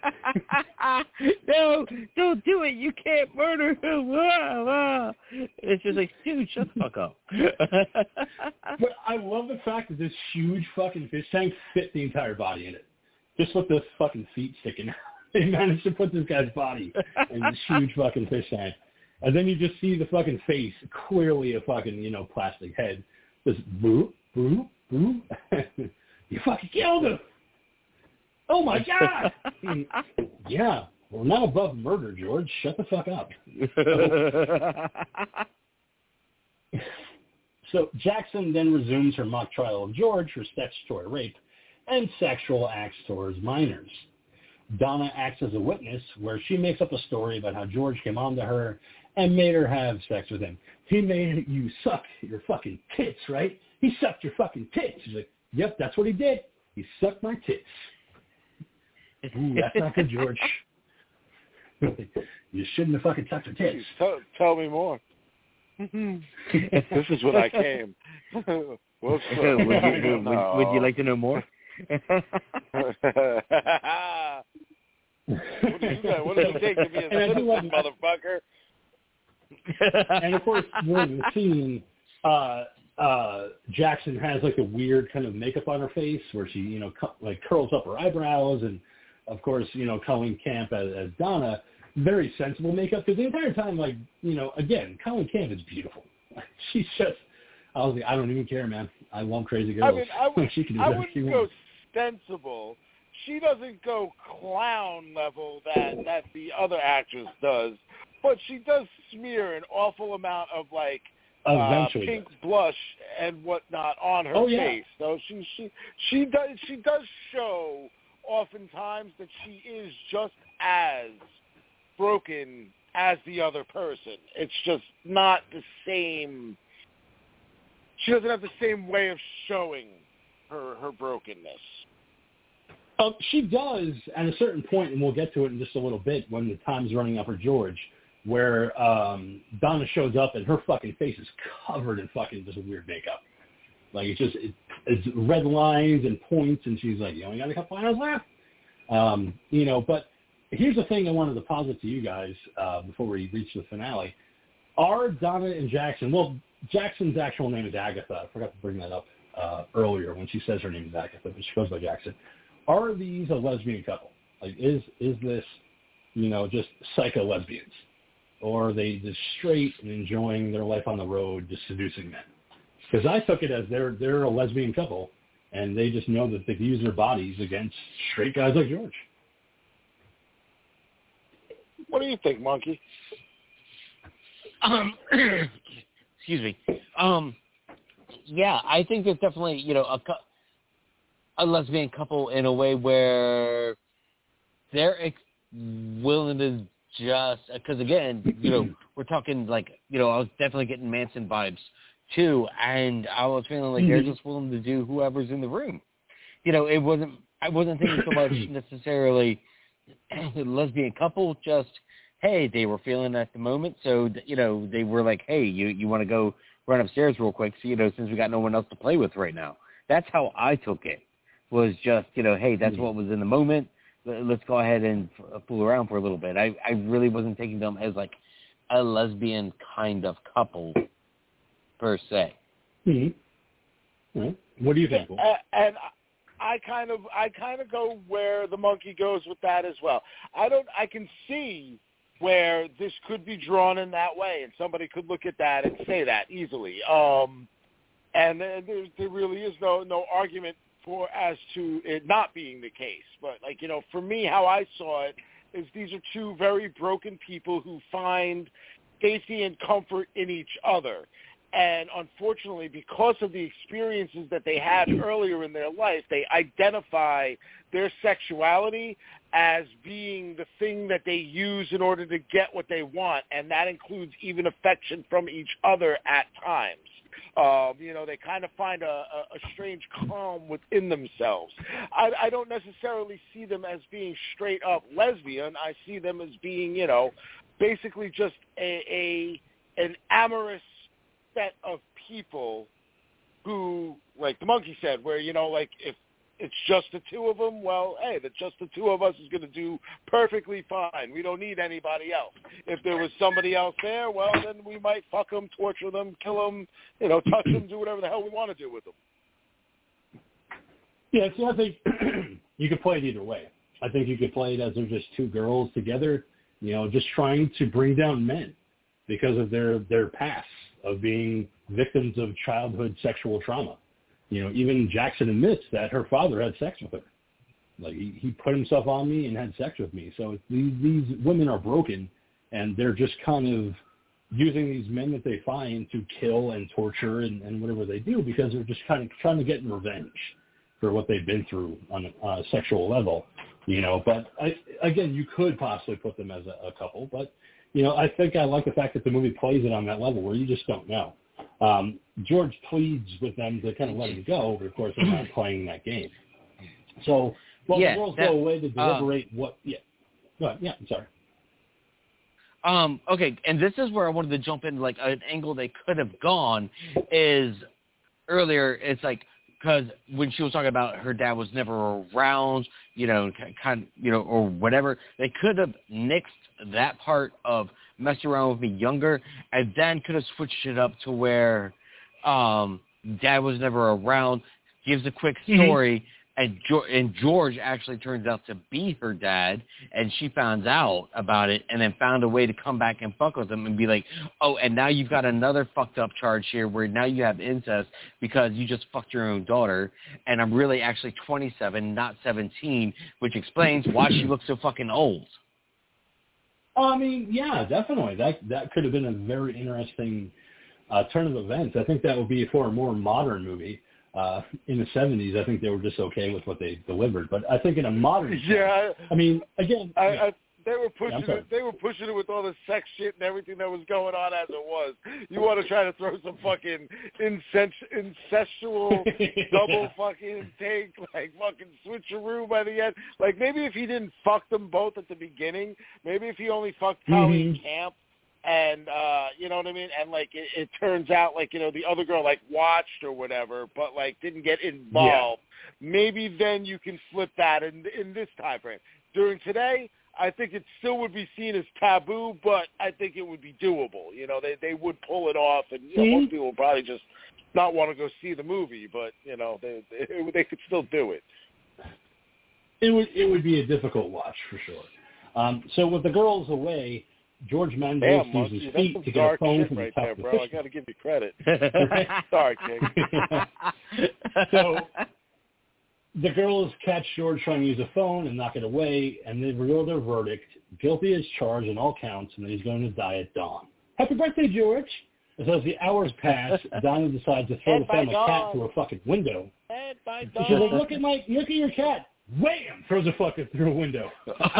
No, don't do it. You can't murder him. Ah, ah. It's just like, dude, shut the fuck up. But I love the fact that this huge fucking fish tank fit the entire body in it. Just with the fucking feet sticking out. They managed to put this guy's body in this huge fucking fish tank. And then you just see the fucking face, clearly a fucking, you know, plastic head. Just boo, boo, boo. You fucking killed him. Oh, my God. Yeah. We're not above murder, George. Shut the fuck up. So Jackson then resumes her mock trial of George for statutory rape and sexual acts towards minors. Donna acts as a witness where she makes up a story about how George came on to her and made her have sex with him. He made you suck your fucking tits, right? He sucked your fucking tits. She's like, yep, that's what he did. He sucked my tits. Ooh, that's not good, George. You shouldn't have fucking sucked her tits. Tell, tell me more. This is what I came. Whoops. would, you, would, No. would you like to know more? What do you got? What does it take to be a And I do citizen, love- motherfucker? And of course, during the scene, uh, uh, Jackson has like a weird kind of makeup on her face where she, you know, cu- like curls up her eyebrows, and of course, you know, Colleen Camp as, as Donna, very sensible makeup because the entire time, like, you know, again, Colleen Camp is beautiful. She's just, I was like, I don't even care, man. I love crazy girls. I mean, I, w- she can do I whatever she wouldn't go wants. sensible. She doesn't go clown level that that the other actress does, but she does smear an awful amount of like uh, Eventually pink does. blush and whatnot on her Oh, yeah. face. So she she she does she does show oftentimes that she is just as broken as the other person. It's just not the same. She doesn't have the same way of showing her her brokenness. Um, she does at a certain point, and we'll get to it in just a little bit when the time's running up for George, where um, Donna shows up and her fucking face is covered in fucking just weird makeup. Like it's just it, it's red lines and points, and she's like, "You only got a couple hours left." Um, you know, but here's the thing I wanted to posit to you guys uh, before we reach the finale: are Donna and Jackson? Well, Jackson's actual name is Agatha. I forgot to bring that up uh, earlier when she says her name is Agatha, but she goes by Jackson. Are these a lesbian couple? Like, is is this, you know, just psycho lesbians? Or are they just straight and enjoying their life on the road, just seducing men? Because I took it as they're they're a lesbian couple, and they just know that they can use their bodies against straight guys like George. What do you think, Monkey? Um, excuse me. Um, yeah, I think there's definitely, you know, a, cou- a lesbian couple in a way where they're ex- willing to just, because again, you know, we're talking like, you know, I was definitely getting Manson vibes too, and I was feeling like they're just willing to do whoever's in the room. You know, it wasn't, I wasn't thinking so much necessarily lesbian couple, just, hey, they were feeling at the moment, so, you know, they were like, hey, you, you want to go run upstairs real quick, so, you know, since we got no one else to play with right now. That's how I took it, was just, you know, hey, that's what was in the moment. Let's go ahead and fool around for a little bit. I, I really wasn't taking them as, like, a lesbian kind of couple, per se. Mm-hmm. Mm-hmm. What do you think? And, and I kind of I kind of go where the monkey goes with that as well. I don't. I can see where this could be drawn in that way, and somebody could look at that and say that easily. Um, and there, there really is no no argument for as to it not being the case. But like you know, for me, how I saw it is these are two very broken people who find safety and comfort in each other. And unfortunately, because of the experiences that they had earlier in their life, they identify their sexuality as being the thing that they use in order to get what they want, and that includes even affection from each other at times. Um, you know, they kind of find a, a, a strange calm within themselves. I, I don't necessarily see them as being straight up lesbian. I see them as being, you know, basically just a, a an amorous set of people who, like the monkey said, where, you know, like if it's just the two of them, well, hey, the just the two of us is going to do perfectly fine. We don't need anybody else. If there was somebody else there, well, then we might fuck them, torture them, kill them, you know, touch them, do whatever the hell we want to do with them. Yeah, see, I think you could play it either way. I think you could play it as they're just two girls together, you know, just trying to bring down men because of their, their past of being victims of childhood sexual trauma. You know, even Jackson admits that her father had sex with her. Like, he, he put himself on me and had sex with me. So these, these women are broken, and they're just kind of using these men that they find to kill and torture and, and whatever they do because they're just kind of trying to get revenge for what they've been through on a, on a sexual level. You know, but I, again, you could possibly put them as a, a couple, but, you know, I think I like the fact that the movie plays it on that level where you just don't know. Um, George pleads with them to kind of let him go, but of course they're not playing that game. So, well, yeah, the girls that, go away to deliberate uh, what, yeah. Go ahead. Yeah, I'm sorry. Um, okay, and this is where I wanted to jump in, like, an angle they could have gone is earlier, it's like, because when she was talking about her dad was never around, you know, kind of, you know, or whatever, they could have nixed that part of mess around with me younger, and then could have switched it up to where um, dad was never around, gives a quick story, mm-hmm. and, jo- and George actually turns out to be her dad, and she finds out about it, and then found a way to come back and fuck with him and be like, oh, and now you've got another fucked up charge here where now you have incest because you just fucked your own daughter, and I'm really actually twenty-seven, not seventeen, which explains why she looks so fucking old. I mean, yeah, definitely. That that could have been a very interesting uh, turn of events. I think that would be for a more modern movie. Uh, in the seventies, I think they were just okay with what they delivered. But I think in a modern, yeah, sense, I mean, again, I, yeah. I, they were pushing yeah, it. They were pushing it with all the sex shit and everything that was going on as it was. You want to try to throw some fucking incest, incestual double yeah. fucking take, like fucking switcheroo by the end. Like maybe if he didn't fuck them both at the beginning, maybe if he only fucked Holly mm-hmm. Camp. And, uh, you know what I mean? And, like, it, it turns out, like, you know, the other girl, like, watched or whatever, but, like, didn't get involved. Yeah. Maybe then you can flip that in, in this time frame. During today, I think it still would be seen as taboo, but I think it would be doable. You know, they, they would pull it off, and, you know, mm-hmm. most people would probably just not want to go see the movie, but, you know, they, they, they could still do it. It would, it would be a difficult watch, for sure. Um, so with the girls away, George Mendes uses his feet to get a phone from the right top there, of the bro. fish. I got to give you credit. Sorry, King. So the girls catch George trying to use a phone and knock it away, and they reveal their verdict: guilty as charged on all counts, and that he's going to die at dawn. Happy birthday, George! As as the hours pass, Donna decides to throw Head the family cat dawn. through a fucking window. Head by She's like, "Look at my, look at your cat." Wham! Throws a fucker through a window.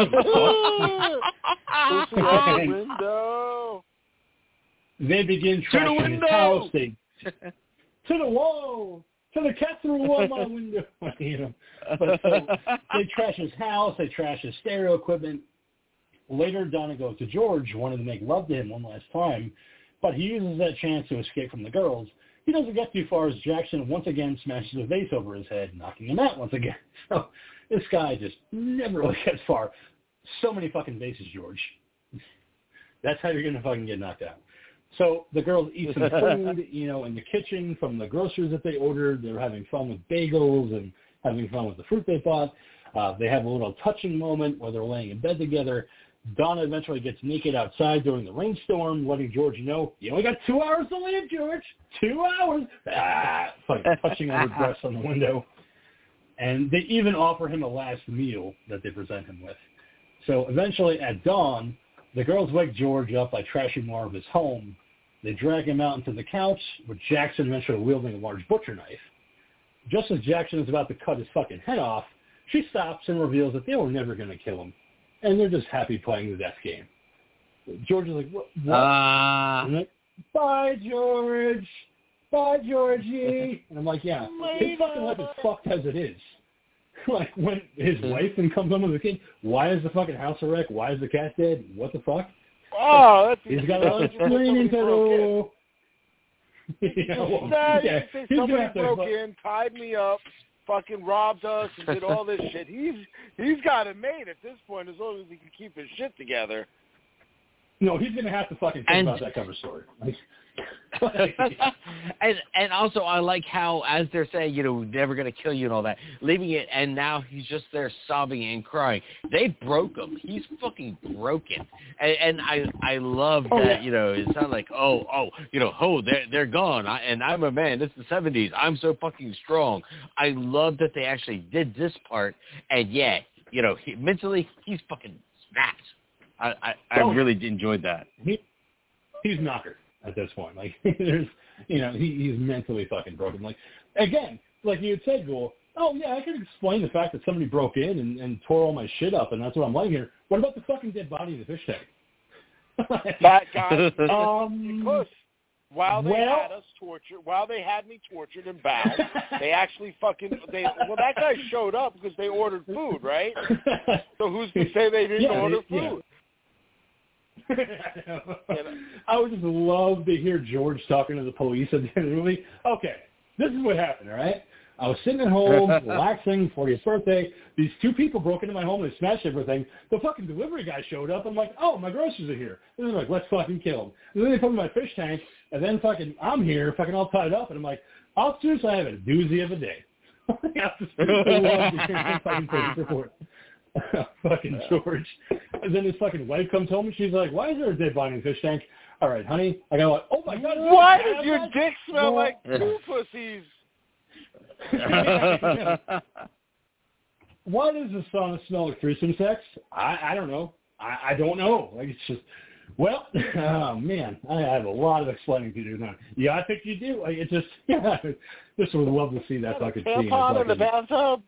window. They begin trashing his house. They to the wall. To the cat through a wall, my window. you know. But so they trash his house. They trash his stereo equipment. Later, Donna goes to George, wanting to make love to him one last time, but he uses that chance to escape from the girls. He doesn't get too far as Jackson once again smashes a vase over his head, knocking him out once again. So this guy just never really gets far. So many fucking vases, George. That's how you're going to fucking get knocked out. So the girls eat some food, you know, in the kitchen from the groceries that they ordered. They're having fun with bagels and having fun with the fruit they bought. Uh, they have a little touching moment where they're laying in bed together. Donna eventually gets naked outside during the rainstorm, letting George know, you only got two hours to live, George. Two hours. Ah, like touching on her breast on the window. And they even offer him a last meal that they present him with. So eventually at dawn, the girls wake George up by trashing more of his home. They drag him out into the couch, with Jackson eventually wielding a large butcher knife. Just as Jackson is about to cut his fucking head off, she stops and reveals that they were never going to kill him. And they're just happy playing the death game. George is like, what? what? Uh... Like, bye, George. Bye, Georgie. And I'm like, yeah, his fucking life is fucked as it is. Like, when his wife then comes home with the kid, why is the fucking house a wreck? Why is the cat dead? What the fuck? Oh, that's He's got a explaining to do. you know, well, Nah, yeah, say he's somebody gonna have to- broke in, tied me up, fucking robbed us, and did all this shit. He's he's got it made at this point, as long as he can keep his shit together. No, he's gonna have to fucking think And- about that cover story. Like, and and also I like how, as they're saying, you know, never gonna kill you and all that, leaving it, and now he's just there sobbing and crying. They broke him. He's fucking broken. And, and I I love Oh, that. yeah. You know, it's not like oh oh you know oh they're they're gone. I, and I'm a man. This is the seventies. I'm so fucking strong. I love that they actually did this part. And yeah, you know, he, mentally he's fucking snapped. I I, I Oh, really enjoyed that. he he's knocker at this point. Like there's, you know, he, he's mentally fucking broken. Like again, like you had said, Ghoul. Oh yeah, I can explain the fact that somebody broke in and, and tore all my shit up, and that's what I'm laying here. What about the fucking dead body in the fish tank? That guy, um, because while they well, had us tortured, while they had me tortured and bound, they actually fucking they. Well, that guy showed up because they ordered food, right? So who's to say they didn't Yeah, order they- yeah. food? I would just love to hear George talking to the police at the end of the movie. Okay, this is what happened, all right? I was sitting at home, relaxing, fortieth birthday. These two people broke into my home and smashed everything. The fucking delivery guy showed up. I'm like, oh, my groceries are here. And they're like, let's fucking kill them. And then they put me in my fish tank, and then fucking I'm here, fucking all tied up. And I'm like, officers, I have a doozy of a day. I just love to hear him fucking police report. Fucking George. And then his fucking wife comes home and she's like, why is there a dead body in the fish tank? All right, honey. I go like, oh my God. Why does your that? dick smell Well, like two pussies? Why does the sauna smell like threesome sex? I, I don't know. I, I don't know. Like it's just, well, oh man, I have a lot of explaining to do now. Yeah, I think you do. Like, it just, yeah, just would love to see that fucking scene. Tampon in the bathtub.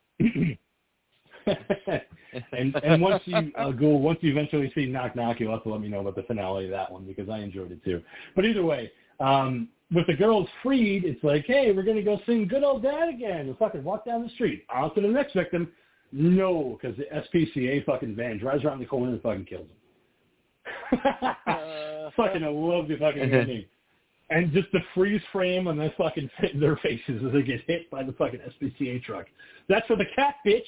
and and once you uh, go, once you eventually see Knock Knock, you'll have to let me know about the finale of that one because I enjoyed it too. But either way, um, with the girls freed, it's like, hey, we're gonna go sing "Good Old Dad" again. We'll fucking walk down the street. On to the next victim. No, because the S P C A fucking van drives around the corner and fucking kills them. uh, fucking, I love the fucking movie. And just the freeze frame on their fucking their faces as they get hit by the fucking S P C A truck. That's for the cat, bitch.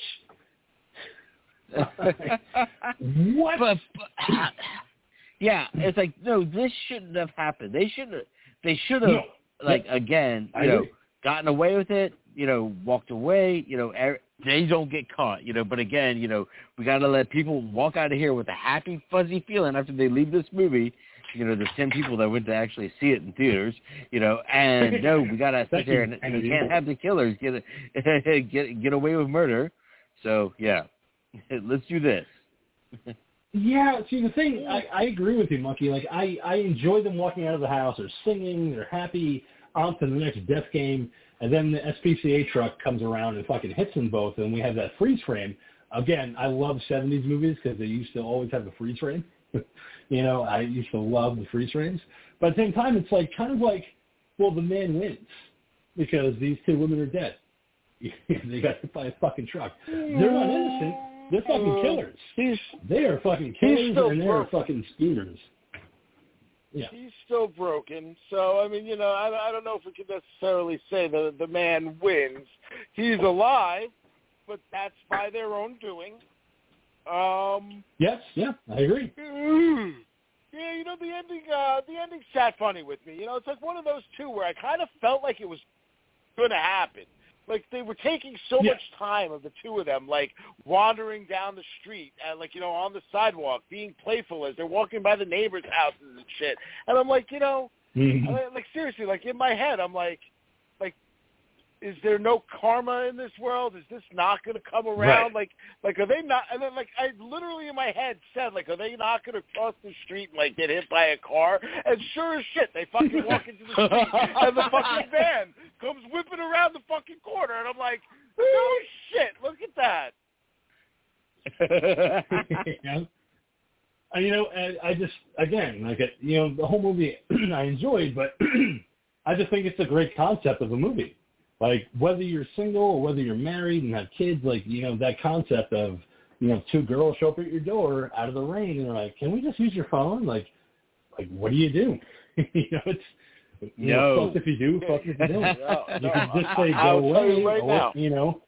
What? But, but yeah, it's like no, this shouldn't have happened. They should have. They should have No. like again, I you know, agree. gotten away with it. You know, walked away. You know, er, they don't get caught. You know, but again, you know, we got to let people walk out of here with a happy, fuzzy feeling after they leave this movie. You know, the ten people that went to actually see it in theaters. You know, and no, we got to sit there and, and we can't have the killers get get get away with murder. So yeah. Let's do this. Yeah, see, the thing, I, I agree with you, Monkey. Like, I, I enjoy them walking out of the house. They're singing. They're happy. On to the next death game. And then the S P C A truck comes around and fucking hits them both, and we have that freeze frame. Again, I love seventies movies because they used to always have the freeze frame. You know, I used to love the freeze frames. But at the same time, it's like kind of like, well, the man wins because these two women are dead. They got hit by a fucking truck. They're not innocent. They're fucking killers. He's They are fucking killers still and they're broken. fucking schemers. Yeah. he's still broken. So I mean, you know, I, I don't know if we can necessarily say the the man wins. He's alive, but that's by their own doing. Um. Yes, yeah, I agree. Yeah, you know, the ending. Uh, the ending sat funny with me. You know, it's like one of those two where I kind of felt like it was going to happen. Like they were taking so Yeah. much time of the two of them, like wandering down the street and like, you know, on the sidewalk, being playful as they're walking by the neighbors' houses and shit. And I'm like, you know, Mhm. I- like seriously, like in my head, I'm like, like, is there no karma in this world? Is this not going to come around? Right. Like, like are they not? And then like I literally in my head said, like, are they not going to cross the street and like get hit by a car? And sure as shit, they fucking walk into the street and the fucking van comes whipping around the fucking corner, and I'm like, oh shit, look at that. Yeah. And, you know, and I just, again, like, you know, the whole movie I enjoyed, but I just think it's a great concept of a movie. Like, whether you're single or whether you're married and have kids, like, you know, that concept of, you know, two girls show up at your door out of the rain and they're like, can we just use your phone? Like, like what do you do? You know, it's You No. know, fuck if you do, fuck if you don't. No, You no, can just say I'll go tell away, you right or, now. you know.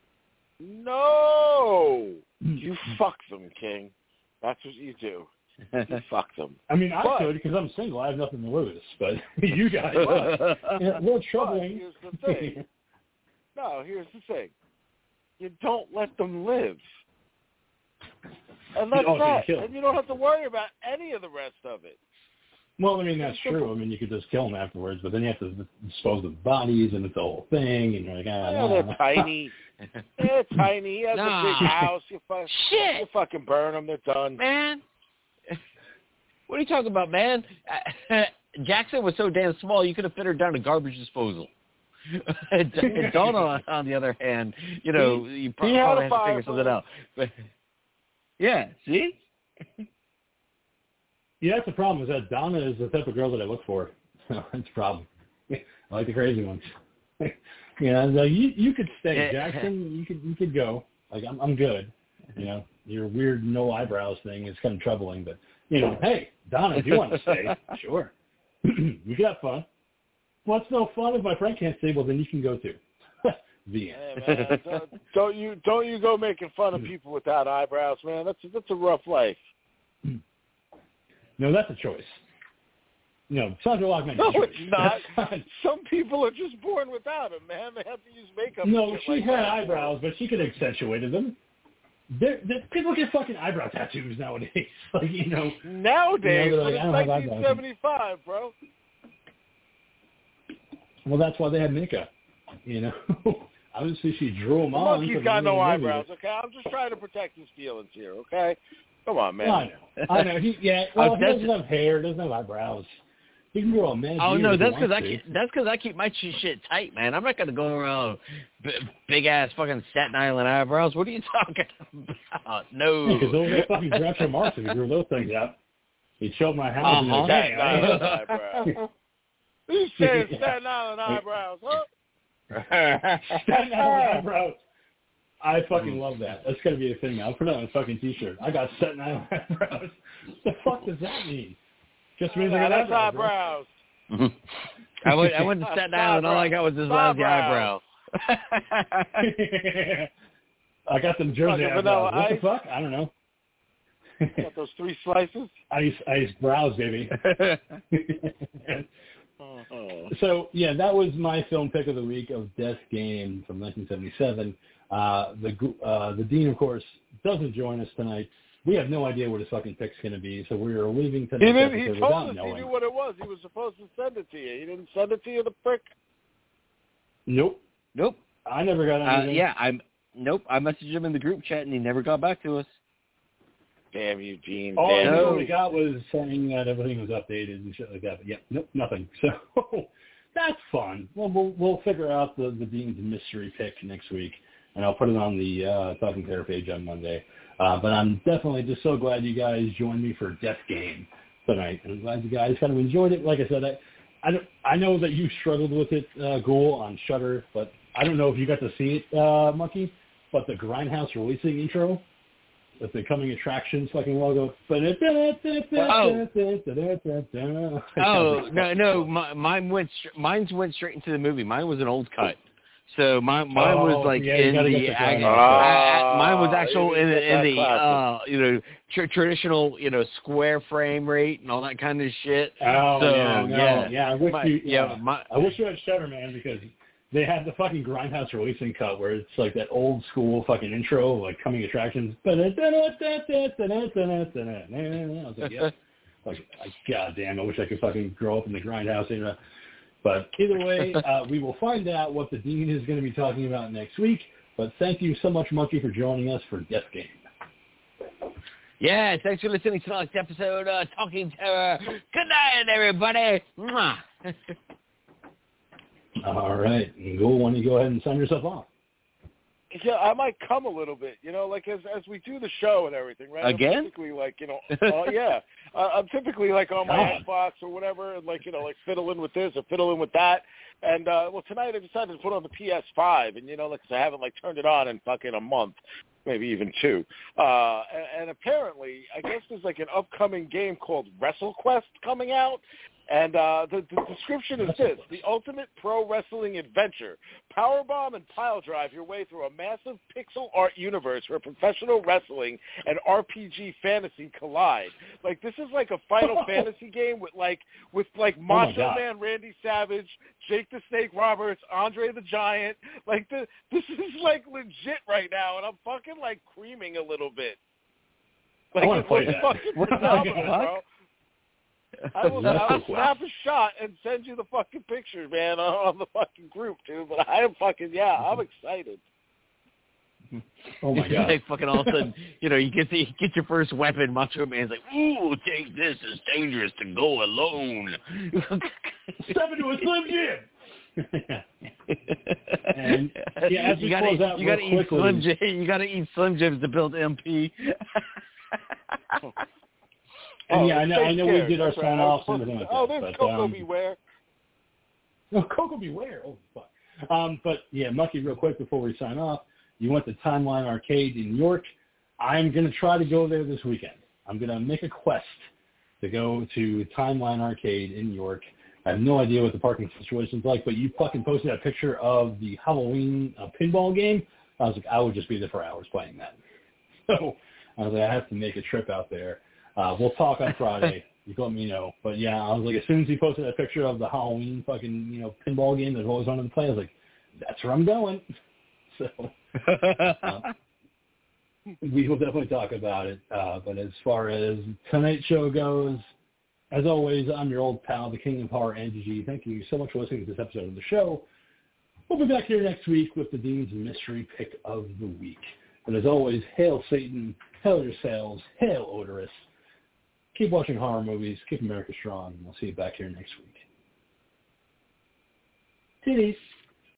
No, you fuck them, King. That's what you do. You fuck them. I mean, I But- could because I'm single. I have nothing to lose. But you guys, But- yeah, a little But troubling. here's the thing. No, here's the thing. You don't let them live. And that's Oh, so you that. kill 'em. And you don't have to worry about any of the rest of it. Well, I mean, that's true. I mean, you could just kill them afterwards, but then you have to dispose of bodies, and it's the whole thing, and you're like, ah, Yeah, nah, they're nah. tiny. They're tiny. He has Nah. a big house. You, fu- Shit. you fucking burn them. They're done. Man. What are you talking about, man? Jackson was so damn small, you could have fit her down a garbage disposal. Donna, on, on the other hand, you know, He- you probably he had a have to figure something fireplace. out. But, yeah, see? Yeah, that's the problem. Is that Donna is the type of girl that I look for. That's the problem. I like the crazy ones. Yeah, no, you you could stay, Jackson. You could you could go. Like I'm I'm good. You know, your weird no eyebrows thing is kind of troubling, but you know, hey, Donna, if you want to stay, sure. We got fun. What's no fun if my friend can't stay? Well, then you can go too. The end. Hey, man, don't, don't you don't you go making fun of people without eyebrows, man. That's that's a rough life. No, that's a choice. No, Sandra Lockman. No, choice. it's not. That's Some people are just born without them, man. They have to use makeup. No, and shit she like had that. eyebrows, but she could have accentuated them. They're, they're, people get fucking eyebrow tattoos nowadays. Like, you know. Nowadays, You know, but they're like, it's I don't have eyebrows. nineteen seventy-five, bro. Well, that's why they had makeup. You know. Obviously, she drew them The on. monkey's for got the no movie. eyebrows, okay? I'm just trying to protect his feelings here, okay? Come on, man. Well, I know. I know. He, yeah. Well, Oh, he that's- doesn't have hair. Doesn't have eyebrows. He can grow a man. Oh beard no, if he that's because I wants to. keep, that's because I keep my sh- shit tight, man. I'm not gonna go around b- big ass fucking Staten Island eyebrows. What are you talking about? No. Because those are fucking Groucho Marx if you grew those things out. He'd show up my house and Uh-huh. be like, Staten hey, I- Island eyebrows. Who's saying Staten Island eyebrows, huh? Staten Island eyebrows. I fucking love that. That's gonna be a thing. I'll put it on a fucking t-shirt. I got Staten Island eyebrows. What the fuck does that mean? Just means I Nah, got that's eyebrows. eyebrows. I went I went to Staten Island. All I got was this lousy eyebrow. I got them Jersey Fucking vanilla eyebrows. What the ice. fuck? I don't know. Got those three slices. ice, ice brows, baby. Oh. So, yeah, that was my film pick of the week of Death Game from nineteen seventy-seven. Uh, the uh, the Dean, of course, doesn't join us tonight. We have no idea what his fucking pick's going to be, so we are leaving He tonight's didn't. He episode told without us knowing. he knew what it was. He was supposed to send it to you. He didn't send it to you, the prick. Nope. Nope. I never got Uh, anything. yeah, I'm. Nope. I messaged him in the group chat and he never got back to us. Damn you, Gene. All I Damn know you. we got was saying that everything was updated and shit like that. But yeah, nope, nothing. So that's fun. Well, we'll we'll figure out the the Dean's mystery pick next week, and I'll put it on the uh, Talking Terror page on Monday. Uh, but I'm definitely just so glad you guys joined me for Death Game tonight. I'm glad you guys kind of enjoyed it. Like I said, I I, don't, I know that you struggled with it, uh, Ghoul, on Shudder, but I don't know if you got to see it, uh, Monkey. But the Grindhouse releasing intro. With the coming attractions fucking logo. Oh. Oh no, no, my, mine went str- mine's went straight into the movie. Mine was an old cut, so mine mine Oh, was like yeah, you in gotta the, get the I, Grindhouse. I, I, mine was Ah, actual you in get the in that the classic. uh you know tr- traditional you know square frame rate and all that kind of shit. Oh, so yeah, no, yeah, yeah. I wish My- you, yeah, yeah, my- I wish you had Shudder, man, because they had the fucking Grindhouse releasing cut where it's like that old school fucking intro, like coming attractions. I was like, yeah, like, God damn, I wish I could fucking grow up in the Grindhouse era. But either way, uh, we will find out what the Dean is going to be talking about next week. But thank you so much, Monkey, for joining us for Death Game. Yeah, thanks for listening to tonight's episode of Talking Terror. Good night, everybody. Mwah. All right. Ghoul, why don't you go ahead and sign yourself off? Yeah, I might come a little bit, you know, like as as we do the show and everything, right? Again? I'm typically like, you know, uh, yeah, uh, I'm typically like on my God. Xbox or whatever, and like, you know, like fiddling with this or fiddling with that. And uh, well, tonight I decided to put on the P S five, and you know, like 'cause I haven't like turned it on in fucking a month, maybe even two. Uh, and, and apparently, I guess there's like an upcoming game called WrestleQuest coming out, And uh, the, the description is this: the ultimate pro wrestling adventure. Powerbomb and pile drive your way through a massive pixel art universe where professional wrestling and R P G fantasy collide. Like, this is like a Final Fantasy game with like with like Macho oh Man Randy Savage, Jake the Snake Roberts, Andre the Giant. Like, the, this is like legit right now, and I'm fucking like creaming a little bit. Like, I want to play it's that. fucking phenomenal, bro. I will, I will snap a shot and send you the fucking picture, man, on, on the fucking group, dude. But I am fucking, yeah, I'm excited. Oh, my it's God. Like fucking all of a sudden, you know, you get the, you get your first weapon, Macho Man's like, ooh, take this, it's dangerous to go alone. Step into a Slim Jim! And, yeah, as we you gotta, close out you gotta real eat quickly, Slim Jim, you gotta eat Slim Jims to build M P. And oh, yeah, I know, I know we did our That's right. sign-offs and everything like that. Oh, there's but, Coco um, Beware. Oh, Coco Beware. Oh, fuck. Um, but, yeah, Mucky, real quick before we sign off, you went to Timeline Arcade in New York. I'm going to try to go there this weekend. I'm going to make a quest to go to Timeline Arcade in New York. I have no idea what the parking situation's like, but you fucking posted that picture of the Halloween uh, pinball game. I was like, I would just be there for hours playing that. So I was like, I have to make a trip out there. Uh, we'll talk on Friday. You can let me know. But, yeah, I was like, as soon as he posted that picture of the Halloween fucking, you know, pinball game that always wanted to play, I was like, that's where I'm going. So uh, we will definitely talk about it. Uh, but as far as tonight's show goes, as always, I'm your old pal, the King of Horror, Andy G. Thank you so much for listening to this episode of the show. We'll be back here next week with the Dean's Mystery Pick of the Week. But as always, hail Satan, hail your sales, hail Odorous. Keep watching horror movies, keep America strong, and we'll see you back here next week. Titties.